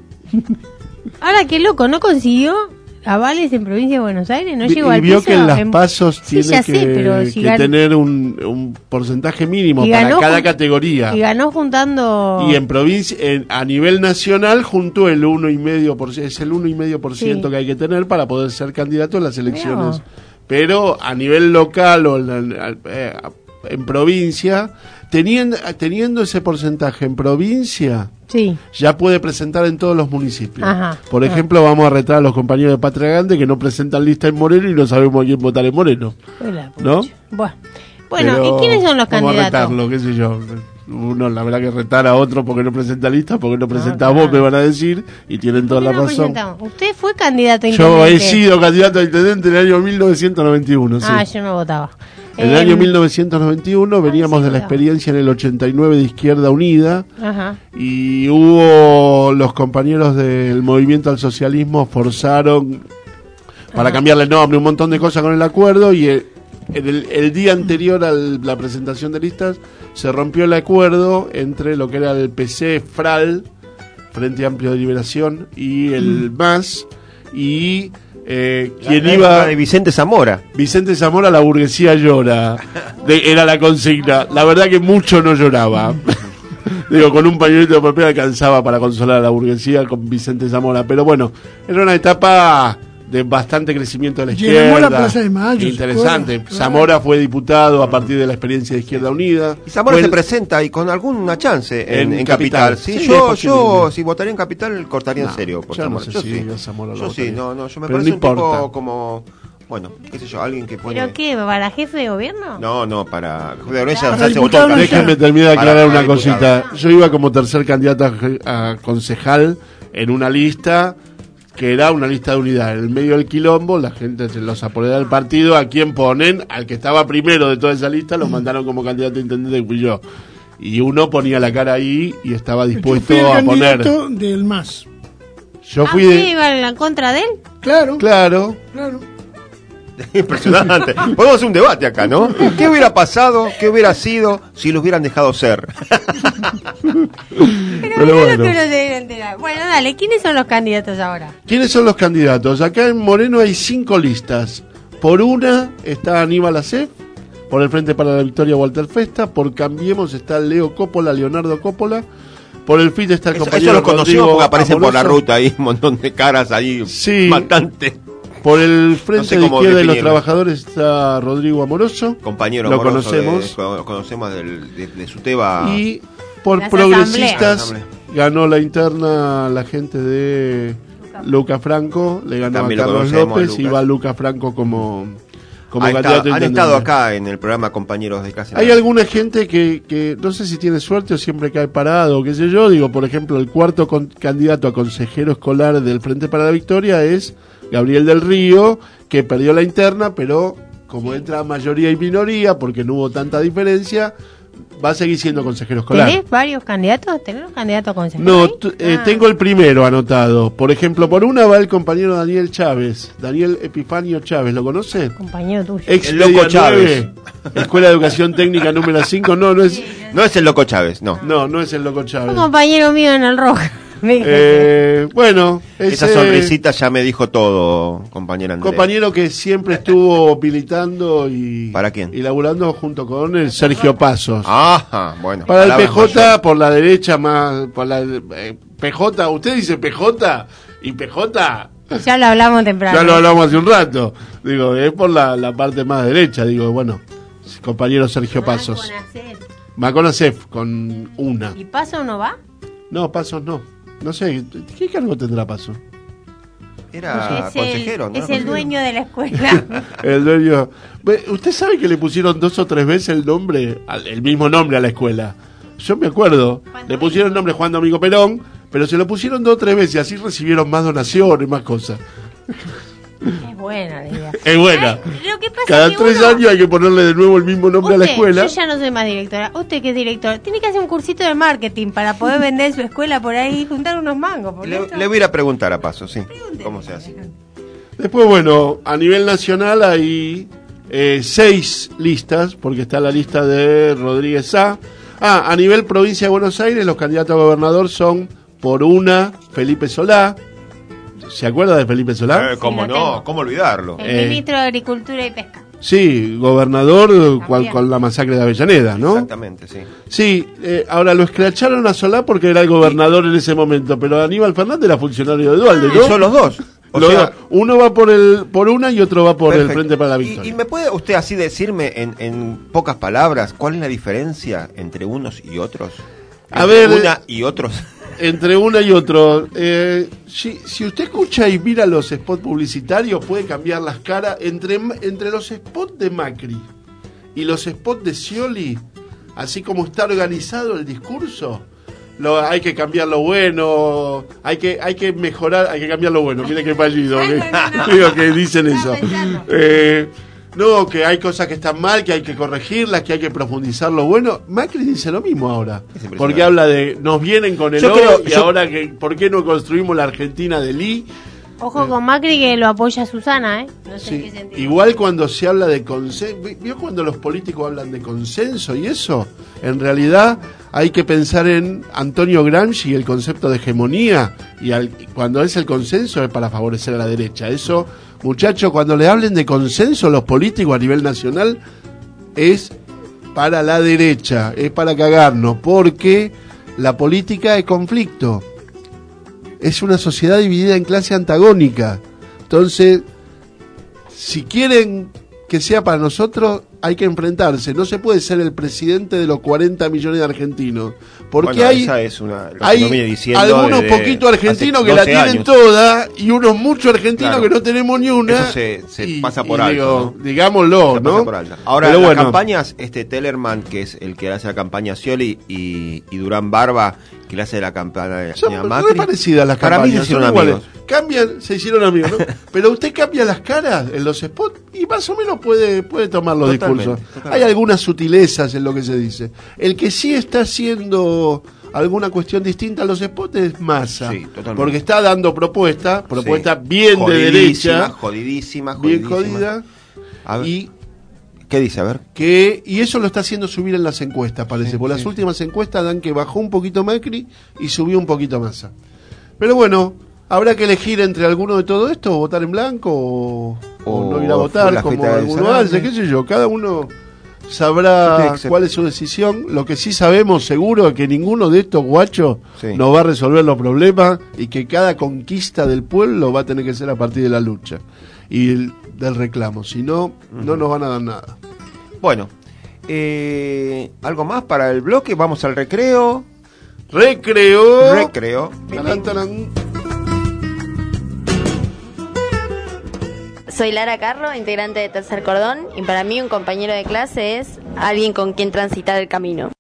Ahora, qué loco, ¿no consiguió avales en provincia de Buenos Aires? ¿No Vi- llegó y al vio piso? que en las en- pasos Sí, tiene ya que, sé, pero si que gan- tener un, un porcentaje mínimo y para ganó cada jun- categoría. Y ganó juntando... Y en provincia, en- a nivel nacional, juntó el uno y medio por ciento, es el uno y medio por ciento Sí. que hay que tener para poder ser candidato en las elecciones. Mirá. Pero a nivel local o en, en- eh, en provincia, teniendo, teniendo ese porcentaje en provincia, Sí. ya puede presentar en todos los municipios. Ajá, Por ajá. ejemplo, vamos a retar a los compañeros de Patria Grande que no presentan lista en Moreno y no sabemos a quién votar en Moreno. Hola, ¿No? Bueno, bueno Pero ¿y quiénes son los vamos a candidatos? retarlo, qué sé yo. Uno, la verdad que retar a otro porque no presenta lista, porque no presenta claro. vos, me van a decir, y tienen toda ¿Por la qué no razón. presentamos? Usted fue candidato a Yo intendente. he sido candidato a intendente en el año mil novecientos noventa y uno, sí. Ah, yo no votaba. En el Eh, año mil novecientos noventa y uno veníamos sí, de la votaba. experiencia en el ochenta y nueve de Izquierda Unida, Ajá. y hubo los compañeros del movimiento al socialismo forzaron para Ajá. cambiarle el nombre, un montón de cosas con el acuerdo, y el, en el, el día anterior a la presentación de listas se rompió el acuerdo entre lo que era el P C, F R A L, Frente Amplio de Liberación, y el M A S, y eh, quien La- iba... la de Vicente Zamora. Vicente Zamora, la burguesía llora. De- era la consigna. La verdad que mucho no lloraba. Digo, con un pañuelito de papel alcanzaba para consolar a la burguesía con Vicente Zamora. Pero bueno, era una etapa de bastante crecimiento de la Llenamos izquierda. la Plaza de Mayo, Interesante. ¿se acuerda? Zamora fue diputado a partir de la experiencia de Izquierda Unida. Y Zamora Fue se el- presenta y con alguna chance en, En en Capital. Capital. Sí, Sí, es yo, posible. yo si votaría en Capital cortaría No, en serio por yo no Zamora. sé yo si sí, a Zamora lo yo sí, votaría. no, no, yo me Pero parece no un tipo importa. como bueno, qué sé yo, alguien que pone... ¿Pero qué? ¿Para jefe de gobierno? No, no, para... Claro, déjame terminar de aclarar una cosita. Yo iba como tercer candidato a, a concejal en una lista que era una lista de unidad. En el medio del quilombo, la gente, los apoderó del partido, ¿a quién ponen? Al que estaba primero de toda esa lista, lo mandaron como candidato a intendente y fui yo. Y uno ponía la cara ahí y estaba dispuesto yo fui a poner. candidato del M A S. Yo fui ¿Ah, de... sí, iba en la contra de él? Claro. Claro. Claro. Impresionante. Podemos hacer un debate acá, ¿no? ¿Qué hubiera pasado? ¿Qué hubiera sido si los hubieran dejado ser? Pero, Pero bueno. bueno. Que uno se debe enterar. Bueno, dale, ¿quiénes son los candidatos ahora? ¿Quiénes son los candidatos? Acá en Moreno hay cinco listas. Por una está Aníbal Acef, por el Frente para la Victoria Walter Festa, por Cambiemos está Leo Coppola, Leonardo Coppola, por el F I T está el Eso, compañero eso lo conocimos Rodrigo porque aparecen por la Amoroso. ruta ahí, un montón de caras ahí, Sí. bastante. Por el Frente No sé de cómo Izquierda de los definirlo. Trabajadores está Rodrigo Amoroso. Compañero lo amoroso conocemos. de- lo conocemos del- de, de su teba. Y por Las progresistas asambleas. ganó la interna la gente de Luca Franco, le ganó También a lo Carlos conocemos, López y Lucas. va Luca Franco como, como Ha candidato estado- a han intendente. estado acá en el programa compañeros de clase. Hay alguna gente que, que no sé si tiene suerte o siempre cae parado, qué sé yo. Digo, por ejemplo, el cuarto con- candidato a consejero escolar del Frente para la Victoria es Gabriel del Río, que perdió la interna, pero como entra mayoría y minoría, porque no hubo tanta diferencia, va a seguir siendo consejero escolar. ¿Tenés varios candidatos? ¿Tenés un candidato a consejero? No, ahí? t- eh, Ah. tengo el primero anotado. Por ejemplo, por una va el compañero Daniel Chávez, Daniel Epifanio Chávez, ¿lo conoce? Compañero tuyo. Ex El loco Media Chávez. nueve, Escuela de Educación Técnica número cinco, no, no es, No es el loco Chávez, no. no, no es el loco Chávez. Un compañero mío en el Roja. Me dijo Eh, bueno, Esa ese sonrisita ya me dijo todo, compañera Andrea. compañero que siempre estuvo militando y, ¿Para quién? y laburando junto con el Sergio Pasos. Ajá, bueno. Para el P palabras J, mayores. por la derecha más, por la eh, P J, usted dice P J y P J que ya lo hablamos temprano. ya lo hablamos hace un rato. Digo, es por la, la parte más derecha, digo, bueno, compañero Sergio Pasos. Va con ACEF, con una. ¿Y Paso no va? No, Pasos no. No sé, ¿qué cargo tendrá Pasos? Era es consejero, el, ¿no? es el dueño de la escuela. El dueño. Ve, ¿usted sabe que le pusieron dos o tres veces el nombre, al- el mismo nombre a la escuela? Yo me acuerdo. Le pusieron el nombre Juan Domingo Perón, pero se lo pusieron dos o tres veces y así recibieron más donaciones, más cosas. Es buena la idea. Es buena. Ay, lo que pasa Cada es que tres uno- años hay que ponerle de nuevo el mismo nombre a la Usted, escuela. Yo ya no soy más directora. Usted que es director, tiene que hacer un cursito de marketing para poder vender su escuela por ahí y juntar unos mangos. porque Le, esto- le voy a ir a preguntar a paso, sí. ¿Cómo se hace? Después, bueno, a nivel nacional hay eh, seis listas, porque está la lista de Rodríguez Sá. Ah, a nivel provincia de Buenos Aires, los candidatos a gobernador son, por una, Felipe Solá. ¿Se acuerda de Felipe Solá? Eh, ¿Cómo Sí, lo no? tengo. ¿Cómo olvidarlo? El Eh. ministro de Agricultura y Pesca. Sí, gobernador cual- con la masacre de Avellaneda, ¿no? Exactamente, sí. Sí, eh, ahora lo escracharon a Solá porque era el gobernador en ese momento, pero Aníbal Fernández era funcionario de Dualde, Y ¿no? son los dos. O Los sea, dos. Uno va por el por una y otro va por el perfecto. Frente para la ¿Y- Victoria. ¿Y, me puede usted así decirme en, en pocas palabras cuál es la diferencia entre unos y otros? A Entre ver, una y otros. Entre una y otro, eh, si, si usted escucha y mira los spots publicitarios, puede cambiar las caras. Entre, entre los spots de Macri y los spots de Scioli, así como está organizado el discurso, lo, hay que cambiar lo bueno, hay que hay que mejorar, hay que cambiar lo bueno. Mire qué fallido, que, digo que dicen eso. Eh, no, que hay cosas que están mal, que hay que corregirlas, que hay que profundizar lo bueno. Macri dice lo mismo ahora. impresionante. Porque habla de, nos vienen con el Yo O creo- y yo- ahora que, ¿por qué no construimos la Argentina de Lee? Ojo con Macri que lo apoya Susana, ¿eh? No sé en qué Sí. sentido. Igual cuando se habla de consenso, ¿vio cuando los políticos hablan de consenso y eso? En realidad hay que pensar en Antonio Gramsci y el concepto de hegemonía, y al- cuando es el consenso es para favorecer a la derecha. Eso, muchachos, cuando le hablen de consenso los políticos a nivel nacional, es para la derecha, es para cagarnos, porque la política es conflicto. Es una sociedad dividida en clase antagónica. Entonces, si quieren que sea para nosotros, hay que enfrentarse. No se puede ser el presidente de los cuarenta millones de argentinos. Porque Bueno, hay, esa es una, lo que hay uno viene diciendo algunos desde poquitos argentinos hace que la doce tienen años. toda y unos muchos argentinos Claro. que no tenemos ni una. Eso se, se y- pasa por y alto. digo, ¿no? digámoslo, Se ¿no? pasa por alto. Ahora, Pero las bueno. campañas, este Tellerman, que es el que hace la campaña Scioli, y, y Durán Barba, que le hace la campaña Son a re Macri. parecidas las Para campañas. mí se hicieron son iguales. amigos. Cambian, se hicieron amigos, ¿no? Pero usted cambia las caras en los spots y más o menos puede, puede tomar los Totalmente, discursos. totalmente. Hay algunas sutilezas en lo que se dice. El que sí está haciendo alguna cuestión distinta a los spots es Massa. Sí, totalmente. Porque está dando propuestas, propuestas Sí. bien de Jodidísima, derecha, Jodidísima, bien jodidísima. jodida. A ver, Y ¿qué dice? A ver. que y eso lo está haciendo subir en las encuestas, parece. Sí, Por las sí, últimas encuestas dan que bajó un poquito Macri y subió un poquito Massa. Pero bueno, habrá que elegir entre alguno de todo esto, o votar en blanco o, o O no ir a fue votar la como fiesta del alguno salame. hace, qué sé yo. Cada uno Tiene sabrá que ser. cuál es su decisión. Lo que sí sabemos seguro es que ninguno de estos guachos Sí. nos va a resolver los problemas y que cada conquista del pueblo va a tener que ser a partir de la lucha y el- del reclamo. Si no, no nos van a dar nada. Bueno, eh, algo más para el bloque. Vamos al recreo. Recreo. Recreo. Tarán, tarán. Soy Lara Carro, integrante de Tercer Cordón, y para mí un compañero de clase es alguien con quien transitar el camino.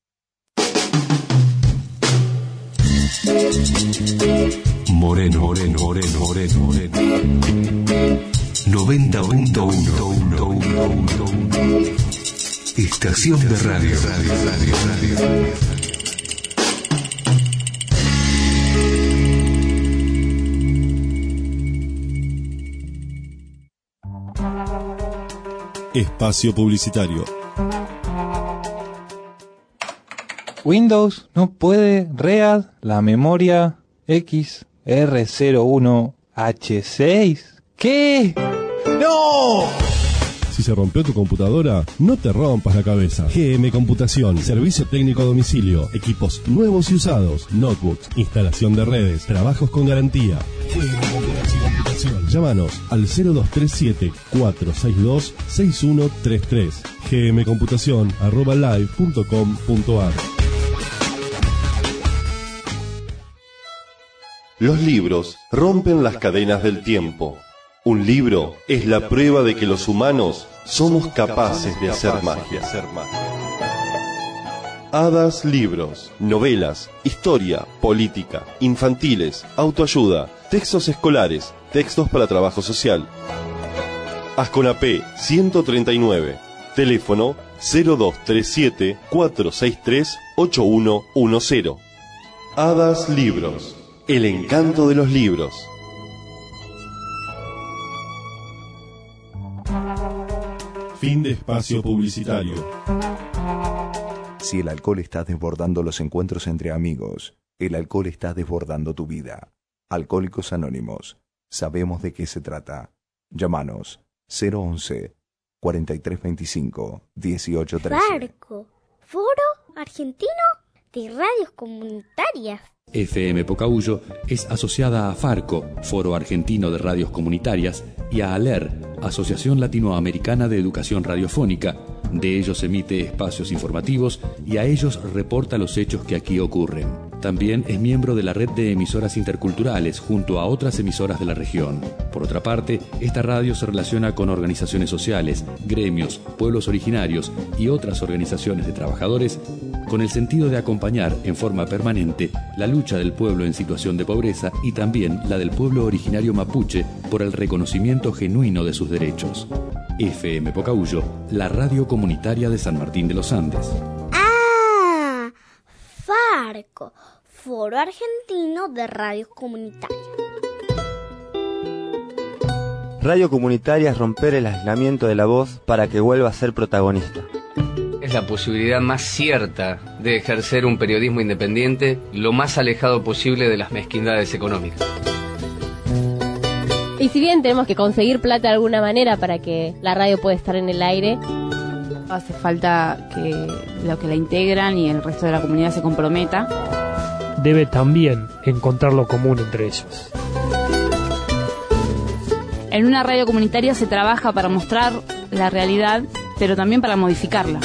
Moreno, Moreno, Moreno, Moreno, Moreno. noventa punto uno. Estación de radio. Radio, radio, radio. Espacio publicitario. Windows no puede read la memoria X R cero uno H seis. ¿Qué? ¡No! Si se rompió tu computadora, no te rompas la cabeza. G M Computación, servicio técnico a domicilio, equipos nuevos y usados, notebooks, instalación de redes, trabajos con garantía. G M Computación. Llámanos al cero dos tres siete, cuatro seis dos, seis uno tres tres. gmcomputación arroba live punto com punto ar. Los libros rompen las cadenas del tiempo. Un libro es la prueba de que los humanos somos capaces de hacer magia. Hadas Libros, novelas, historia, política, infantiles, autoayuda, textos escolares, textos para trabajo social. Asconapé ciento treinta y nueve, teléfono cero dos tres siete, cuatro seis tres, ocho uno uno cero. Hadas Libros, el encanto de los libros. Fin de espacio publicitario. Si el alcohol está desbordando los encuentros entre amigos, el alcohol está desbordando tu vida. Alcohólicos Anónimos. Sabemos de qué se trata. Llámanos cero once, cuarenta y tres veinticinco, dieciocho trece. Farco, Foro Argentino de Radios Comunitarias. F M Pocahuyo es asociada a Farco, Foro Argentino de Radios Comunitarias, y a ALER, Asociación Latinoamericana de Educación Radiofónica. De ellos emite espacios informativos y a ellos reporta los hechos que aquí ocurren. También es miembro de la red de emisoras interculturales junto a otras emisoras de la región. Por otra parte, esta radio se relaciona con organizaciones sociales, gremios, pueblos originarios y otras organizaciones de trabajadores con el sentido de acompañar en forma permanente la lucha del pueblo en situación de pobreza y también la del pueblo originario mapuche por el reconocimiento genuino de sus derechos. F M Pocahuyo, la radio comunitaria de San Martín de los Andes. Ah, Farco, Foro Argentino de Radios Comunitarias. Radio comunitaria es romper el aislamiento de la voz para que vuelva a ser protagonista. Es la posibilidad más cierta de ejercer un periodismo independiente lo más alejado posible de las mezquindades económicas. Y si bien tenemos que conseguir plata de alguna manera para que la radio pueda estar en el aire, hace falta que los que la integran y el resto de la comunidad se comprometa. Debe también encontrar lo común entre ellos. En una radio comunitaria se trabaja para mostrar la realidad pero también para modificarla.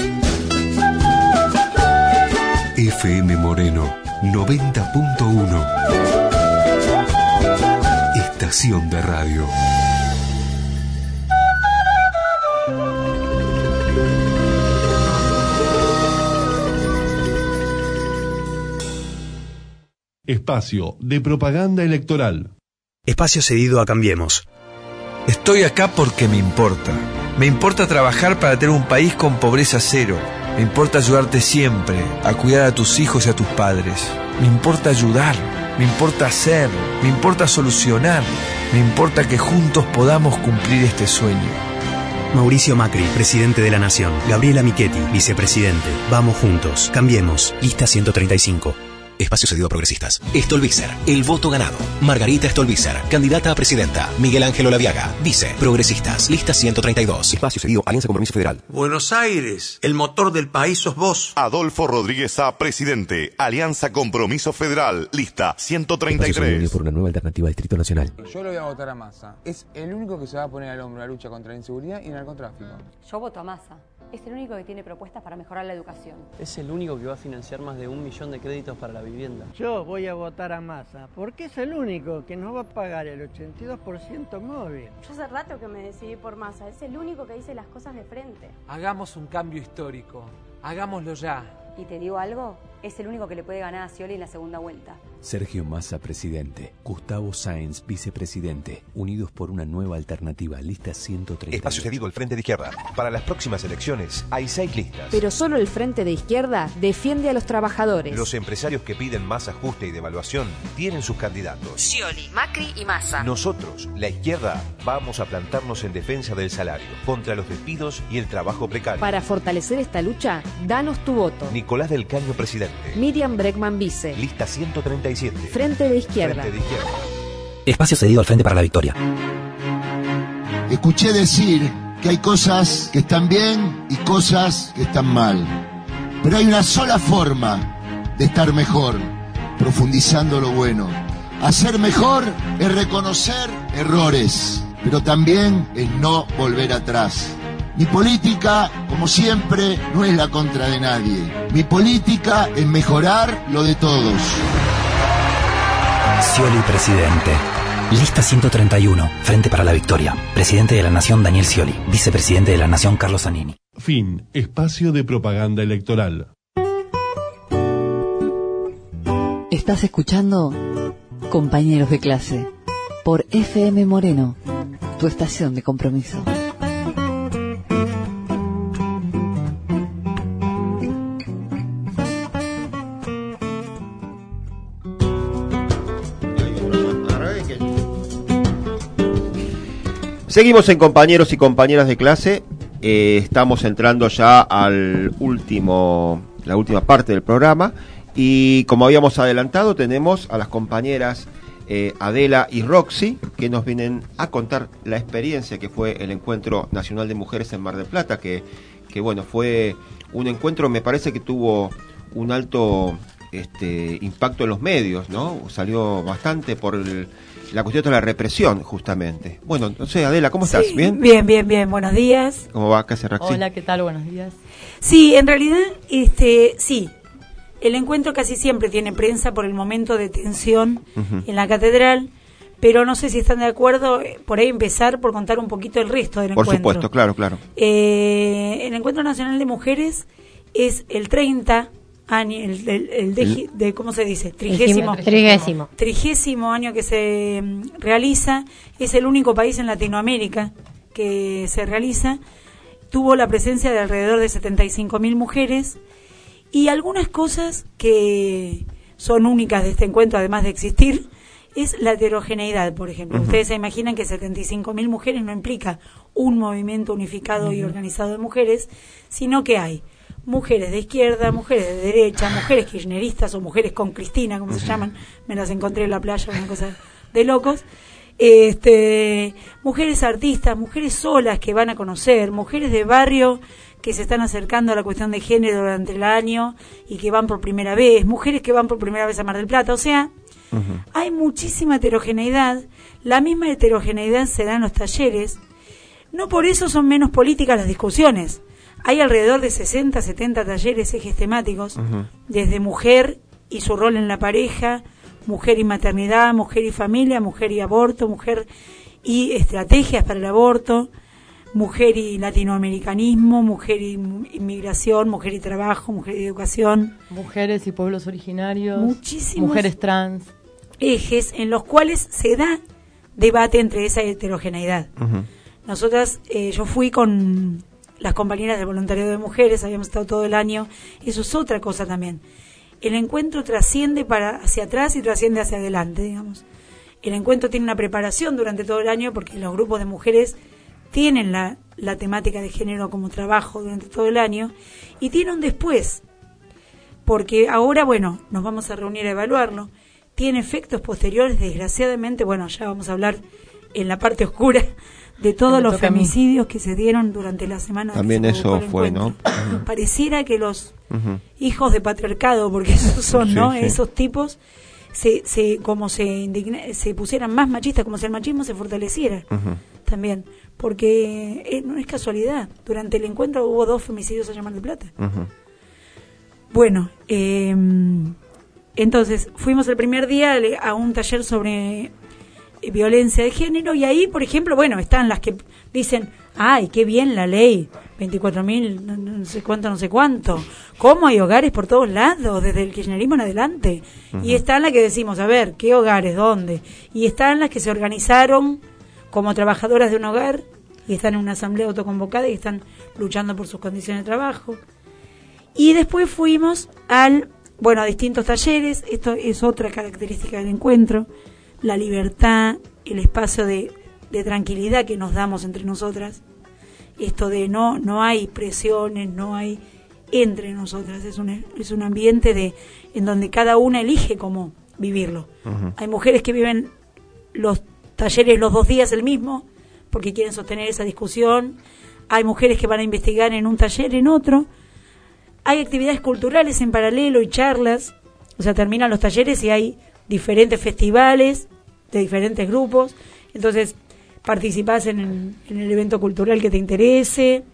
F M Moreno noventa punto uno. Estación de radio. Espacio de propaganda electoral. Espacio cedido a Cambiemos. Estoy acá porque me importa. Me importa trabajar para tener un país con pobreza cero. Me importa ayudarte siempre, a cuidar a tus hijos y a tus padres. Me importa ayudar, me importa hacer, me importa solucionar. Me importa que juntos podamos cumplir este sueño. Mauricio Macri, presidente de la Nación. Gabriela Michetti, vicepresidente. Vamos juntos. Cambiemos. Lista ciento treinta y cinco. Espacio cedido a progresistas. Stolbizer, el voto ganado. Margarita Stolbizer, candidata a presidenta. Miguel Ángel Olaviaga, vice. Progresistas, lista ciento treinta y dos. Espacio cedido, Alianza Compromiso Federal. Buenos Aires, el motor del país sos vos. Adolfo Rodríguez A, presidente. Alianza Compromiso Federal, lista ciento treinta y tres. Por una nueva alternativa Distrito Nacional. Yo lo voy a votar a Massa. Es el único que se va a poner al hombro la lucha contra la inseguridad y el narcotráfico. Yo voto a Massa. Es el único que tiene propuestas para mejorar la educación. Es el único que va a financiar más de un millón de créditos para la vivienda. Yo voy a votar a Massa, porque es el único que nos va a pagar el ochenta y dos por ciento móvil. Yo hace rato que me decidí por Massa, es el único que dice las cosas de frente. Hagamos un cambio histórico, hagámoslo ya. Y te digo algo, es el único que le puede ganar a Scioli en la segunda vuelta. Sergio Massa, presidente. Gustavo Sáenz, vicepresidente. Unidos por una nueva alternativa. Lista ciento treinta. Espacio cedido al Frente de Izquierda. Para las próximas elecciones hay seis listas. Pero solo el Frente de Izquierda defiende a los trabajadores. Los empresarios que piden más ajuste y devaluación tienen sus candidatos. Scioli, Macri y Massa. Nosotros, la izquierda, vamos a plantarnos en defensa del salario, contra los despidos y el trabajo precario. Para fortalecer esta lucha, danos tu voto. Nicolás del Caño, presidente. Miriam Bregman, vice. Lista ciento treinta y siete. Frente de Izquierda. Frente de Izquierda. Espacio cedido al Frente para la Victoria. Escuché decir que hay cosas que están bien y cosas que están mal. Pero hay una sola forma de estar mejor, profundizando lo bueno. Hacer mejor es reconocer errores, pero también es no volver atrás. Mi política, como siempre, no es la contra de nadie. Mi política es mejorar lo de todos. Scioli, presidente. Lista ciento treinta y uno. Frente para la Victoria. Presidente de la Nación, Daniel Scioli. Vicepresidente de la Nación, Carlos Zanini. Fin. Espacio de propaganda electoral. Estás escuchando Compañeros de Clase por F M Moreno, tu estación de compromiso. Seguimos en compañeros y compañeras de clase. Eh, estamos entrando ya al último, la última parte del programa. Y como habíamos adelantado, tenemos a las compañeras eh, Adela y Roxy, que nos vienen a contar la experiencia que fue el Encuentro Nacional de Mujeres en Mar del Plata, que, que bueno, fue un encuentro, me parece que tuvo un alto este, impacto en los medios, ¿no? Salió bastante por el, la cuestión de la represión, justamente. Bueno, no sé, Adela, ¿cómo estás? Sí, ¿Bien? Bien, bien, bien. Buenos días. ¿Cómo va? ¿Qué hace Roxy? Hola, ¿qué tal? Buenos días. Sí, en realidad, este, sí. El encuentro casi siempre tiene prensa por el momento de tensión uh-huh. en la catedral, pero no sé si están de acuerdo por ahí empezar por contar un poquito el resto del por encuentro. Por supuesto, claro, claro. Eh, el Encuentro Nacional de Mujeres es el treinta año, el, el, el de, de, ¿cómo se dice? Trigésimo. Trigésimo. Trigésimo año que se realiza. Es el único país en Latinoamérica que se realiza. Tuvo la presencia de alrededor de setenta y cinco mil mujeres. Y algunas cosas que son únicas de este encuentro, además de existir, es la heterogeneidad, por ejemplo. Uh-huh. Ustedes se imaginan que setenta y cinco mil mujeres no implica un movimiento unificado uh-huh. y organizado de mujeres, sino que hay mujeres de izquierda, mujeres de derecha, mujeres kirchneristas o mujeres con Cristina, como uh-huh. se llaman, me las encontré en la playa, una cosa de locos. Este, mujeres artistas, mujeres solas que van a conocer, mujeres de barrio que se están acercando a la cuestión de género durante el año y que van por primera vez, mujeres que van por primera vez a Mar del Plata, o sea, uh-huh. hay muchísima heterogeneidad. La misma heterogeneidad se da en los talleres. No por eso son menos políticas las discusiones. Hay alrededor de sesenta, setenta talleres, ejes temáticos, uh-huh. desde mujer y su rol en la pareja, mujer y maternidad, mujer y familia, mujer y aborto, mujer y estrategias para el aborto, mujer y latinoamericanismo, mujer y inmigración, mujer y trabajo, mujer y educación. Mujeres y pueblos originarios. Muchísimos mujeres trans. Ejes en los cuales se da debate entre esa heterogeneidad. Uh-huh. Nosotras, eh, yo fui con las compañeras del voluntariado de mujeres, habíamos estado todo el año, eso es otra cosa también. El encuentro trasciende para hacia atrás y trasciende hacia adelante, digamos. El encuentro tiene una preparación durante todo el año porque los grupos de mujeres tienen la, la temática de género como trabajo durante todo el año y tiene un después, porque ahora, bueno, nos vamos a reunir a evaluarlo, tiene efectos posteriores, desgraciadamente, bueno, ya vamos a hablar en la parte oscura de todos los femicidios que se dieron durante la semana. También eso fue, ¿no? Pareciera que los uh-huh. hijos de patriarcado, porque esos son, sí, ¿no? Sí. Esos tipos, se, se como se indigna, se pusieran más machistas, como si el machismo se fortaleciera uh-huh. también. Porque eh, no es casualidad. Durante el encuentro hubo dos femicidios allá en Mar del Plata. Uh-huh. Bueno, eh, entonces fuimos el primer día a un taller sobre violencia de género y ahí, por ejemplo, bueno, están las que dicen, ay, qué bien la ley, veinticuatro mil, no, no sé cuánto, no sé cuánto, cómo hay hogares por todos lados, desde el kirchnerismo en adelante. Uh-huh. Y están las que decimos, a ver, ¿qué hogares? ¿Dónde? Y están las que se organizaron como trabajadoras de un hogar y están en una asamblea autoconvocada y están luchando por sus condiciones de trabajo. Y después fuimos al, bueno, a distintos talleres, esto es otra característica del encuentro, la libertad, el espacio de, de tranquilidad que nos damos entre nosotras, esto de no no hay presiones, no hay entre nosotras, es un es un ambiente de en donde cada una elige cómo vivirlo. Uh-huh. Hay mujeres que viven los talleres los dos días el mismo porque quieren sostener esa discusión, hay mujeres que van a investigar en un taller, en otro, hay actividades culturales en paralelo y charlas, o sea, terminan los talleres y hay diferentes festivales de diferentes grupos, entonces participás en el, en el evento cultural que te interese,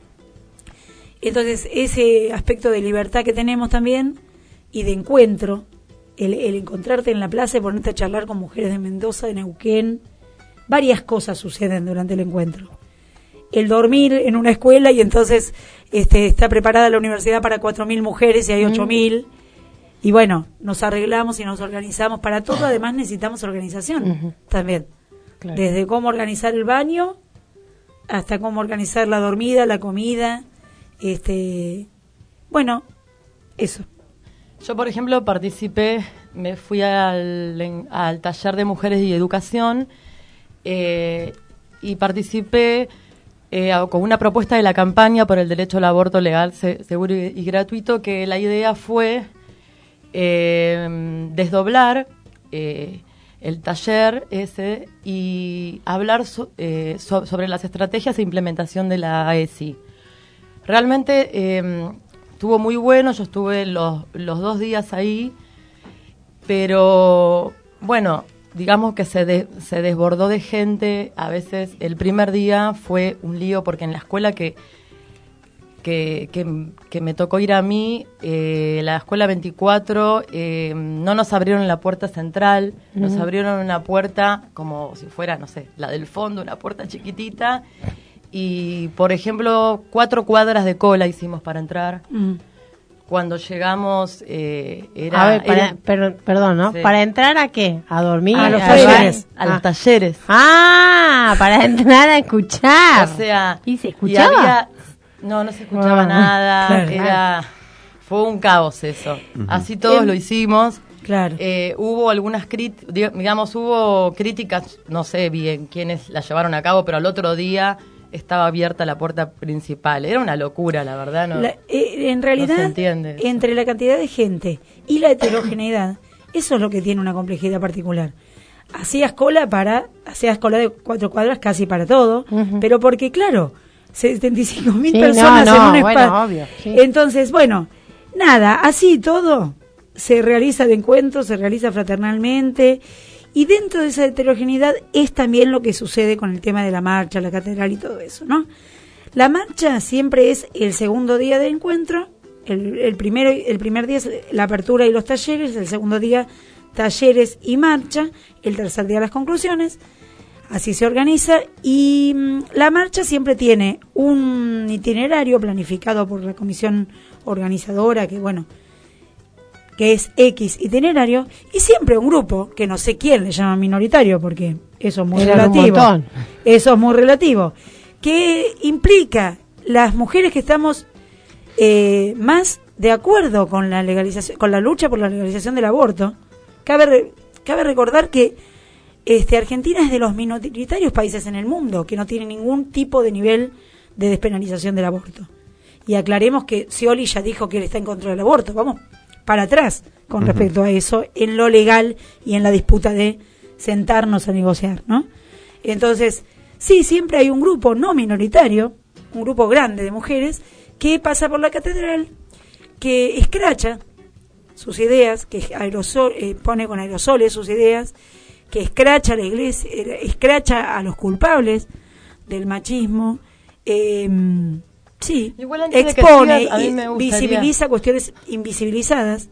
entonces ese aspecto de libertad que tenemos también y de encuentro, el, el encontrarte en la plaza y ponerte a charlar con mujeres de Mendoza, de Neuquén, varias cosas suceden durante el encuentro. El dormir en una escuela y entonces este, está preparada la universidad para cuatro mil mujeres y hay ocho mil. Mm. Y bueno, nos arreglamos y nos organizamos. Para todo, además, necesitamos organización uh-huh. también. Claro. Desde cómo organizar el baño hasta cómo organizar la dormida, la comida. este Bueno, eso. Yo, por ejemplo, participé, me fui al, al taller de mujeres y educación eh, y participé eh, con una propuesta de la campaña por el derecho al aborto legal, se, seguro y, y gratuito, que la idea fue Eh, desdoblar eh, el taller ese y hablar so, eh, so, sobre las estrategias e implementación de la A E S I. Realmente eh, estuvo muy bueno, yo estuve los, los dos días ahí, pero bueno, digamos que se, de, se desbordó de gente. A veces el primer día fue un lío porque en la escuela que Que, que, que me tocó ir a mí, eh, la escuela veinticuatro, eh, no nos abrieron la puerta central, uh-huh. nos abrieron una puerta como si fuera, no sé, la del fondo, una puerta chiquitita, y por ejemplo, cuatro cuadras de cola hicimos para entrar. Uh-huh. Cuando llegamos, eh, era... A ver, para, era, per, perdón, ¿no? Sí. ¿Para entrar a qué? ¿A dormir? A los a talleres. A, a los talleres. Ah, para entrar a escuchar. O sea... ¿Y se escuchaba? Y había, No, no se escuchaba ah, nada, claro, era fue un caos eso. Uh-huh. Así todos eh, lo hicimos. Claro. Eh, hubo algunas críticas, digamos, hubo críticas, no sé bien quiénes las llevaron a cabo, pero al otro día estaba abierta la puerta principal. Era una locura, la verdad. No, la, eh, en realidad, no se entiende eso. Entre la cantidad de gente y la heterogeneidad, eso es lo que tiene una complejidad particular. Hacías cola para, hacías cola de cuatro cuadras casi para todo, uh-huh. pero porque, claro, setenta y cinco mil sí, personas no, no, en un espacio. Bueno, obvio, sí. Entonces, bueno, nada, así todo se realiza de encuentro, se realiza fraternalmente, y dentro de esa heterogeneidad es también lo que sucede con el tema de la marcha, la catedral y todo eso, ¿no? La marcha siempre es el segundo día de encuentro. El, el, primero, el primer día es la apertura y los talleres, el segundo día talleres y marcha, el tercer día las conclusiones. Así se organiza y mmm, la marcha siempre tiene un itinerario planificado por la comisión organizadora, que bueno, que es X itinerario, y siempre un grupo, que no sé quién le llama minoritario, porque eso es muy Era relativo, eso es muy relativo, que implica las mujeres que estamos eh, más de acuerdo con la legalización, con la lucha por la legalización del aborto. Cabe, re, cabe recordar que este, Argentina es de los minoritarios países en el mundo que no tiene ningún tipo de nivel de despenalización del aborto. Y aclaremos que Scioli ya dijo que él está en contra del aborto. Vamos para atrás con uh-huh. respecto a eso, en lo legal y en la disputa de sentarnos a negociar, ¿no? Entonces, sí, siempre hay un grupo no minoritario, un grupo grande de mujeres, que pasa por la catedral, que escracha sus ideas, que aerosol, eh, pone con aerosoles sus ideas, que escracha a la iglesia, eh, escracha a los culpables del machismo, eh, sí, expone, sigas, y visibiliza cuestiones invisibilizadas,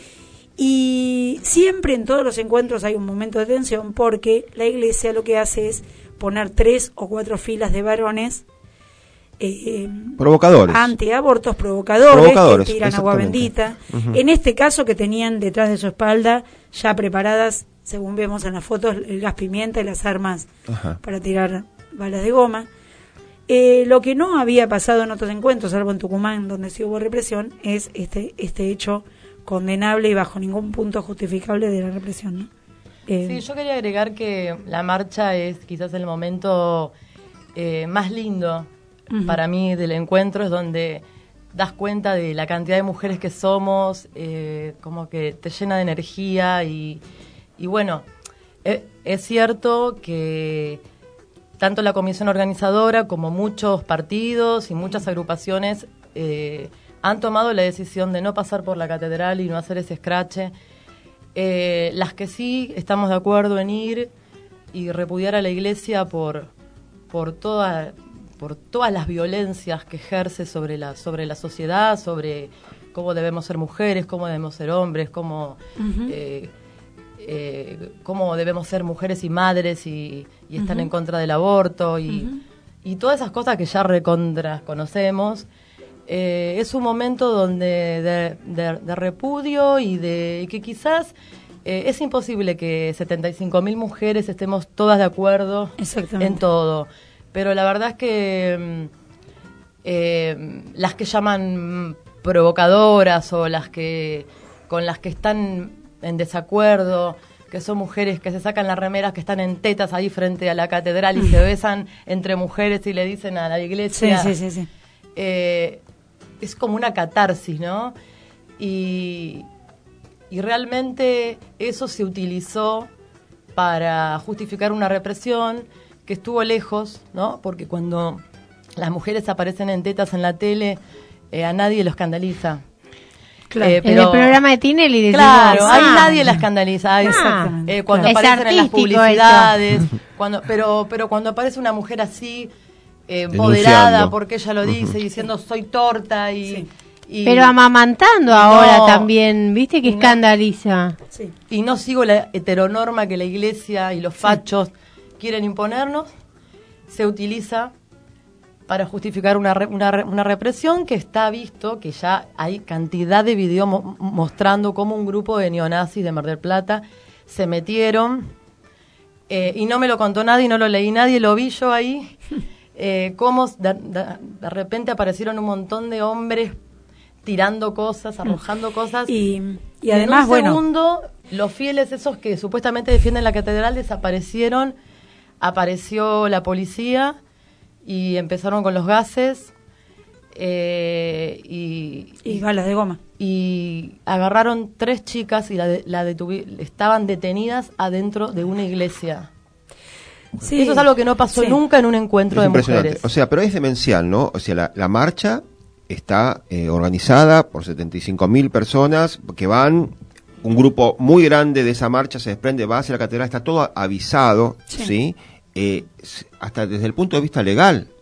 y siempre en todos los encuentros hay un momento de tensión, porque la iglesia lo que hace es poner tres o cuatro filas de varones Eh, provocadores, antiabortos, provocadores, provocadores que tiran agua bendita, uh-huh. en este caso que tenían detrás de su espalda ya preparadas, según vemos en las fotos, el gas pimienta y las armas uh-huh. para tirar balas de goma. Eh, lo que no había pasado en otros encuentros, salvo en Tucumán, donde sí hubo represión, es este este hecho condenable y bajo ningún punto justificable de la represión, ¿no? Eh, sí, yo quería agregar que la marcha es quizás el momento eh, más lindo Uh-huh. para mí del encuentro, es donde das cuenta de la cantidad de mujeres que somos, eh, como que te llena de energía y, y bueno, eh, es cierto que tanto la comisión organizadora como muchos partidos y muchas agrupaciones eh, han tomado la decisión de no pasar por la catedral y no hacer ese escrache. Eh, las que sí estamos de acuerdo en ir y repudiar a la iglesia por, por toda... por todas las violencias que ejerce sobre la sobre la sociedad, sobre cómo debemos ser mujeres, cómo debemos ser hombres, cómo uh-huh. eh, eh, cómo debemos ser mujeres y madres y, y están uh-huh. en contra del aborto y, uh-huh. y todas esas cosas que ya recontra conocemos. Eh, es un momento donde de, de, de repudio y de que quizás eh, es imposible que setenta y cinco mil mujeres estemos todas de acuerdo en todo. Pero la verdad es que eh, las que llaman provocadoras o las que con las que están en desacuerdo, que son mujeres que se sacan las remeras, que están en tetas ahí frente a la catedral y se besan entre mujeres y le dicen a la iglesia, sí, sí, sí, sí. Eh, es como una catarsis, ¿no? Y, y realmente eso se utilizó para justificar una represión que estuvo lejos, ¿no? Porque cuando las mujeres aparecen en tetas en la tele, eh, a nadie lo escandaliza. Claro. Eh, pero, en el programa de Tinelli decimos, claro, ah, ahí nadie la escandaliza. Ah, eh, cuando claro. aparecen en las publicidades, cuando, pero, pero cuando aparece una mujer así, eh, empoderada, porque ella lo dice, uh-huh. diciendo soy torta y... Sí. Y, pero amamantando y ahora no, también, ¿viste que escandaliza? No, sí. Y no sigo la heteronorma que la iglesia y los fachos... Sí. quieren imponernos, se utiliza para justificar una, re, una, una represión que está visto, que ya hay cantidad de videos mo- mostrando cómo un grupo de neonazis de Mar del Plata se metieron, eh, y no me lo contó nadie, no lo leí nadie, lo vi yo ahí, eh, cómo de, de, de repente aparecieron un montón de hombres tirando cosas, arrojando cosas, y, y además, en un segundo, bueno, los fieles esos que supuestamente defienden la catedral desaparecieron. Apareció la policía y empezaron con los gases eh, y, y balas de goma. Y agarraron tres chicas y la, de, la detuvi- estaban detenidas adentro de una iglesia. Sí, eso es algo que no pasó sí. nunca en un encuentro es de mujeres. O sea, pero es demencial, ¿no? O sea, la, la marcha está eh, organizada por setenta y cinco mil personas que van... Un grupo muy grande de esa marcha se desprende, va hacia la catedral, está todo avisado, ¿sí? ¿sí? Eh, hasta desde el punto de vista legal,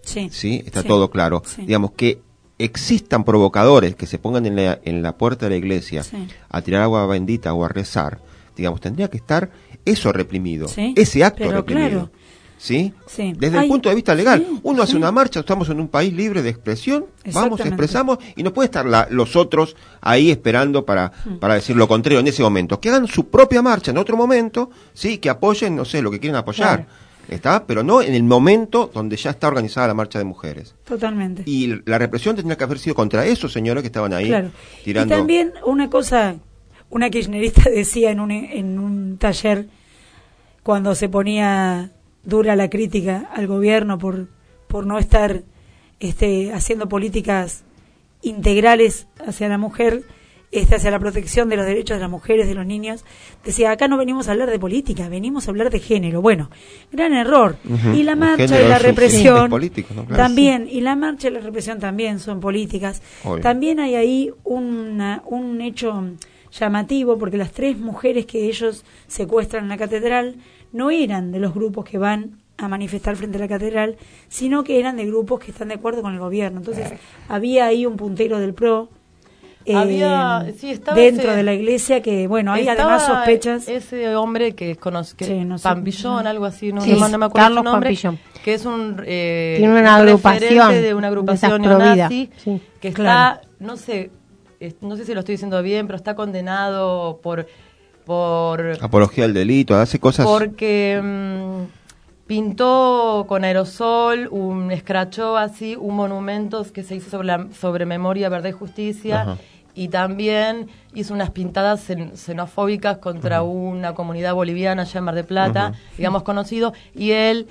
Sí. ¿Sí? Está Sí. todo claro. Sí. Digamos que existan provocadores que se pongan en la, en la puerta de la iglesia Sí. a tirar agua bendita o a rezar, digamos, tendría que estar eso reprimido, Sí, ese acto pero reprimido. claro. ¿Sí? Sí. Desde Hay- el punto de vista legal, sí, uno hace sí. una marcha, estamos en un país libre de expresión, vamos, Exactamente. expresamos, y no puede estar la- los otros ahí esperando para, Mm. para decir lo contrario en ese momento. Que hagan su propia marcha en otro momento, sí, que apoyen, no sé, lo que quieren apoyar. Claro. ¿Está? Pero no en el momento donde ya está organizada la marcha de mujeres. Totalmente. Y la represión tendría que haber sido contra esos señores que estaban ahí Claro. tirando. Y también una cosa, una kirchnerista decía en un, en un taller, cuando se ponía dura la crítica al gobierno por, por no estar este, haciendo políticas integrales hacia la mujer, este, hacia la protección de los derechos de las mujeres, de los niños, decía, acá no venimos a hablar de política, venimos a hablar de género. Bueno, gran error. Ujú. Y la El marcha género y la es un- represión es político, ¿no? Claro. también, y la marcha y la represión también son políticas. Obvio. También hay ahí una, un hecho llamativo, porque las tres mujeres que ellos secuestran en la catedral no eran de los grupos que van a manifestar frente a la catedral, sino que eran de grupos que están de acuerdo con el gobierno. Entonces, había ahí un puntero del PRO eh, Había- sí, estaba dentro ese- de la iglesia que, bueno, hay Estaba además sospechas. Ese hombre que conoce, que Sí, no sé. Pampillón, algo así, no, Sí, no, no me acuerdo Carlos su nombre, Pampillón. que es un eh, Tiene una un agrupación referente de una de agrupación esas pro vida. neonazi Sí. que está, Claro. no sé, es- no sé si lo estoy diciendo bien, pero está condenado por por Apología al delito, hace cosas. porque mm, pintó con aerosol, un escrachó así un monumento que se hizo sobre la, sobre memoria, verdad y justicia. Ajá. Y también hizo unas pintadas xen- xenofóbicas contra una comunidad boliviana allá en Mar del Plata, Ujú. digamos conocido, y él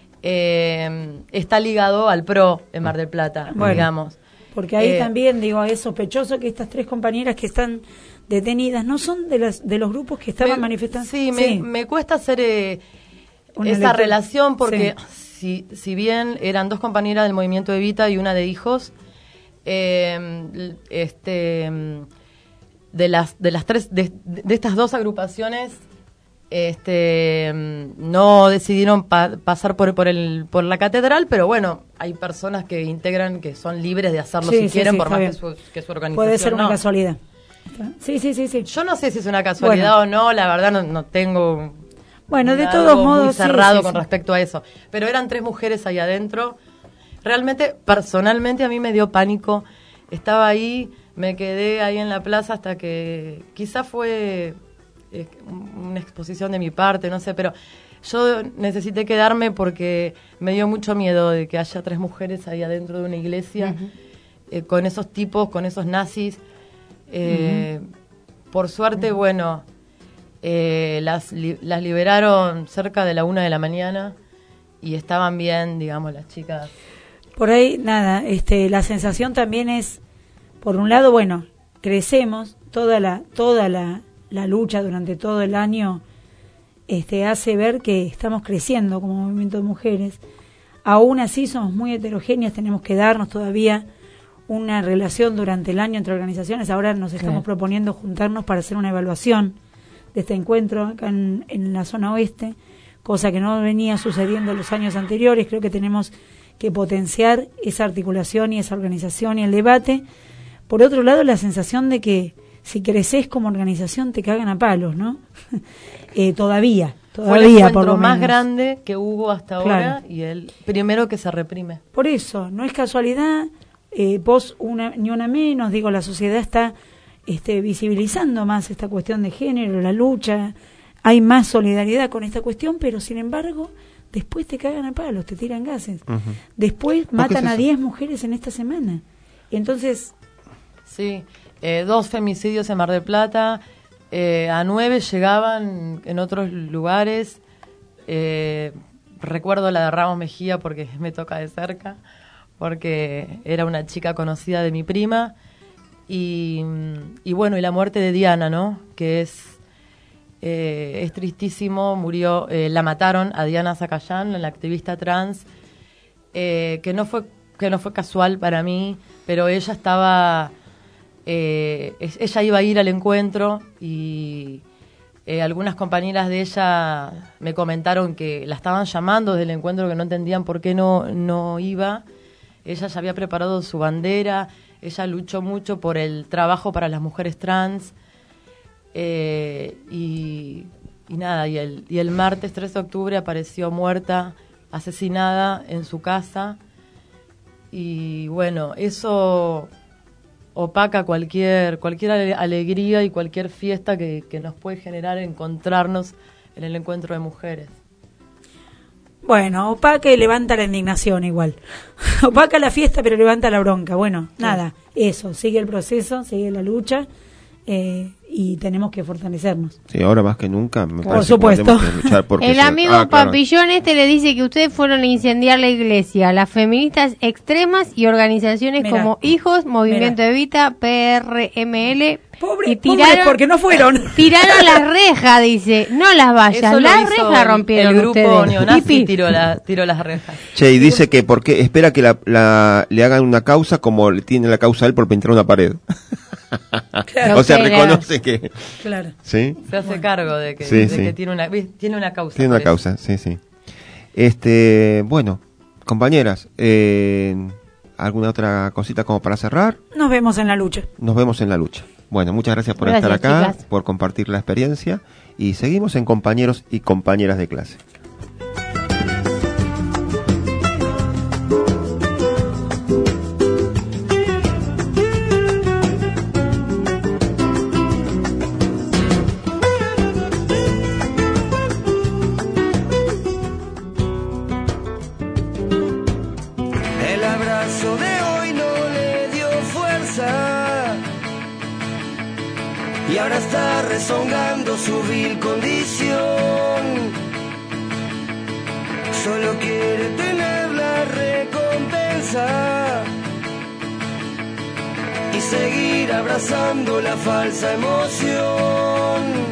eh, está ligado al PRO en Mar del Plata, Bueno, digamos. Porque ahí Eh, también, digo, es sospechoso que estas tres compañeras que están detenidas no son de, las, de los grupos que estaban me- manifestando. Sí, me, me cuesta hacer eh, Una esa lectura. relación porque si, si bien eran dos compañeras del movimiento Evita y una de hijos, eh, l- este mm, de las de las tres de, de estas dos agrupaciones este mm, no decidieron pa- pasar por por el por la catedral, pero bueno, hay personas que integran que son libres de hacerlo Sí, si sí, quieren sí, por está más bien. que su, que su organización Puede ser una no. casualidad. Sí, sí, sí, sí. Yo no sé si es una casualidad o no, la verdad no, no tengo Bueno, de algo todos muy modos, sí, cerrado sí, con sí. respecto a eso. Pero eran tres mujeres ahí adentro. Realmente, personalmente, a mí me dio pánico. Estaba ahí, me quedé ahí en la plaza hasta que quizás fue eh, una exposición de mi parte, no sé, pero yo necesité quedarme porque me dio mucho miedo de que haya tres mujeres ahí adentro de una iglesia Ujú. eh, con esos tipos, con esos nazis. Eh, Por suerte, bueno, eh, las, li- las liberaron cerca de la una de la mañana y estaban bien, digamos, las chicas. Por ahí, nada, este, la sensación también es, por un lado, bueno, crecemos, toda la, toda la, la lucha durante todo el año este, hace ver que estamos creciendo como movimiento de mujeres. Aún así somos muy heterogéneas, tenemos que darnos todavía una relación durante el año entre organizaciones. Ahora nos estamos Sí. proponiendo juntarnos para hacer una evaluación de este encuentro acá en, en la zona oeste, cosa que no venía sucediendo en los años anteriores. Creo que tenemos que potenciar esa articulación y esa organización y el debate. Por otro lado, la sensación de que si creces como organización te cagan a palos, ¿no? eh, todavía, Fue el todavía por encuentro lo más menos. grande que hubo hasta Claro. ahora y el primero que se reprime. Por eso, no es casualidad, eh, vos una, ni una menos, digo, la sociedad está este, visibilizando más esta cuestión de género, la lucha, hay más solidaridad con esta cuestión, pero sin embargo, después te cagan a palos, te tiran gases. Ujú. Después ¿Por qué matan es a eso? diez mujeres en esta semana. Entonces, Sí, eh, dos femicidios en Mar del Plata, eh, a nueve llegaban en otros lugares. Eh, recuerdo la de Ramos Mejía porque me toca de cerca, porque era una chica conocida de mi prima. Y, y bueno, y la muerte de Diana, ¿no? Que es, eh, es tristísimo, murió, eh, la mataron a Diana Zacayán, la activista trans, eh, que no fue que no fue casual para mí, pero ella estaba, eh, es- ella iba a ir al encuentro y Eh, algunas compañeras de ella me comentaron que la estaban llamando desde el encuentro, que no entendían por qué no, no iba. Ella ya había preparado su bandera, ella luchó mucho por el trabajo para las mujeres trans. Eh, y, y nada, y el, y el martes tres de octubre apareció muerta, asesinada en su casa. Y bueno, eso opaca cualquier cualquier ale- alegría y cualquier fiesta que, que nos puede generar encontrarnos en el encuentro de mujeres. Bueno, opaca y levanta la indignación igual. Opaca la fiesta, pero levanta la bronca. Bueno, sí. Nada, eso, sigue el proceso, sigue la lucha. Eh, y tenemos que fortalecernos. Sí, ahora más que nunca me Por parece supuesto. que tenemos que luchar porque el se... amigo ah, claro. Papillón este le dice que ustedes fueron a incendiar la iglesia, las feministas extremas y organizaciones Mirá. como Hijos, Movimiento Mirá. Evita, P R M L Pobre, y tiraron, pobres porque no fueron. Tiraron las rejas, dice, no las vallas, Eso lo las hizo rejas el- rompieron el grupo ustedes. neonazi Hippie. tiró, la, tiró las rejas. Che, y dice que porque espera que la, la, le hagan una causa como le tiene la causa a él por pintar una pared. Claro. O sea, No sé, reconoce que... Claro. ¿Sí? Se hace cargo de que, Sí, de sí. que tiene una tiene una causa. Tiene por una eso. causa, sí, sí. Este, bueno, compañeras, eh, ¿alguna otra cosita como para cerrar? Nos vemos en la lucha. Nos vemos en la lucha. Bueno, muchas gracias por Gracias, estar acá, chicas. por compartir la experiencia y seguimos en compañeros y compañeras de clase. El abrazo de hoy no le dio fuerza y ahora está rezongando su vil condición. Solo quiere tener la recompensa y seguir abrazando la falsa emoción.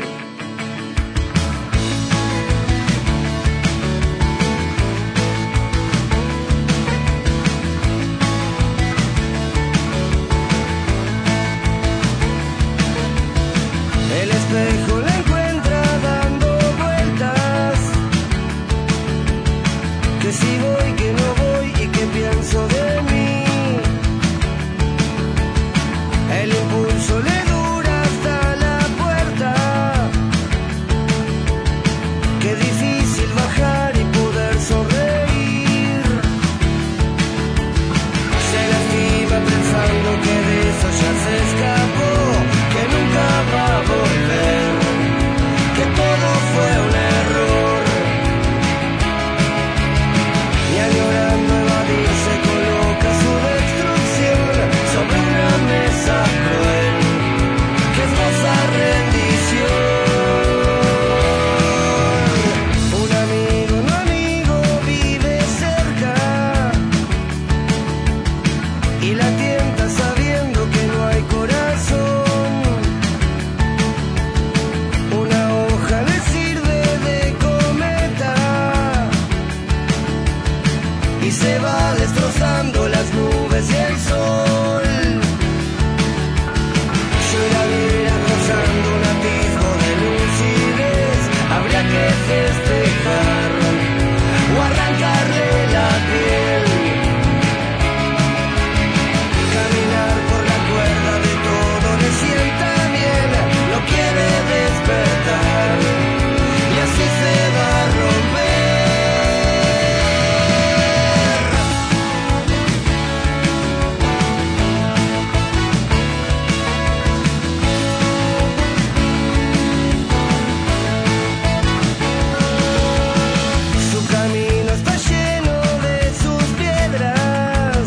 El espejo la encuentra dando vueltas, que si voy, que no voy y que pienso de mí. El impulso le dura hasta la puerta, qué difícil bajar y poder sonreír. Se lastima pensando que de eso ya se escapó, que nunca va a volver, que todo fue un error. Y añorando evadirse coloca su destrucción sobre una mesa cruel que esboza rendición. Un amigo, no amigo, vive cerca y la tienta sabiendo que no hay corazón. Una hoja le sirve de cometa y se va destrozando las nubes y el sol. Yo la viera rozando un atisbo de lucidez, habría que festejar o arrancarle la piel. Caminar por la cuerda de todo le sienta bien, lo quiere despertar y así se va a romper. Su camino está lleno de sus piedras,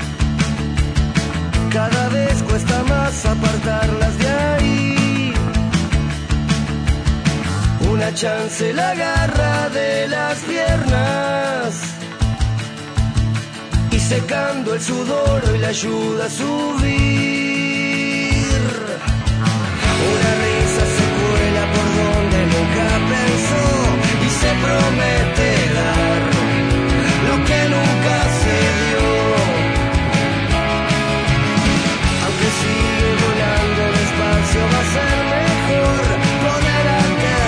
cada vez cuesta más apartarlas de ahí. Una chance la agarra de las piernas y secando el sudor y la ayuda a subir. Una risa se cuela por donde nunca pensó y se promete dar lo que nunca se dio. Aunque sigue volando despacio va a ser mejor poder aterrizar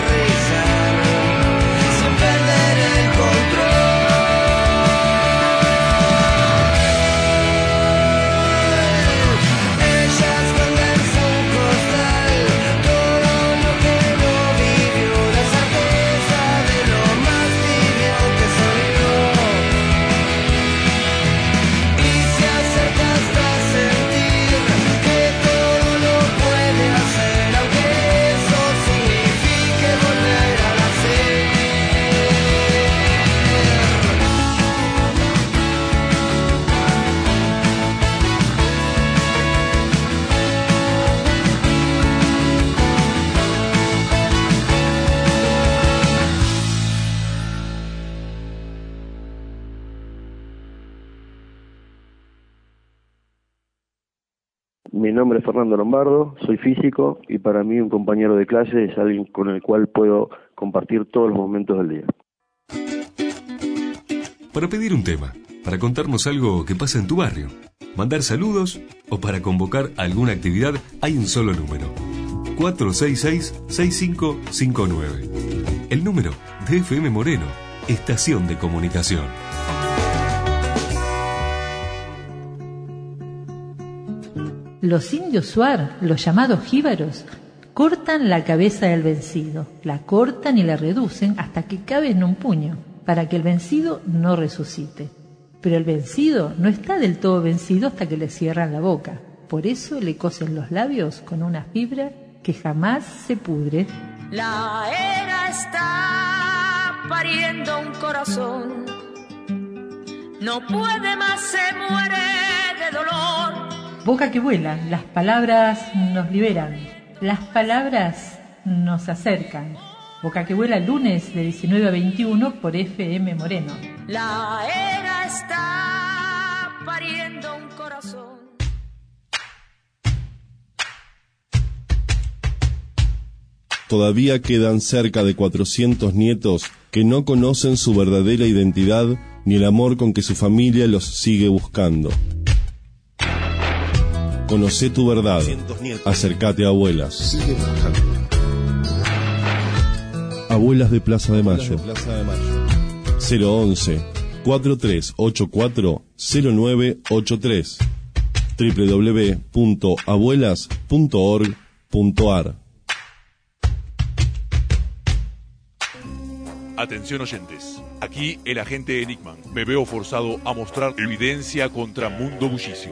Mi nombre es Fernando Lombardo, soy físico y para mí un compañero de clase es alguien con el cual puedo compartir todos los momentos del día. Para pedir un tema, para contarnos algo que pasa en tu barrio, mandar saludos o para convocar alguna actividad, hay un solo número: cuatro seis seis, seis cinco cinco nueve. El número de F M Moreno, Estación de Comunicación. Los indios Shuar, los llamados jíbaros, cortan la cabeza del vencido, la cortan y la reducen hasta que cabe en un puño, para que el vencido no resucite. Pero el vencido no está del todo vencido hasta que le cierran la boca. Por eso le cosen los labios con una fibra que jamás se pudre. La era está pariendo un corazón, no puede más, se muere de dolor. Boca que vuela, las palabras nos liberan, las palabras nos acercan. Boca que vuela, lunes de diecinueve a veintiuno por F M Moreno. La era está pariendo un corazón. Todavía quedan cerca de cuatrocientos nietos que no conocen su verdadera identidad ni el amor con que su familia los sigue buscando. Conocé tu verdad. Acércate a Abuelas. Abuelas de Plaza de Mayo. cero once, cuatro tres ocho cuatro, cero nueve ocho tres. doble u doble u doble u punto abuelas punto org punto a r. Atención oyentes, aquí el agente Enigman. Me veo forzado a mostrar evidencia contra Mundo Bullicio.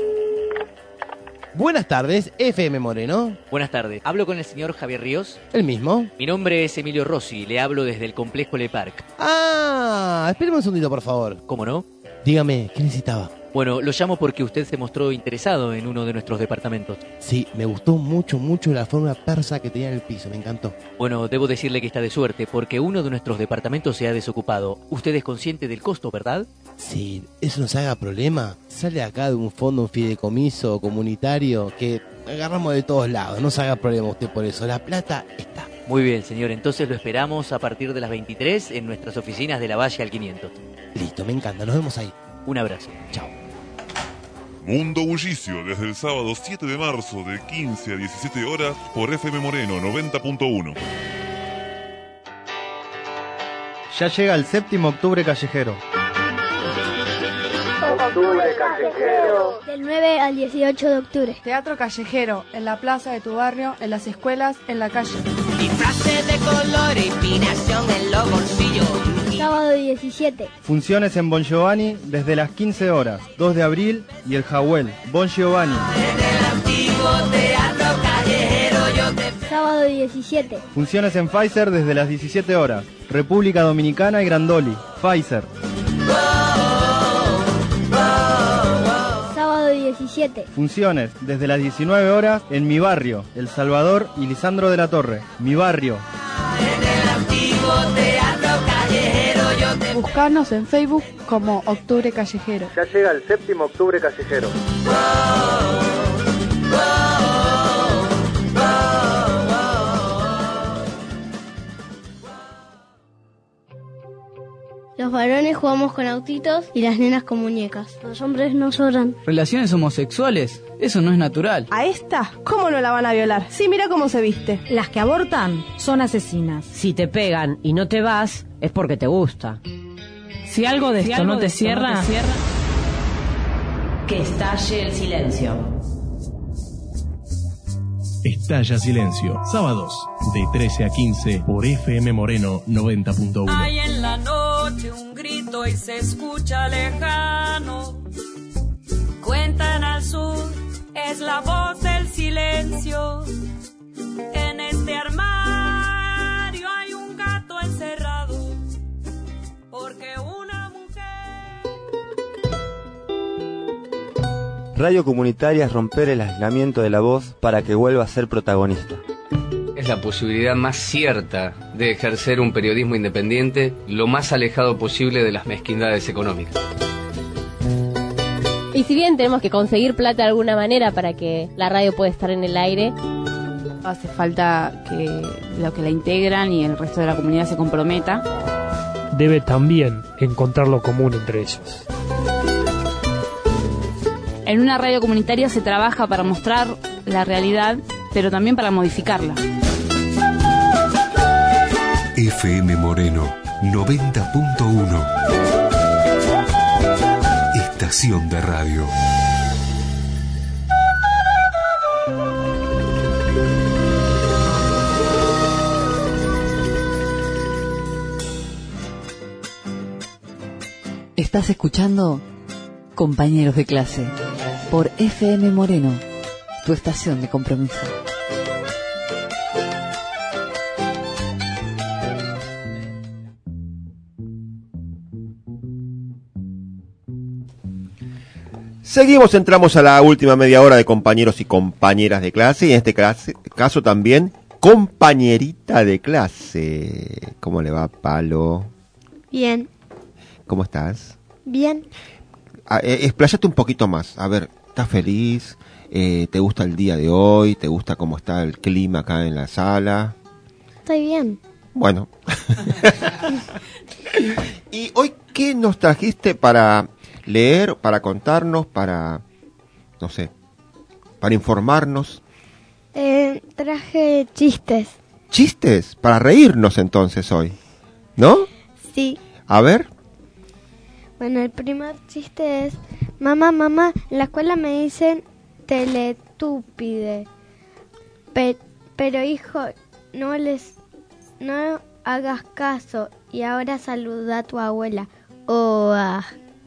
Buenas tardes, F M Moreno. Buenas tardes. ¿Hablo con el señor Javier Ríos? ¿El mismo? Mi nombre es Emilio Rossi, le hablo desde el complejo Le Parc. Ah, espéreme un segundito, por favor. ¿Cómo no? Dígame, ¿qué necesitaba? Bueno, lo llamo porque usted se mostró interesado en uno de nuestros departamentos. Sí, me gustó mucho, mucho la forma persa que tenía en el piso, me encantó. Bueno, debo decirle que está de suerte, porque uno de nuestros departamentos se ha desocupado. Usted es consciente del costo, ¿verdad? Sí, eso nos haga problema. Sale acá de un fondo, un fideicomiso comunitario que agarramos de todos lados. No se haga problema usted por eso, la plata está. Muy bien, señor, entonces lo esperamos a partir de las veintitrés en nuestras oficinas de la Valle al quinientos. Listo, me encanta, nos vemos ahí. Un abrazo, chao. Mundo Bullicio, desde el sábado siete de marzo de quince a diecisiete horas por F M Moreno noventa punto uno. Ya llega el séptimo octubre callejero. Octubre callejero. Del nueve al dieciocho de octubre. Teatro callejero, en la plaza de tu barrio, en las escuelas, en la calle. Disfraces de color, inspiración en los bolsillos. Sábado diecisiete. Funciones en Bon Giovanni desde las quince horas. dos de abril y el Jawel. Bon Giovanni. En el antiguo teatro callejero yo te... Sábado diecisiete. Funciones en Pfizer desde las diecisiete horas. República Dominicana y Grandoli. Pfizer. Sábado diecisiete. Funciones desde las diecinueve horas en Mi Barrio, El Salvador y Lisandro de la Torre. Mi Barrio. En el antiguo teatro callejero yo te... Buscarnos en Facebook como Octubre Callejero. Ya llega el séptimo Octubre Callejero. Los varones jugamos con autitos y las nenas con muñecas. Los hombres no lloran. Relaciones homosexuales, eso no es natural. ¿A esta? ¿Cómo no la van a violar? Sí, mira cómo se viste. Las que abortan son asesinas. Si te pegan y no te vas, es porque te gusta. Si algo de, si esto, algo no te, de esto cierra, no te cierra, que estalle el silencio. Estalla Silencio, sábados de trece a quince por F M Moreno noventa punto uno. Hay en la noche un grito y se escucha lejano. Cuentan al sur, es la voz del silencio. En este armario hay un gato encerrado, porque una Radio comunitaria es romper el aislamiento de la voz para que vuelva a ser protagonista. Es la posibilidad más cierta de ejercer un periodismo independiente lo más alejado posible de las mezquindades económicas. Y si bien tenemos que conseguir plata de alguna manera para que la radio pueda estar en el aire, hace falta que lo que la integran y el resto de la comunidad se comprometa. Debe también encontrar lo común entre ellos. En una radio comunitaria se trabaja para mostrar la realidad, pero también para modificarla. F M Moreno noventa punto uno. Estación de radio. Estás escuchando Compañeros de Clase por F M Moreno, tu estación de compromiso. Seguimos, entramos a la última media hora de compañeros y compañeras de clase, y en este caso también compañerita de clase. ¿Cómo le va, Palo? Bien. ¿Cómo estás? Bien. Ah, eh, expláyate un poquito más. A ver, ¿estás feliz? Eh, ¿Te gusta el día de hoy? ¿Te gusta cómo está el clima acá en la sala? Estoy bien. Bueno. ¿Y hoy qué nos trajiste para leer, para contarnos, para, no sé, para informarnos? Eh, traje chistes. ¿Chistes? Para reírnos entonces hoy, ¿no? Sí. A ver. Bueno, el primer chiste es: mamá, mamá, en la escuela me dicen teletúpide. Pe- pero hijo, no les, no hagas caso y ahora saluda a tu abuela. Oh, ah.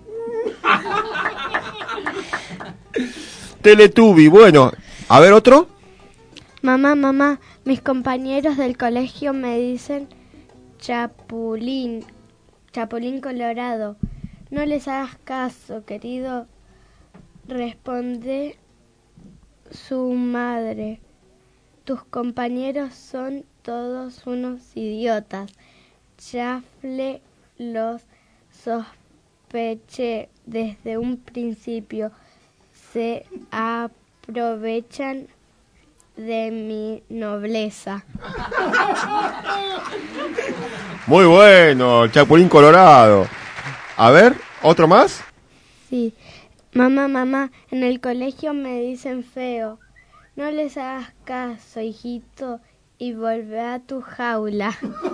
Teletubi, bueno, a ver otro. Mamá, mamá, mis compañeros del colegio me dicen Chapulín, Chapulín Colorado. No les hagas caso, querido, responde su madre. Tus compañeros son todos unos idiotas. Chafle los sospeché desde un principio. Se aprovechan de mi nobleza. Muy bueno, Chapulín Colorado. A ver, ¿otro más? Sí. Mamá, mamá, en el colegio me dicen feo. No les hagas caso, hijito, y volvé a tu jaula.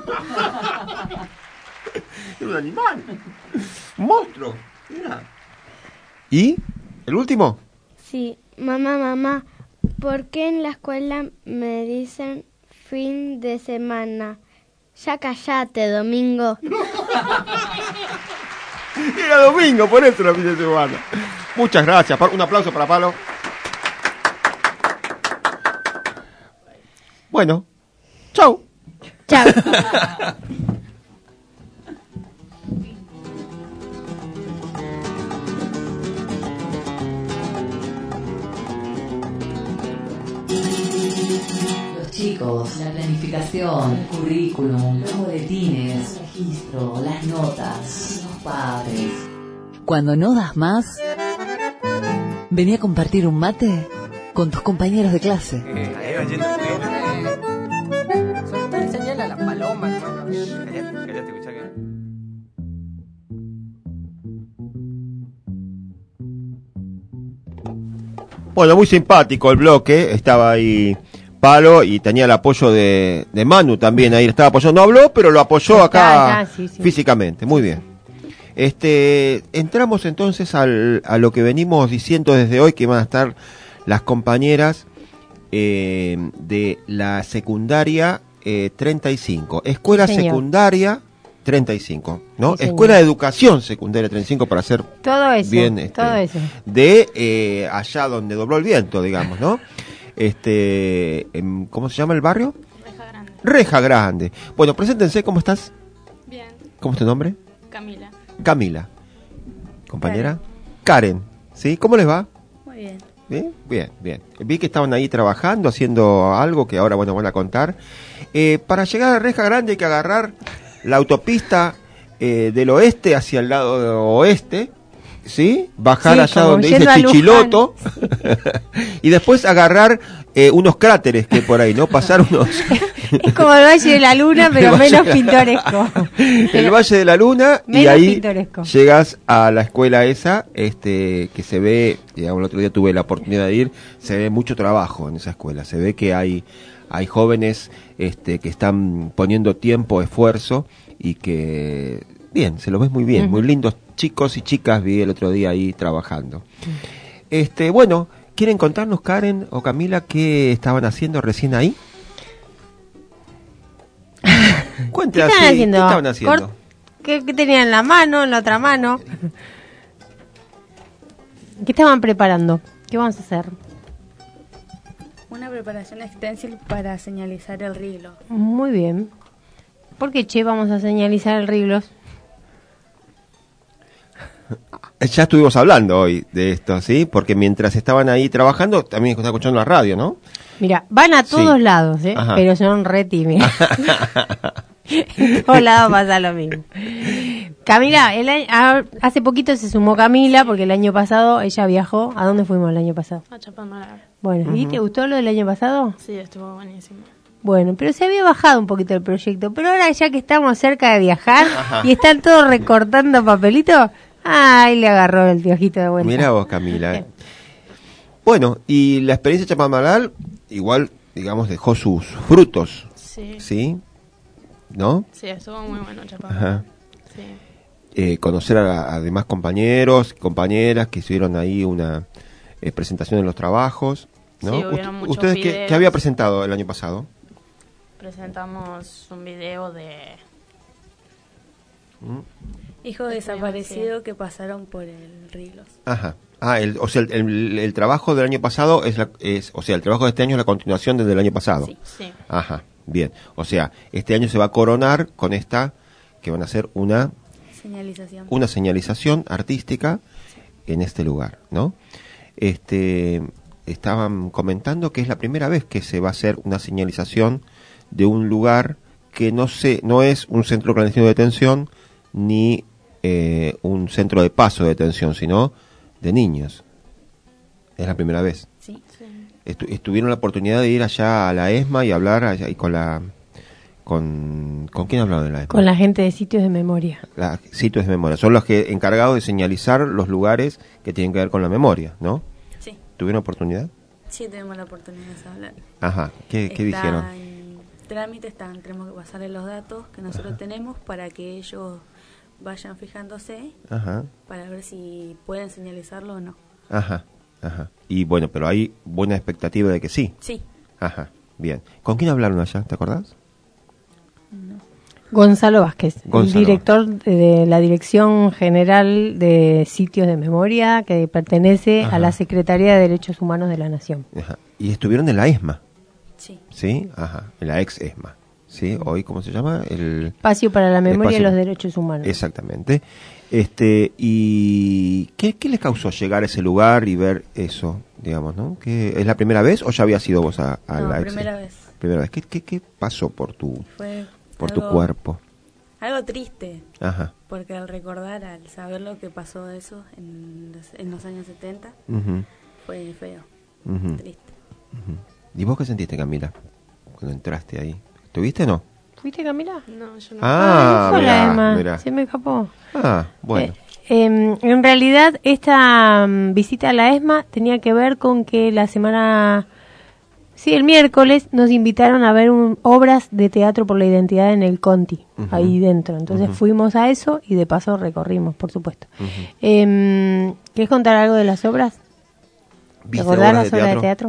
Es un animal. Un monstruo. Mira. ¿Y? ¿El último? Sí. Mamá, mamá, ¿por qué en la escuela me dicen fin de semana? Ya callate, Domingo. Era domingo, por eso era fin de semana. Muchas gracias. Un aplauso para Palo. Bueno, chau. Chau. Los chicos, la planificación, el currículum, los boletines, el registro, las notas, los padres. Cuando no das más, vení a compartir un mate con tus compañeros de clase. Señala a la paloma, hermano. Cállate, cállate, escucha que... Bueno, muy simpático el bloque. Estaba ahí Palo y tenía el apoyo de, de Manu también. Ahí estaba apoyando. No habló, pero lo apoyó acá está, sí, sí. físicamente. Muy bien. Este, entramos entonces al, a lo que venimos diciendo desde hoy, que van a estar las compañeras eh, de la secundaria eh, treinta y cinco. Escuela Señor. Secundaria treinta y cinco, ¿no? Sí, señor. Escuela de Educación Secundaria treinta y cinco, para ser Todo eso, bien este, todo eso. de eh, allá donde dobló el viento, digamos, ¿no? Este, em, ¿cómo se llama el barrio? Reja Grande. Reja Grande. Bueno, preséntense, ¿cómo estás? Bien. ¿Cómo es tu nombre? Camila. Camila. ¿Compañera? Karen. ¿Sí? ¿Cómo les va? Muy bien. ¿Bien? Bien, bien. Vi que estaban ahí trabajando, haciendo algo que ahora, bueno, van a contar. Eh, para llegar a Reja Grande hay que agarrar la autopista eh, del oeste hacia el lado oeste, ¿sí? Bajar Sí, allá como donde dice yendo a Chichiloto y después agarrar eh, unos cráteres que hay por ahí, ¿no? Pasar unos... Es como el Valle de la Luna, pero El Valle menos de la- pintoresco. el Valle de la Luna y Menos ahí pintoresco. llegas a la escuela esa, este, que se ve, digamos, el otro día tuve la oportunidad de ir, se ve mucho trabajo en esa escuela, se ve que hay, hay jóvenes, este, que están poniendo tiempo, esfuerzo y que, bien, se lo ves muy bien, Ujú. muy lindos chicos y chicas vi el otro día ahí trabajando. Este, bueno, ¿quieren contarnos, Karen o Camila, qué estaban haciendo recién ahí? ¿Qué Cuéntanos, estaban sí, haciendo? ¿qué estaban haciendo? Cort- ¿Qué, qué tenían en la mano, en la otra mano? ¿Qué estaban preparando? ¿Qué vamos a hacer? Una preparación extensiva para señalizar el riglo. Muy bien. ¿Por qué, che, vamos a señalizar el riglos? Ya estuvimos hablando hoy de esto, ¿sí? Porque mientras estaban ahí trabajando, también estaba escuchando la radio, ¿no? Mira, van a todos Sí. lados, ¿eh? Ajá. Pero son re tímidos. En todos lados pasa lo mismo. Camila, el año- ah, hace poquito se sumó Camila porque el año pasado ella viajó. ¿A dónde fuimos el año pasado? A Chapadmalal. Bueno, ¿y Ujú. te gustó lo del año pasado? Sí, estuvo buenísimo. Bueno, pero se había bajado un poquito el proyecto. Pero ahora ya que estamos cerca de viajar Ajá. y están todos recortando papelitos, ay, le agarró el piojito de vuelta. Mira vos, Camila. eh. Bueno, y la experiencia de Chapadmalal, igual, digamos, dejó sus frutos. Sí. ¿Sí? ¿No? Sí, estuvo muy bueno Chapadmalal. Ajá. Sí. Eh, conocer a, a demás compañeros, compañeras que hicieron ahí una eh, presentación de los trabajos. ¿no? Sí, hubieron Ust- muchos ¿Ustedes qué, videos. qué había presentado el año pasado? Presentamos un video de ¿Mm? hijos desaparecidos que pasaron por el Riglos. Ajá. Ah, el, o sea, el, el- el trabajo del año pasado es, la, es, o sea, el trabajo de este año es la continuación desde el año pasado. Sí, sí. Ajá, bien. O sea, este año se va a coronar con esta, que van a hacer una, Señalización. una señalización artística en este lugar, ¿no? Este, estaban comentando que es la primera vez que se va a hacer una señalización de un lugar que no se, no es un centro clandestino de detención ni eh, un centro de paso de detención, sino de niños. Es la primera vez. Sí, sí. Estu- estuvieron la oportunidad de ir allá a la ESMA y hablar allá, y con la con ¿con quién hablaron de la ESMA? Con la gente de sitios de memoria. La sitios de memoria. Son los que encargados de señalizar los lugares que tienen que ver con la memoria, ¿no? Sí. ¿Tuvieron oportunidad? Sí, tuvimos la oportunidad de hablar. Ajá. ¿Qué, qué Está dijeron? en trámite, están, tenemos que pasarle los datos que nosotros Ajá. tenemos para que ellos vayan fijándose Ajá. para ver si pueden señalizarlo o no. Ajá. Ajá. Y bueno, pero hay buena expectativa de que sí. Sí. Ajá. Bien. ¿Con quién hablaron allá? ¿Te acordás? Gonzalo Vázquez, Gonzalo. el director de la Dirección General de Sitios de Memoria que pertenece Ajá. a la Secretaría de Derechos Humanos de la Nación. Ajá. Y estuvieron en la ESMA. Sí. ¿Sí? Ajá. En la ex ESMA. ¿Sí? Hoy, ¿cómo se llama? El Espacio para la Memoria Espacio- y los Derechos Humanos. Exactamente. Este, y ¿qué, ¿qué les causó llegar a ese lugar y ver eso, digamos, ¿no? ¿Qué, ¿Es la primera vez o ya había sido vos a, a No, la ex? primera vez. Primera vez. ¿Qué, qué, qué pasó por tu, Fue por tu algo- cuerpo? Algo triste. Ajá. Porque al recordar, al saber lo que pasó eso en los, en los años setenta, Ujú. fue feo, Ujú. triste. Ujú. ¿Y vos qué sentiste, Camila, cuando entraste ahí? ¿Tuviste o no? ¿Fuiste, Camila? No, yo no. Ah, dijo la mirá, Emma, mirá. se me escapó. Ah, bueno. Eh, en realidad, esta mm, visita a la ESMA tenía que ver con que la semana, sí, el miércoles nos invitaron a ver un- obras de teatro por la identidad en el Conti, Ujú. ahí dentro. Entonces Ujú. fuimos a eso y de paso recorrimos, por supuesto. Ujú. Eh, ¿Quieres contar algo de las obras? ¿Te ¿Viste acordás obras las de obras de teatro?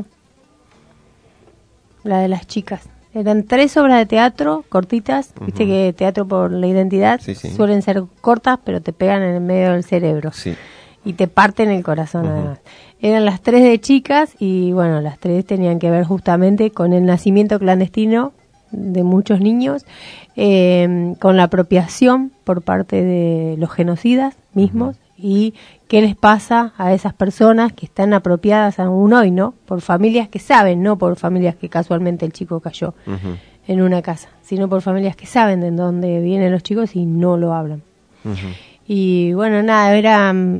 La de las chicas. Eran tres obras de teatro cortitas, viste Ujú. que teatro por la identidad Sí, sí. suelen ser cortas, pero te pegan en el medio del cerebro Sí. y te parten el corazón Ujú. además. Eran las tres de chicas y bueno, las tres tenían que ver justamente con el nacimiento clandestino de muchos niños, eh, con la apropiación por parte de los genocidas mismos y qué les pasa a esas personas que están apropiadas aún hoy, ¿no? Por familias que saben, no por familias que casualmente el chico cayó Ujú. en una casa, sino por familias que saben de dónde vienen los chicos y no lo hablan. Ujú. Y bueno, nada, era mm,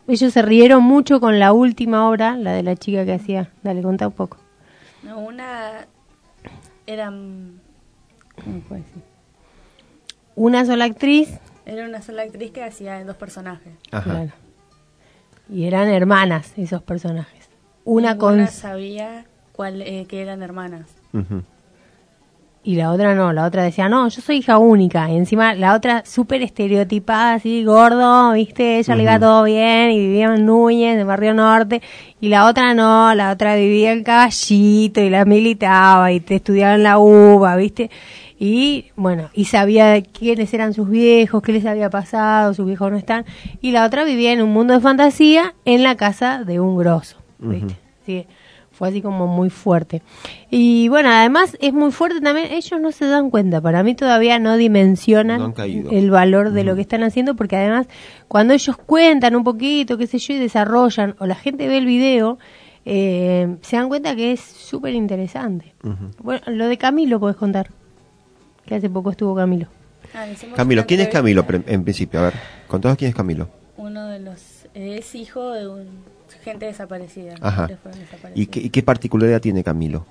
ellos se rieron mucho con la última obra, la de la chica que hacía. Dale, contá un poco. No, una era... ¿Cómo puede ser? Una sola actriz. Era una sola actriz que hacía dos personajes. Ajá. Claro. Y eran hermanas esos personajes. Una Ninguna con... sabía cuál, eh, que eran hermanas. Uh-huh. Y la otra no, la otra decía, no, yo soy hija única. Y encima la otra súper estereotipada, así, gordo, ¿viste? Ella uh-huh. le iba todo bien y vivía en Núñez, en Barrio Norte. Y la otra no, la otra vivía en Caballito y la militaba y te estudiaba en la U B A, ¿viste? Y bueno, y sabía quiénes eran sus viejos, qué les había pasado, sus viejos no están. Y la otra vivía en un mundo de fantasía en la casa de un grosso, ¿viste? Uh-huh. Sí. Fue así como muy fuerte. Y bueno, además es muy fuerte también, ellos no se dan cuenta, para mí todavía no dimensionan no el valor de uh-huh. lo que están haciendo, porque además cuando ellos cuentan un poquito, qué sé yo, y desarrollan, o la gente ve el video, eh, se dan cuenta que es súper interesante. Uh-huh. Bueno, lo de Camilo podés contar, que hace poco estuvo Camilo. Ah, Camilo, ¿quién es Camilo en principio? A ver, contanos quién es Camilo. Uno de los, es hijo de un... gente desaparecida. Ajá. ¿Y qué, ¿Y qué particularidad tiene Camilo?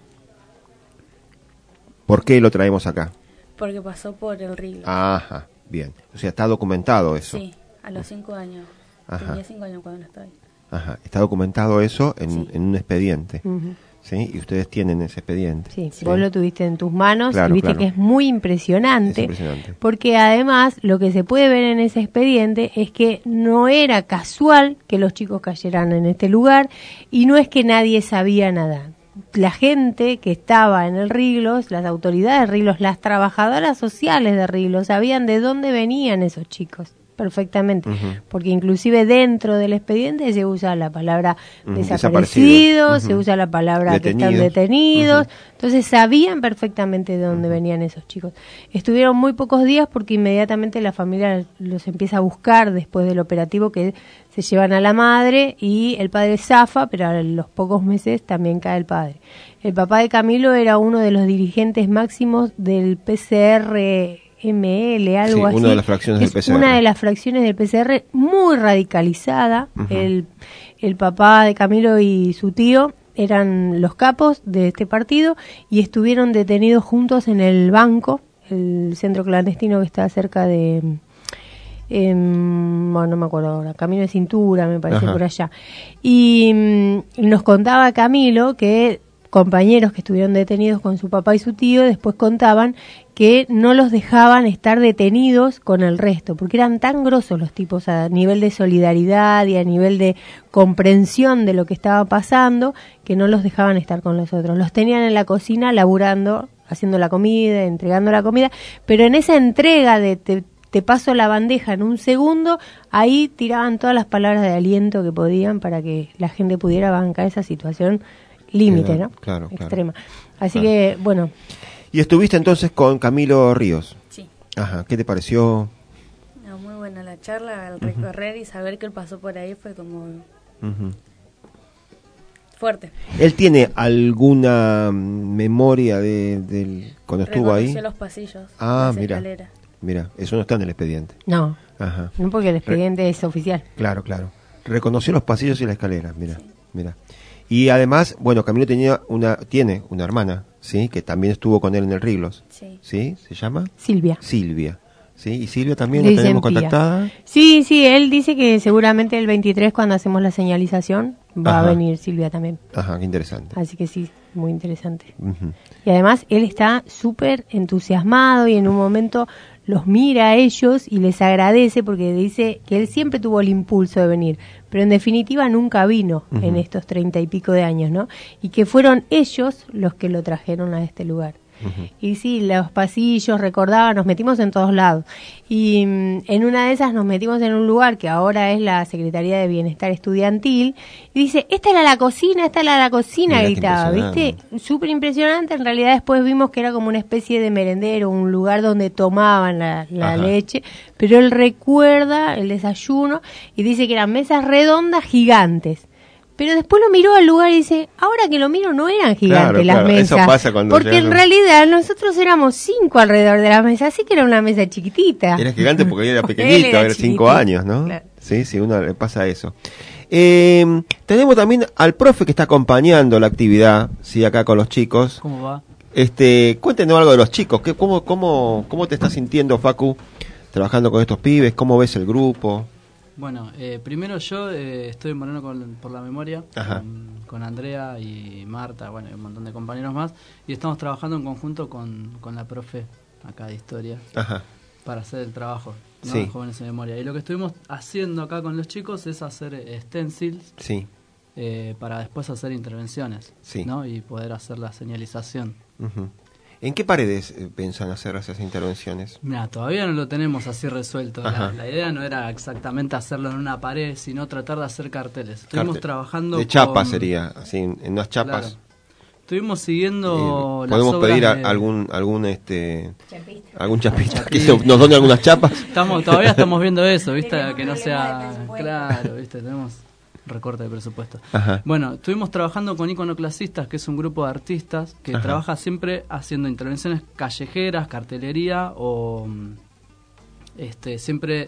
¿Por qué lo traemos acá? Porque pasó por el río. Ajá, bien. O sea, está documentado eso. Sí, a los cinco años. Ajá. Tenía cinco años cuando no estaba ahí. Ajá, está documentado eso en, sí. en un expediente. Uh-huh. ¿Sí? Y ustedes tienen ese expediente. Sí, sí. Vos lo tuviste en tus manos, claro, y viste claro. que es muy impresionante, es impresionante. Porque además lo que se puede ver en ese expediente es que no era casual que los chicos cayeran en este lugar y no es que nadie sabía nada. La gente que estaba en el Riglos, las autoridades de Riglos, las trabajadoras sociales de Riglos, sabían de dónde venían esos chicos. Perfectamente, uh-huh. porque inclusive dentro del expediente se usa la palabra uh-huh. desaparecido, uh-huh. se usa la palabra detenidos. Que están detenidos, uh-huh. entonces sabían perfectamente de dónde uh-huh. venían esos chicos. Estuvieron muy pocos días porque inmediatamente la familia los empieza a buscar después del operativo, que se llevan a la madre y el padre zafa, pero a los pocos meses también cae el padre. El papá de Camilo era uno de los dirigentes máximos del P C R M L, algo sí, así. Una de las fracciones es del P C R. Una de las fracciones del P C R muy radicalizada. Uh-huh. El, el papá de Camilo y su tío eran los capos de este partido y estuvieron detenidos juntos en el Banco, el centro clandestino que está cerca de... Eh, bueno, no me acuerdo ahora, Camino de Cintura, me parece, Ajá. por allá. Y mm, nos contaba Camilo que compañeros que estuvieron detenidos con su papá y su tío después contaban que no los dejaban estar detenidos con el resto, porque eran tan grosos los tipos a nivel de solidaridad y a nivel de comprensión de lo que estaba pasando, que no los dejaban estar con los otros. Los tenían en la cocina laburando, haciendo la comida, entregando la comida, pero en esa entrega de te, te paso la bandeja en un segundo, ahí tiraban todas las palabras de aliento que podían para que la gente pudiera bancar esa situación límite, ¿no? Claro, claro. Extrema. Así claro. que, bueno. ¿Y estuviste entonces con Camilo Ríos? Sí. Ajá, ¿qué te pareció? No, muy buena la charla, al recorrer uh-huh. y saber que él pasó por ahí fue como uh-huh. fuerte. ¿Él tiene alguna memoria de, de cuando estuvo ahí? Reconoció los pasillos, ah, las mira, escaleras. Mira, eso no está en el expediente. No, Ajá. no porque el expediente Re- es oficial. Claro, claro. Reconoció los pasillos y la escalera, mira, sí. mira. Y además, bueno, Camilo tenía una, tiene una hermana, ¿sí? Que también estuvo con él en el Riglos. Sí. ¿Sí? ¿Se llama? Silvia. Silvia. ¿Sí? ¿Y Silvia también la tenemos contactada? Sí, sí, él dice que seguramente el veintitrés, cuando hacemos la señalización, va Ajá. a venir Silvia también. Ajá, qué interesante. Así que sí, muy interesante. Uh-huh. Y además, él está súper entusiasmado y en un momento los mira a ellos y les agradece porque dice que él siempre tuvo el impulso de venir, pero en definitiva nunca vino uh-huh. en estos treinta y pico de años, ¿no? Y que fueron ellos los que lo trajeron a este lugar. Uh-huh. Y sí, los pasillos, recordaba, nos metimos en todos lados. Y mm, en una de esas nos metimos en un lugar que ahora es la Secretaría de Bienestar Estudiantil. Y dice, esta era la cocina, esta era la cocina, Mira, gritaba, ¿viste? Súper impresionante. En realidad después vimos que era como una especie de merendero, un lugar donde tomaban la, la leche. Pero él recuerda el desayuno y dice que eran mesas redondas gigantes, Pero después lo miró al lugar y dice, ahora que lo miro no eran gigantes Claro, las claro, mesas. eso pasa cuando porque en llegan- realidad nosotros éramos cinco alrededor de la mesa, así que era una mesa chiquitita. Era gigante porque él era Él pequeñito, era era cinco chiquitito, años, ¿no? claro. Sí, sí, uno le pasa eso. Eh, tenemos también al profe que está acompañando la actividad, sí, acá con los chicos. ¿Cómo va? Este, cuéntenos algo de los chicos. ¿Qué, cómo, cómo, ¿Cómo te estás sintiendo, Facu, trabajando con estos pibes? ¿Cómo ves el grupo? Bueno, eh, primero yo eh, estoy en Moreno con, por la memoria, Ajá. con, con Andrea y Marta, bueno, y un montón de compañeros más, y estamos trabajando en conjunto con, con la profe acá de historia Ajá. para hacer el trabajo, ¿no? Sí. de Jóvenes en Memoria. Y lo que estuvimos haciendo acá con los chicos es hacer eh, stencils Sí. eh, para después hacer intervenciones, Sí. ¿no? Y poder hacer la señalización. Ujú. ¿En qué paredes eh, piensan hacer esas intervenciones? Mira, todavía no lo tenemos así resuelto. Ajá. La, la idea no era exactamente hacerlo en una pared, sino tratar de hacer carteles. Estuvimos Carte- trabajando de chapa con- sería, así, en, en unas chapas. Claro. Estuvimos siguiendo Eh, las podemos obras pedir a- de- algún algún este algún chapista que se- nos done algunas chapas. Estamos, todavía estamos viendo eso, ¿viste? Que no sea claro, ¿viste? Tenemos recorte de presupuesto. Ajá. Bueno, estuvimos trabajando con Iconoclasistas, que es un grupo de artistas que Ajá. trabaja siempre haciendo intervenciones callejeras, cartelería o mm, este siempre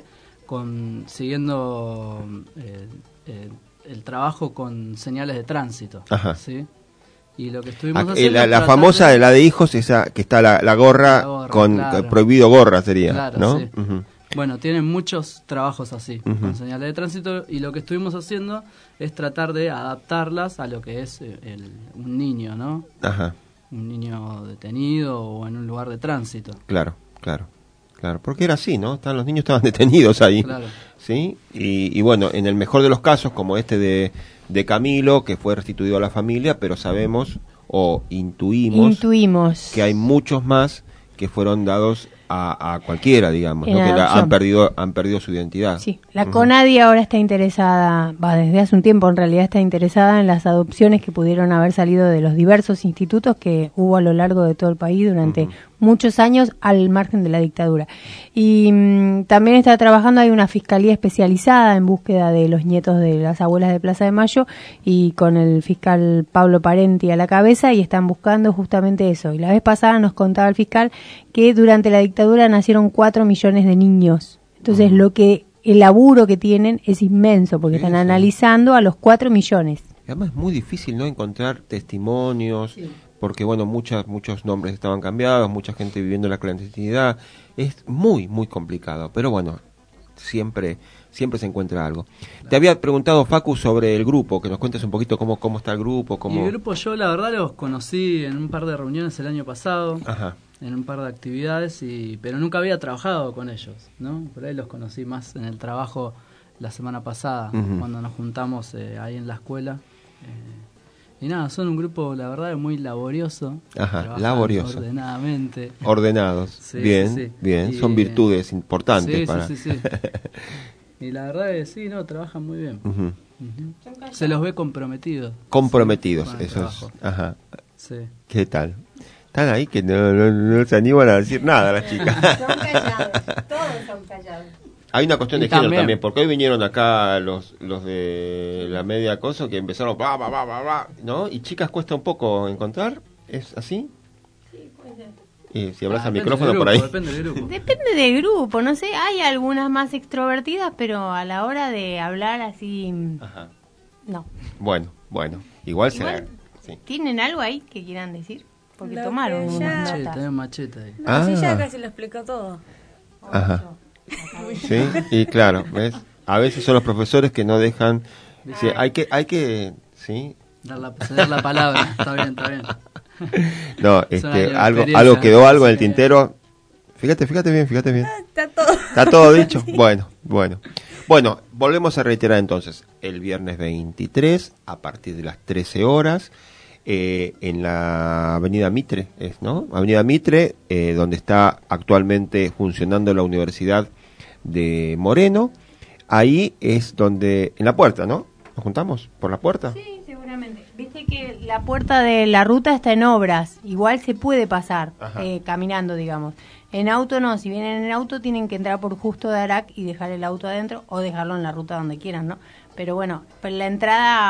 con siguiendo eh, eh, el trabajo con señales de tránsito, Ajá. ¿sí? Y lo que estuvimos Ah, eh, haciendo la, es la tratar famosa de- de la de hijos, esa que está la, la gorra, La gorra, con claro. eh, prohibido gorra sería, Claro, ¿no? sí. Ujú. Bueno, tienen muchos trabajos así, Ujú. con señales de tránsito, y lo que estuvimos haciendo es tratar de adaptarlas a lo que es eh, el, un niño, ¿no? Ajá. Un niño detenido o en un lugar de tránsito. Claro, claro, claro, porque era así, ¿no? Estaban, los niños estaban detenidos ahí, Claro. ¿sí? Y, y bueno, en el mejor de los casos, como este de, de Camilo, que fue restituido a la familia, pero sabemos o intuimos, Intuimos. que hay muchos más que fueron dados a, a cualquiera, digamos, En ¿no? Que la- adopción. han perdido han perdido su identidad. Sí, la Ujú. CONADI ahora está interesada, va desde hace un tiempo en realidad está interesada en las adopciones que pudieron haber salido de los diversos institutos que hubo a lo largo de todo el país durante muchos años al margen de la dictadura. Y mm, también está trabajando, hay una fiscalía especializada en búsqueda de los nietos de las abuelas de Plaza de Mayo y con el fiscal Pablo Parenti a la cabeza y están buscando justamente eso. Y la vez pasada nos contaba el fiscal que durante la dictadura nacieron cuatro millones de niños. Entonces lo que el laburo que tienen es inmenso porque están analizando a los cuatro millones. Además es muy difícil no encontrar testimonios, porque bueno, muchas, muchos nombres estaban cambiados, mucha gente viviendo en la clandestinidad. Es muy, muy complicado, pero bueno, siempre siempre se encuentra algo. Te había preguntado, Facu, sobre el grupo, que nos cuentes un poquito cómo, cómo está el grupo. Y Cómo... el grupo yo la verdad los conocí en un par de reuniones el año pasado, Ajá. en un par de actividades, y pero nunca había trabajado con ellos, ¿no? Por ahí los conocí más en el trabajo la semana pasada, Ujú. cuando nos juntamos eh, ahí en la escuela. Eh, y nada, son un grupo, la verdad, muy laborioso. Ajá, trabajan laborioso. ordenadamente. Ordenados. Sí, bien, sí. bien. Y, Son eh, virtudes importantes sí, para... sí, sí, sí. Y la verdad es sí, no, trabajan muy bien. Ujú. Ujú. Se los ve comprometidos. Comprometidos, con el eso es. trabajo. Ajá. Sí. ¿Qué tal? Están ahí que no, no, no se animan a decir nada las chicas. Son callados, todos son callados. Hay una cuestión de Y género también. también, porque hoy vinieron acá los los de la media cosa que empezaron bla, bla, bla, bla, bla, ¿no? Y chicas cuesta un poco encontrar, ¿es así? Sí, puede ser. Y si hablas Ah, al depende micrófono del por grupo, ahí. Depende del grupo. Depende del grupo, no sé, hay algunas más extrovertidas, pero a la hora de hablar así, Ajá. no. Bueno, bueno, igual, Igual, será. Sí. ¿Tienen algo ahí que quieran decir? Porque Lo tomaron que unas ya- Machete, notas. hay un machete ahí. No, sí, Ah. ya casi lo explicó todo. Ajá. Sí, y claro, ¿ves? A veces son los profesores que no dejan, sí, hay que hay que, sí. Dar la, ceder la palabra. Está bien, está bien. No, Es una este algo experiencia. algo quedó algo en el tintero. Fíjate, fíjate bien, fíjate bien. Está todo. ¿Está todo dicho? Bueno, bueno. Bueno, volvemos a reiterar entonces, el viernes veintitrés, a partir de las trece horas, eh, en la avenida Mitre, es, ¿no? Avenida Mitre, eh, donde está actualmente funcionando la Universidad de Moreno. Ahí es donde, en la puerta, ¿no? ¿Nos juntamos por la puerta? Sí, seguramente. Viste que la puerta de la ruta está en obras, igual se puede pasar eh, caminando, digamos. En auto no, si vienen en auto tienen que entrar por Justo de Arac y dejar el auto adentro o dejarlo en la ruta donde quieran, ¿no? Pero bueno, pues la entrada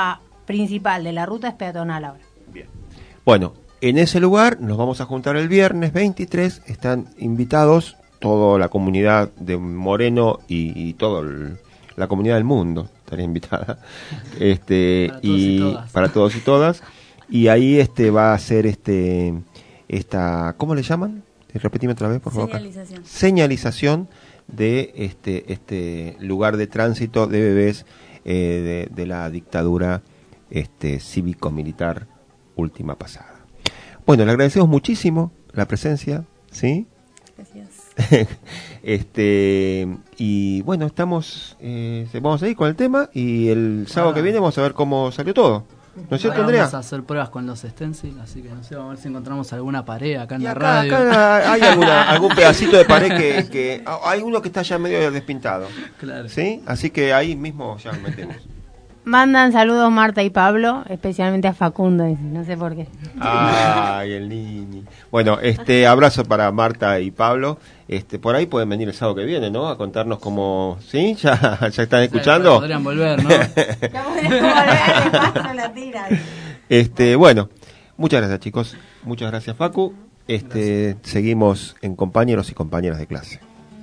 principal de la ruta es peatonal ahora. Bueno, en ese lugar nos vamos a juntar el viernes veintitrés, están invitados toda la comunidad de Moreno y, y toda la comunidad del mundo estaría invitada, este para y, y para todos y todas, y ahí este va a ser este esta ¿cómo le llaman? Repetime otra vez, por favor. Señalización. Señalización de este este lugar de tránsito de bebés eh, de, de la dictadura este cívico-militar última pasada. Bueno, le agradecemos muchísimo la presencia, ¿sí? Gracias. este y bueno, estamos eh, vamos a ir con el tema y el sábado ah. que viene vamos a ver cómo salió todo. ¿No es cierto, Andrea? Vamos a hacer pruebas con los stencils, así que no sé, vamos a ver si encontramos alguna pared acá en y la acá, radio. Acá hay alguna, algún pedacito de pared que, que... Hay uno que está ya medio despintado. Claro. ¿Sí? Así que ahí mismo ya metemos. Mandan saludos Marta y Pablo, especialmente a Facundo, no sé por qué. Ay, el niño. Bueno, este abrazo para Marta y Pablo. Este, por ahí pueden venir el sábado que viene, ¿no? A contarnos cómo, ¿sí? ¿Ya, ya están escuchando? Podrían volver, ¿no? Ya podrían volver, de paso la tira. Este, bueno, muchas gracias, chicos. Muchas gracias, Facu. Este, gracias. Seguimos en compañeros y compañeras de clase.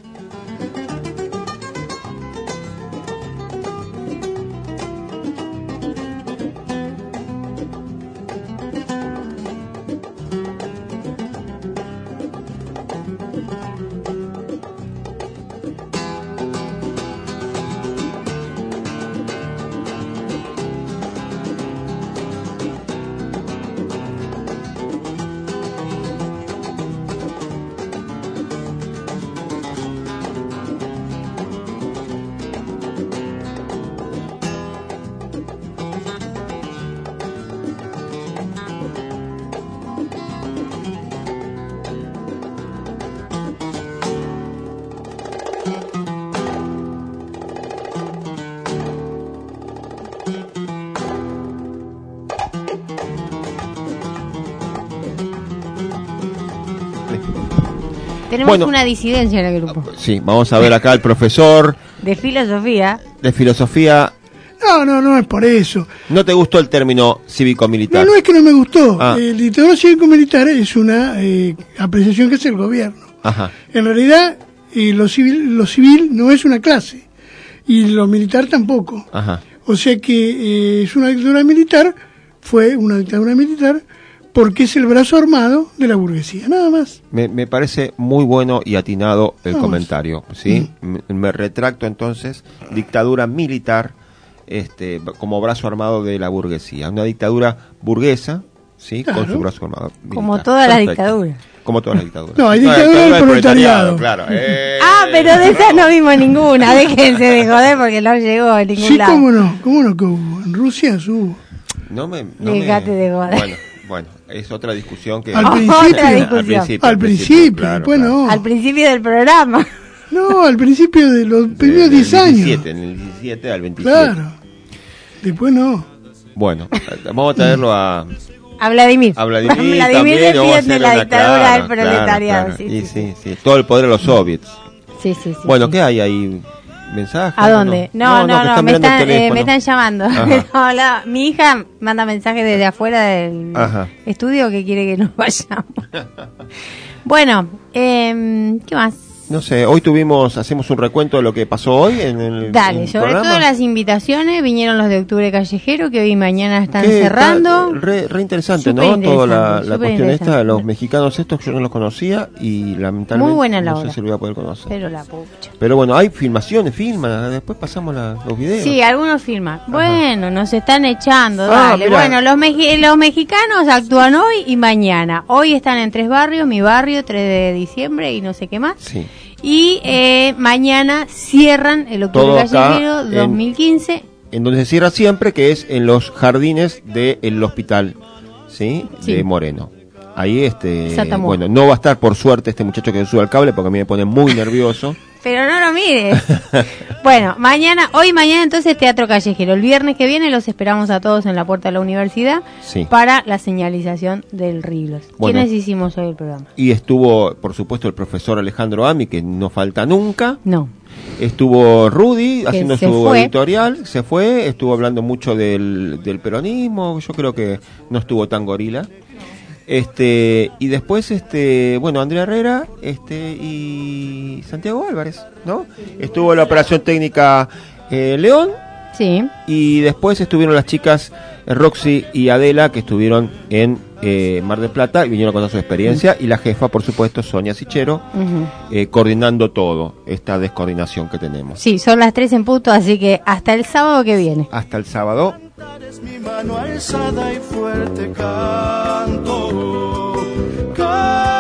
Tenemos bueno, una disidencia en el grupo. Sí, vamos a ver acá al profesor de filosofía. De filosofía. No, no, no es por eso. ¿No te gustó el término cívico-militar? No, no es que no me gustó. Ah. El dictador cívico-militar es una eh, apreciación que hace el gobierno. Ajá. En realidad, eh, lo civil lo civil no es una clase y lo militar tampoco. Ajá. O sea que eh, es una dictadura militar, fue una dictadura militar porque es el brazo armado de la burguesía, nada más. Me, me parece muy bueno y atinado el Vamos. comentario, ¿sí? Mm. Me, me retracto entonces, dictadura militar este como brazo armado de la burguesía. Una dictadura burguesa, ¿sí? Claro. Con su brazo armado militar. Como todas las dictaduras. Como todas las dictaduras. No, hay dictadura, no, dictadura del proletariado. Claro. Eh, ah, pero de esa no vimos ninguna, déjense de joder porque no llegó a ningún sí, lado. Sí, cómo no, cómo no que hubo. En Rusia hubo. No me... No Dejate me... de joder. Bueno. Bueno, es otra discusión que... Al principio, otra discusión. Al principio, al principio claro, bueno. Claro. Al principio del programa. No, al principio de los primeros diez años. diecisiete, en el diecisiete al veintisiete. Claro. Después no. Bueno, vamos a traerlo a... A Vladimir. A Vladimir, Vladimir también, defiende la una, dictadura claro, del proletariado. Claro, claro. Sí, Y, sí, sí, sí, todo el poder de los soviets. Sí, sí, sí. Bueno, sí. ¿qué hay ahí? ¿Mensajes? ¿A dónde? No, no, no, no, no me, están, eh, me están llamando. No, la, mi hija manda mensajes desde afuera del Ajá. estudio que quiere que nos vayamos. Bueno, eh, ¿qué más? No sé, hoy tuvimos, hacemos un recuento de lo que pasó hoy en el Dale, en el sobre programa. todo las invitaciones, vinieron los de Octubre Callejero, que hoy y mañana están cerrando. Está re, re interesante, super ¿no? Interesante, Toda la, la cuestión esta de los mexicanos estos, yo no los conocía y lamentablemente muy buena la no obra, sé si lo voy a poder conocer. Pero la pucha. Pero bueno, hay filmaciones, filman, después pasamos la, los videos. Sí, algunos filman. Bueno, nos están echando, Ah, dale. mira. Bueno, los, meji- los mexicanos actúan hoy y mañana. Hoy están en Tres Barrios, mi barrio, tres de diciembre y no sé qué más. Sí. Y eh, mañana cierran el Octubre Todo acá Callejero dos mil quince. En donde se cierra siempre, que es en los jardines del hospital, ¿sí? Sí. De Moreno. Ahí, este, Exactamente. bueno, no va a estar por suerte este muchacho que sube al cable, porque a mí me pone muy nervioso. Pero no lo mires. Bueno, mañana, hoy y mañana entonces Teatro Callejero. El viernes que viene los esperamos a todos en la puerta de la universidad sí. para la señalización del Riglos. Bueno, ¿quiénes hicimos hoy el programa? Y estuvo, por supuesto, el profesor Alejandro Ami, que no falta nunca. No. Estuvo Rudy que haciendo su fue. editorial, se fue, estuvo hablando mucho del, del peronismo, yo creo que no estuvo tan gorila. Este, y después, este, bueno, Andrea Herrera, este, y Santiago Álvarez, ¿no? Estuvo la operación técnica eh, León. Sí. Y después estuvieron las chicas eh, Roxy y Adela, que estuvieron en eh, Mar del Plata y vinieron a contar su experiencia. Uh-huh. Y la jefa, por supuesto, Sonia Sichero, uh-huh. eh, coordinando todo, esta descoordinación que tenemos. Sí, son las tres en punto, así que hasta el sábado que viene. Hasta el sábado. Mi mano alzada y fuerte canto, canto.